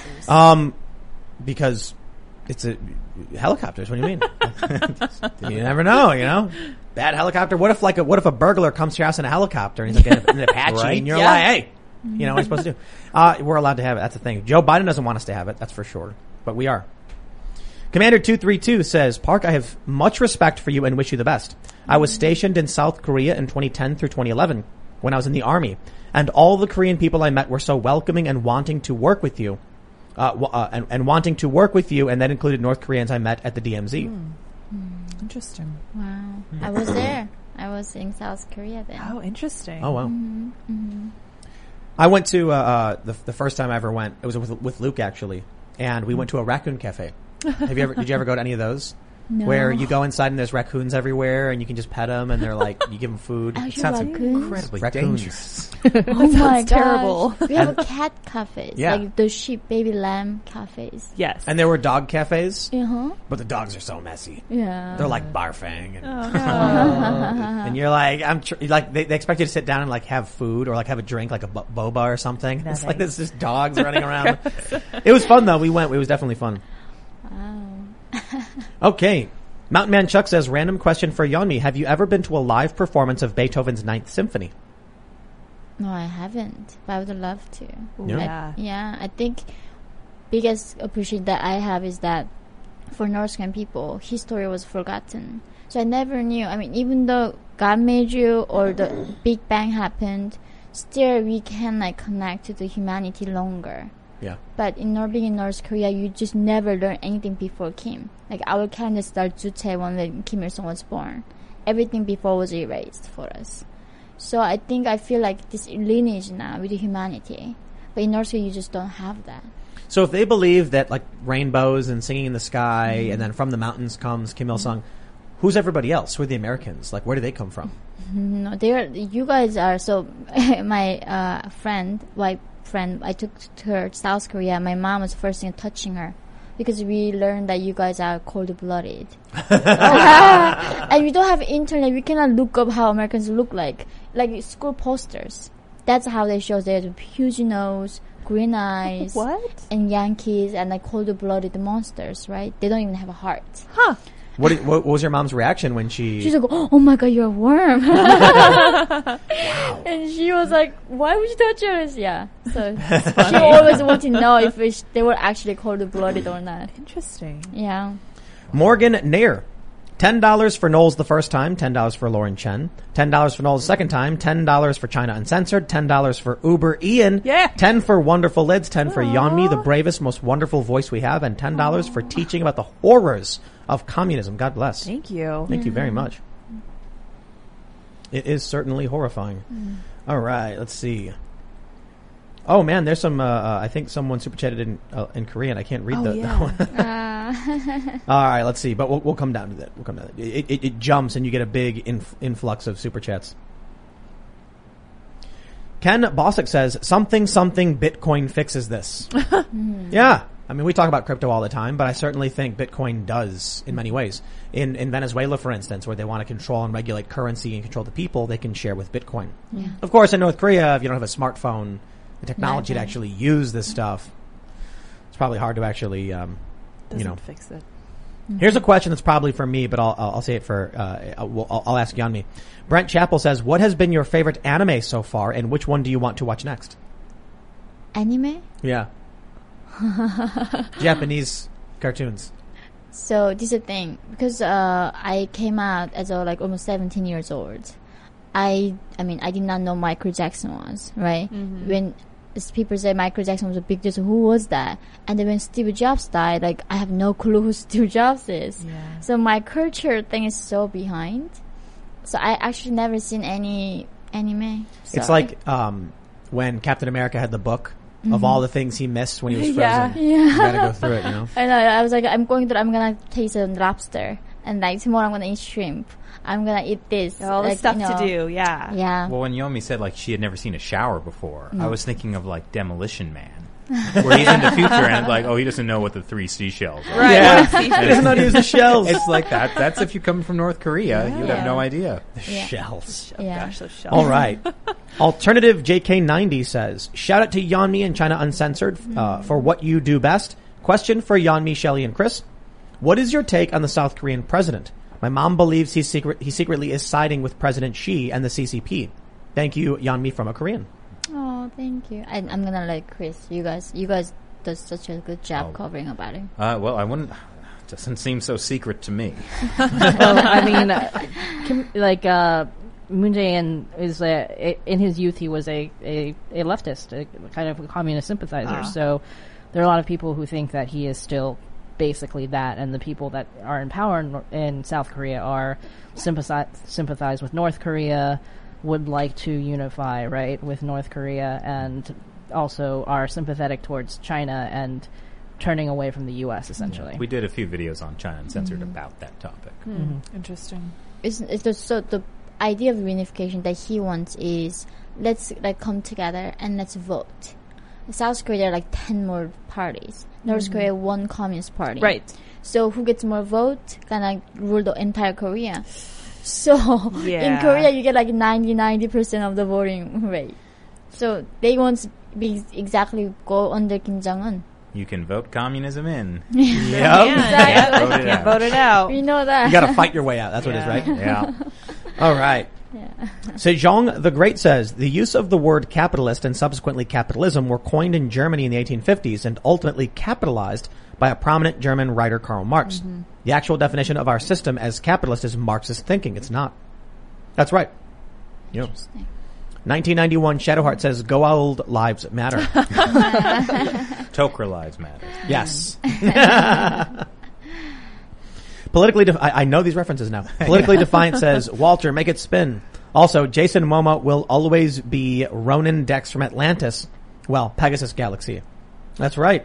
Because it's helicopters. What do you mean? You never know, you know? Bad helicopter. What if a burglar comes to your house in a helicopter and he's like in an Apache Right? and you're Yeah. like, hey, you know what you're supposed to do? We're allowed to have it. That's the thing. Joe Biden doesn't want us to have it. That's for sure. But we are. Commander 232 says, Park, I have much respect for you and wish you the best. I was stationed in South Korea in 2010 through 2011 when I was in the Army. And all the Korean people I met were so welcoming and wanting to work with you. And wanting to work with you, and that included North Koreans I met at the DMZ. Interesting. Wow, I was there. I was in South Korea then. Oh, interesting. Oh, wow. I went to the first time I ever went. It was with Luke, actually. And we went to a raccoon cafe. Did you ever go to any of those? No. Where you go inside and there's raccoons everywhere and you can just pet them and they're like, you give them food. Actually, Sounds raccoons? incredibly Raccoons. dangerous. Oh my sounds terrible. gosh. We have a cat cafes, Yeah. like the sheep, baby lamb cafes. Yes. And there were dog cafes, Uh-huh. but the dogs are so messy. Yeah. They're like barfing. And, Uh-huh. and you're like, they expect you to sit down and like have food or like have a drink, like a boba or something. It's like there's just dogs running around. It was fun though. We went. It was definitely fun. Wow. Okay. Mountain Man Chuck says, random question for Yeonmi. Have you ever been to a live performance of Beethoven's Ninth Symphony? No, I haven't, but I would love to. Yeah. I think biggest appreciation that I have is that for North Korean people, history was forgotten. So I never knew. I mean, even though God made you or the Big Bang happened, still we can like connect to the humanity longer. Yeah. But being in North Korea, you just never learn anything before Kim. Like our calendar starts Juche when Kim Il-sung was born. Everything before was erased for us. So I feel like this lineage now with the humanity. But in North Korea, you just don't have that. So if they believe that like rainbows and singing in the sky and then from the mountains comes Kim Il-sung, who's everybody else? Who are the Americans? Like where do they come from? No, you guys are, so my white friend, I took to her to South Korea. My mom was first thing touching her. because we learned that you guys are cold-blooded. And we don't have internet. We cannot look up how Americans look like school posters. That's how they show they have huge nose, green eyes, and Yankees, and like cold-blooded monsters, right? They don't even have a heart. Huh. What was your mom's reaction when She's like, oh my god, you're a worm. Wow. And she was like, why would you touch us? Yeah. So she always wanted to know if they were actually cold-blooded or not. Interesting. Yeah. Morgan Nair. $10 for Knowles the first time, $10 for Lauren Chen, $10 for Knowles the second time, $10 for China Uncensored, $10 for Uber Ian, Yeah. 10 for Wonderful Lids, 10 for Yeonmi, the bravest, most wonderful voice we have, and $10 for teaching about the horrors of communism. God bless. Thank you. Thank you very much. It is certainly horrifying. All right, let's see. Oh man, there's some. I think someone super chatted in Korean. I can't read that one. All right, let's see. But we'll come down to that. We'll come down to that. It jumps, and you get a big influx of super chats. Ken Bosick says something Bitcoin fixes this. Yeah, I mean we talk about crypto all the time, but I certainly think Bitcoin does in many ways. In Venezuela, for instance, where they want to control and regulate currency and control the people, they can share with Bitcoin. Yeah. Of course, in North Korea, if you don't have a smartphone, the technology to actually use this stuff, it's probably hard to actually, fix it. Here's a question that's probably for me, but I'll say it for, I'll ask Yeonmi. Brent Chappell says, what has been your favorite anime so far, and which one do you want to watch next? Anime? Yeah. Japanese cartoons. So this is the thing, because I came out as almost 17 years old. I did not know Michael Jackson was, right? Mm-hmm. When people say Michael Jackson was a big deal, so who was that? And then when Steve Jobs died, I have no clue who Steve Jobs is. Yeah. So my culture thing is so behind. So I actually never seen any anime. Sorry. It's like when Captain America had the book of all the things he missed when he was frozen. Yeah. You gotta go through it, you know? I know. I was like, I'm gonna taste a lobster. And tomorrow I'm gonna eat shrimp. I'm gonna eat this. All the stuff to do, yeah. Yeah. Well, when Yeonmi said she had never seen a shower before, I was thinking of Demolition Man. Where he's in the future and he doesn't know what the 3 seashells are. Right. Yeah. He doesn't know how to use the shells. It's like that. That's if you come from North Korea, you'd have no idea. The shells. Oh gosh, those shells. All right. Alternative JK90 says, shout out to Yeonmi and China Uncensored for what you do best. Question for Yeonmi, Shelley, and Chris. What is your take on the South Korean president? My mom believes he secretly is siding with President Xi and the CCP. Thank you, Yeonmi, from a Korean. Oh, thank you. I'm gonna let Chris. You guys does such a good job covering about it. Well, I wouldn't. Doesn't seem so secret to me. Well, I mean, Moon Jae-in is in his youth he was a leftist, a kind of a communist sympathizer. So there are a lot of people who think that he is still basically that, and the people that are in power in South Korea are sympathize with North Korea, would like to unify, right, with North Korea, and also are sympathetic towards China and turning away from the U.S. essentially. We did a few videos on China Uncensored about that topic. Interesting. So the idea of reunification that he wants is let's come together and let's vote. South Korea, there are 10 more parties. North Korea, 1 communist party. Right. So who gets more vote gonna rule the entire Korea. So in Korea, you get 90% of the voting rate. So they won't be exactly go under Kim Jong-un. You can vote communism in. Yep. Exactly. Can't vote it out. We know that. You gotta fight your way out. That's what it is, right? Yeah. All right. Yeah. Sejong the Great says, the use of the word capitalist and subsequently capitalism were coined in Germany in the 1850s and ultimately capitalized by a prominent German writer, Karl Marx. The actual definition of our system as capitalist is Marxist thinking. It's not. That's right. Yep. 1991, Shadowheart says, Go Old Lives Matter. Tokra Lives Matter. Yes. Politically, I know these references now. Politically Defiant says, Walter, make it spin. Also, Jason Momoa will always be Ronan Dex from Atlantis. Well, Pegasus Galaxy. That's right.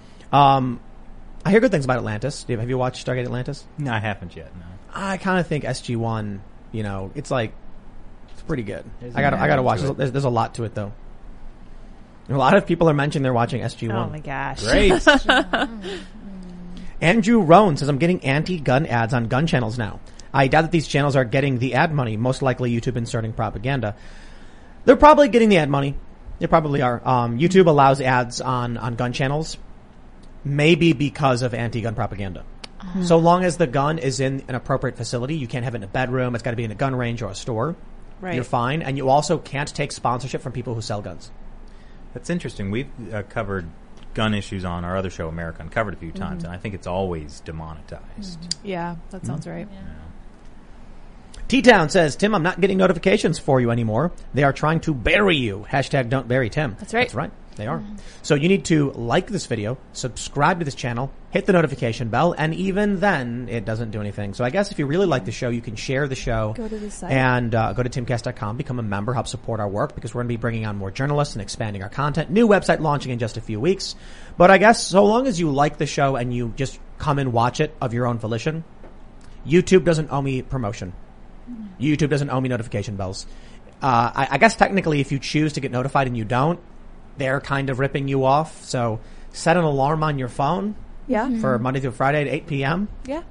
I hear good things about Atlantis. Have you watched Stargate Atlantis? No, I haven't yet, no. I kind of think SG-1, it's pretty good. I gotta watch it. There's a lot to it, though. A lot of people are mentioning they're watching SG-1. Oh my gosh. Great. Andrew Rohn says, I'm getting anti-gun ads on gun channels now. I doubt that these channels are getting the ad money, most likely YouTube inserting propaganda. They're probably getting the ad money. They probably are. YouTube allows ads on gun channels, maybe because of anti-gun propaganda. So long as the gun is in an appropriate facility, you can't have it in a bedroom, it's got to be in a gun range or a store. Right. You're fine. And you also can't take sponsorship from people who sell guns. That's interesting. We've covered gun issues on our other show, America Uncovered, a few times, and I think it's always demonetized. Yeah, that sounds right. Yeah. T-Town says, Tim, I'm not getting notifications for you anymore. They are trying to bury you. Hashtag don't bury Tim. That's right. That's right. They are. So you need to like this video, subscribe to this channel, hit the notification bell, and even then, it doesn't do anything. So I guess if you really like the show, you can share the show. Go to the site. And go to timcast.com, become a member, help support our work, because we're going to be bringing on more journalists and expanding our content. New website launching in just a few weeks. But I guess so long as you like the show and you just come and watch it of your own volition, YouTube doesn't owe me promotion. YouTube doesn't owe me notification bells. I guess technically if you choose to get notified and you don't, they're kind of ripping you off. So set an alarm on your phone for Monday through Friday at 8 p.m. Yeah.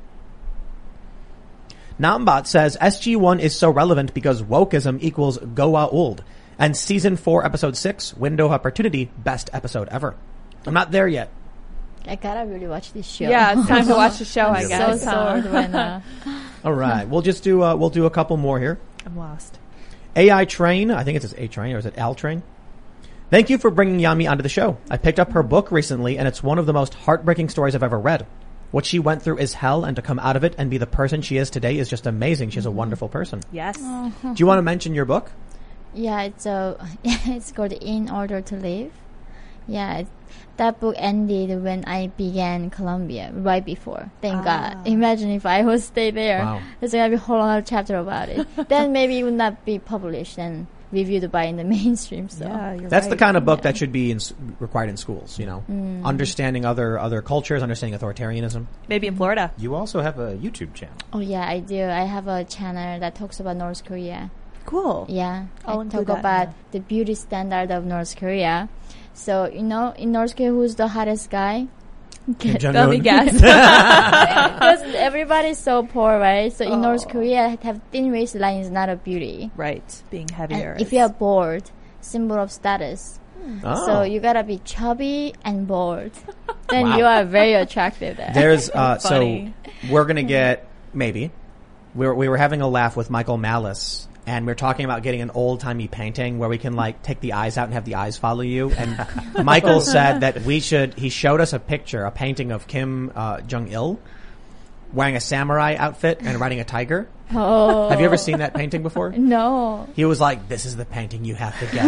Nambot says SG1 is so relevant because wokeism equals Goa old. And season 4, episode 6, Window of Opportunity, best episode ever. I'm not there yet. I gotta really watch this show. Yeah, it's time to watch the show, I I'm guess. so bored when, All right. We'll just do, we'll do a couple more here. I'm lost. AI Train, I think it says A Train, or is it Al Train? Thank you for bringing Yami onto the show. I picked up her book recently, and it's one of the most heartbreaking stories I've ever read. What she went through is hell, and to come out of it and be the person she is today is just amazing. She's a wonderful person. Yes. Do you want to mention your book? Yeah, it's called In Order to Live. Yeah, that book ended when I began Columbia, right before. Thank God. Imagine if I would stay there. Wow. There's going to be a whole other chapter about it. Then maybe it would not be published and reviewed by in the mainstream. So Yeah, you're That's right. the kind of book that should be required in schools, you know. Understanding other cultures, understanding authoritarianism. Maybe in Florida. You also have a YouTube channel. Oh yeah, I do. I have a channel that talks about North Korea. Cool. Yeah, I'll I include talk that about in the beauty standard of North Korea. So, you know, in North Korea, who's the hottest guy? Kim Let me Jong-un. guess. Because everybody's so poor, right? So in North Oh. Korea, have thin waistline is not a beauty. Right. Being heavier. And if you are bored, symbol of status. Oh. So you gotta be chubby and bored. Then Wow. you are very attractive there. There's so Funny. we're gonna get maybe we were having a laugh with Michael Malice, and we're talking about getting an old timey painting where we can like take the eyes out and have the eyes follow you. And Michael said that we should. He showed us a picture, a painting of Kim Jong Il wearing a samurai outfit and riding a tiger. Oh. Have you ever seen that painting before? No. He was like, "This is the painting you have to get,"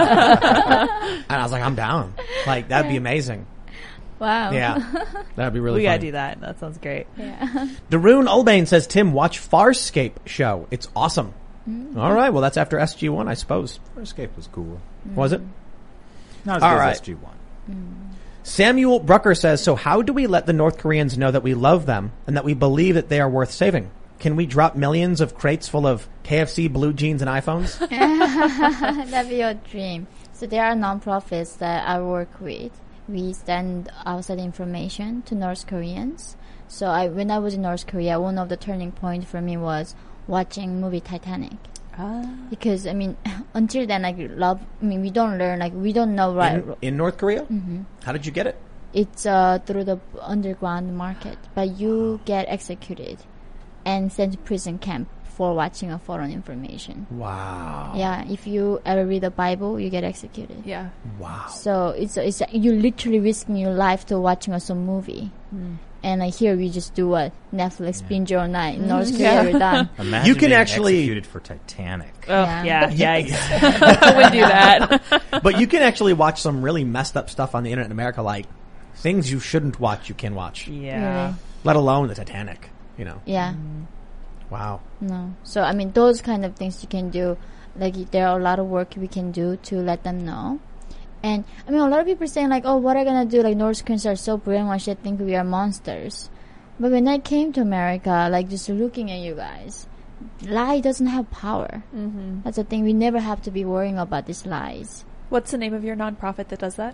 and I was like, "I'm down. Like that'd be amazing." Wow. Yeah, that'd be really. we gotta funny. do that. That sounds great. Yeah. Darun Ulbane says, Tim, watch Farscape show. It's awesome. All right. Well, that's after SG1, I suppose. Escape was cool. Was it? Not as All good right. as SG1. Samuel Brucker says, so how do we let the North Koreans know that we love them and that we believe that they are worth saving? Can we drop millions of crates full of KFC, blue jeans, and iPhones? That'd be your dream. So there are nonprofits that I work with. We send outside information to North Koreans. So when I was in North Korea, one of the turning points for me was watching movie Titanic. Because until then, we don't learn, we don't know, right? In North Korea? Mm-hmm. How did you get it? It's through the underground market, but you get executed and sent to prison camp for watching a foreign information. Wow. Yeah, if you ever read the Bible, you get executed. Yeah. Wow. So it's you're literally risking your life to watching some movie. And here we just do what Netflix binge all night. In North Korea, we're done. Imagine You can being actually- executed for Titanic. Oh, Yeah. yeah. Yikes. I would do that. But you can actually watch some really messed up stuff on the internet in America, like things you shouldn't watch, you can watch. Yeah. Really? Let alone the Titanic, you know. Yeah. Wow. No. So those kind of things you can do. Like there are a lot of work we can do to let them know. And a lot of people are saying like, oh, what are gonna do? Like North Koreans are so brainwashed, they think we are monsters. But when I came to America, like just looking at you guys, lie doesn't have power. That's the thing. We never have to be worrying about these lies. What's the name of your nonprofit that does that?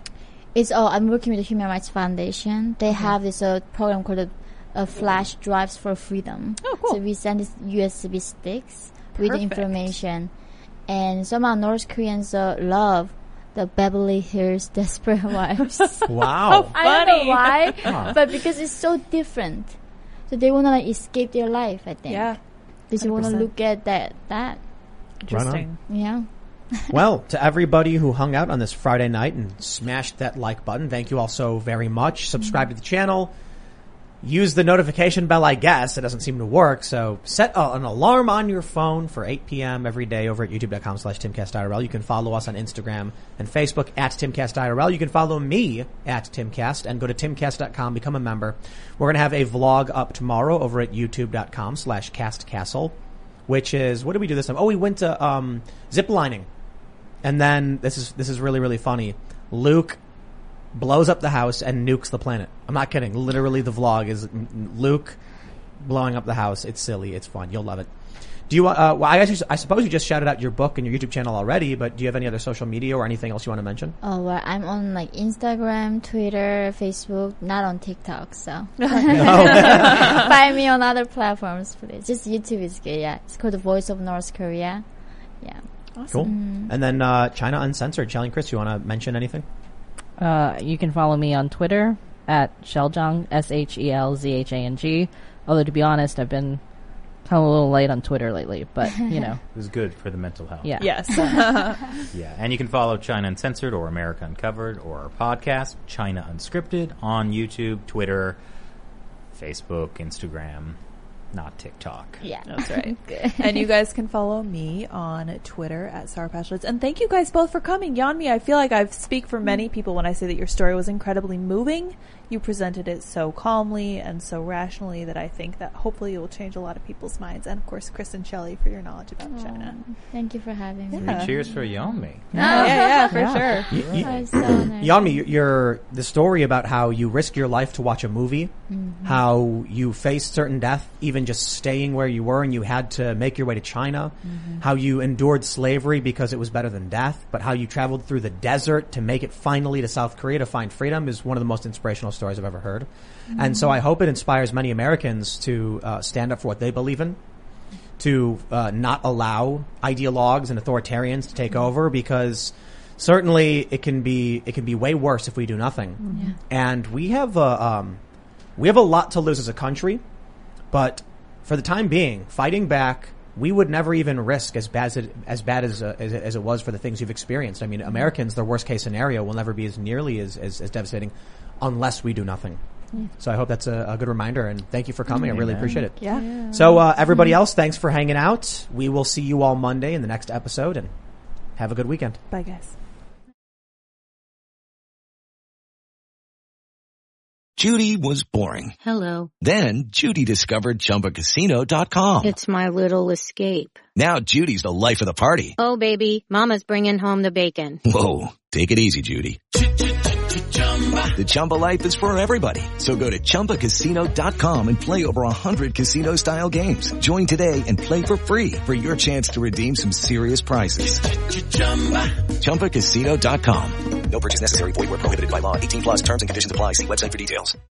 I'm working with the Human Rights Foundation. They have this program called Flash Drives for Freedom. Oh, cool. So we send these USB sticks with the information. And somehow North Koreans love the Beverly Hills Desperate Wives. Wow. I don't know why, but because it's so different. So they want to like escape their life, I think. Yeah. Because they want to look at that. Interesting. Yeah. Well, to everybody who hung out on this Friday night and smashed that like button, thank you all so very much. Subscribe to the channel. Use the notification bell, I guess. It doesn't seem to work, so set an alarm on your phone for 8 p.m. every day over at youtube.com/TimCastIRL. You can follow us on Instagram and Facebook at TimCastIRL. You can follow me at TimCast and go to TimCast.com, become a member. We're going to have a vlog up tomorrow over at youtube.com/CastCastle, which is, what did we do this time? Oh, we went to zip lining. And then, this is really, really funny. Luke blows up the house and nukes the planet. I'm not kidding. Literally, the vlog is Luke blowing up the house. It's silly. It's fun. You'll love it. Do you? Well, I suppose you just shouted out your book and your YouTube channel already. But do you have any other social media or anything else you want to mention? Oh, well, I'm on like Instagram, Twitter, Facebook. Not on TikTok, so find me on other platforms, please. Just YouTube is good. Yeah, it's called The Voice of North Korea. Yeah. Awesome. Cool. And then China Uncensored. Shelly and Chris, you want to mention anything? You can follow me on Twitter at Sheljang, SHELZHANG. Although, to be honest, I've been kind of a little late on Twitter lately, but, you know. It was good for the mental health. Yeah. Yes. Yeah. And you can follow China Uncensored or America Uncovered or our podcast, China Unscripted, on YouTube, Twitter, Facebook, Instagram. Not TikTok. Yeah. That's right. And you guys can follow me on Twitter at SourPassionlets. And thank you guys both for coming. Yeonmi, I feel like I speak for many people when I say that your story was incredibly moving. You presented it so calmly and so rationally that I think that hopefully it will change a lot of people's minds. And of course, Chris and Shelley for your knowledge about China. Thank you for having me. Yeah. Cheers for Yeonmi. Yeah, for sure. I'm so honored. Yeonmi, the story about how you risk your life to watch a movie, how you faced certain death, even just staying where you were and you had to make your way to China, how you endured slavery because it was better than death, but how you traveled through the desert to make it finally to South Korea to find freedom is one of the most inspirational stories I've ever heard. And so I hope it inspires many Americans to stand up for what they believe in, to not allow ideologues and authoritarians to take over, because certainly it can be way worse if we do nothing. Yeah. And we have a lot to lose as a country, but for the time being, fighting back, we would never even risk as bad as it was for the things you've experienced. I mean, Americans, their worst case scenario will never be as nearly as devastating unless we do nothing. So I hope that's a good reminder, and thank you for coming. I really appreciate it. Yeah. So everybody else, thanks for hanging out. We will see you all Monday in the next episode, and have a good weekend. Bye, guys. Judy was boring. Hello. Then Judy discovered ChumbaCasino.com. It's my little escape. Now Judy's the life of the party. Oh, baby, mama's bringing home the bacon. Whoa, take it easy, Judy. The Chumba life is for everybody. So go to ChumbaCasino.com and play over 100 casino-style games. Join today and play for free for your chance to redeem some serious prizes. ChumbaCasino.com. No purchase necessary. Void where prohibited by law. 18+ terms and conditions apply. See website for details.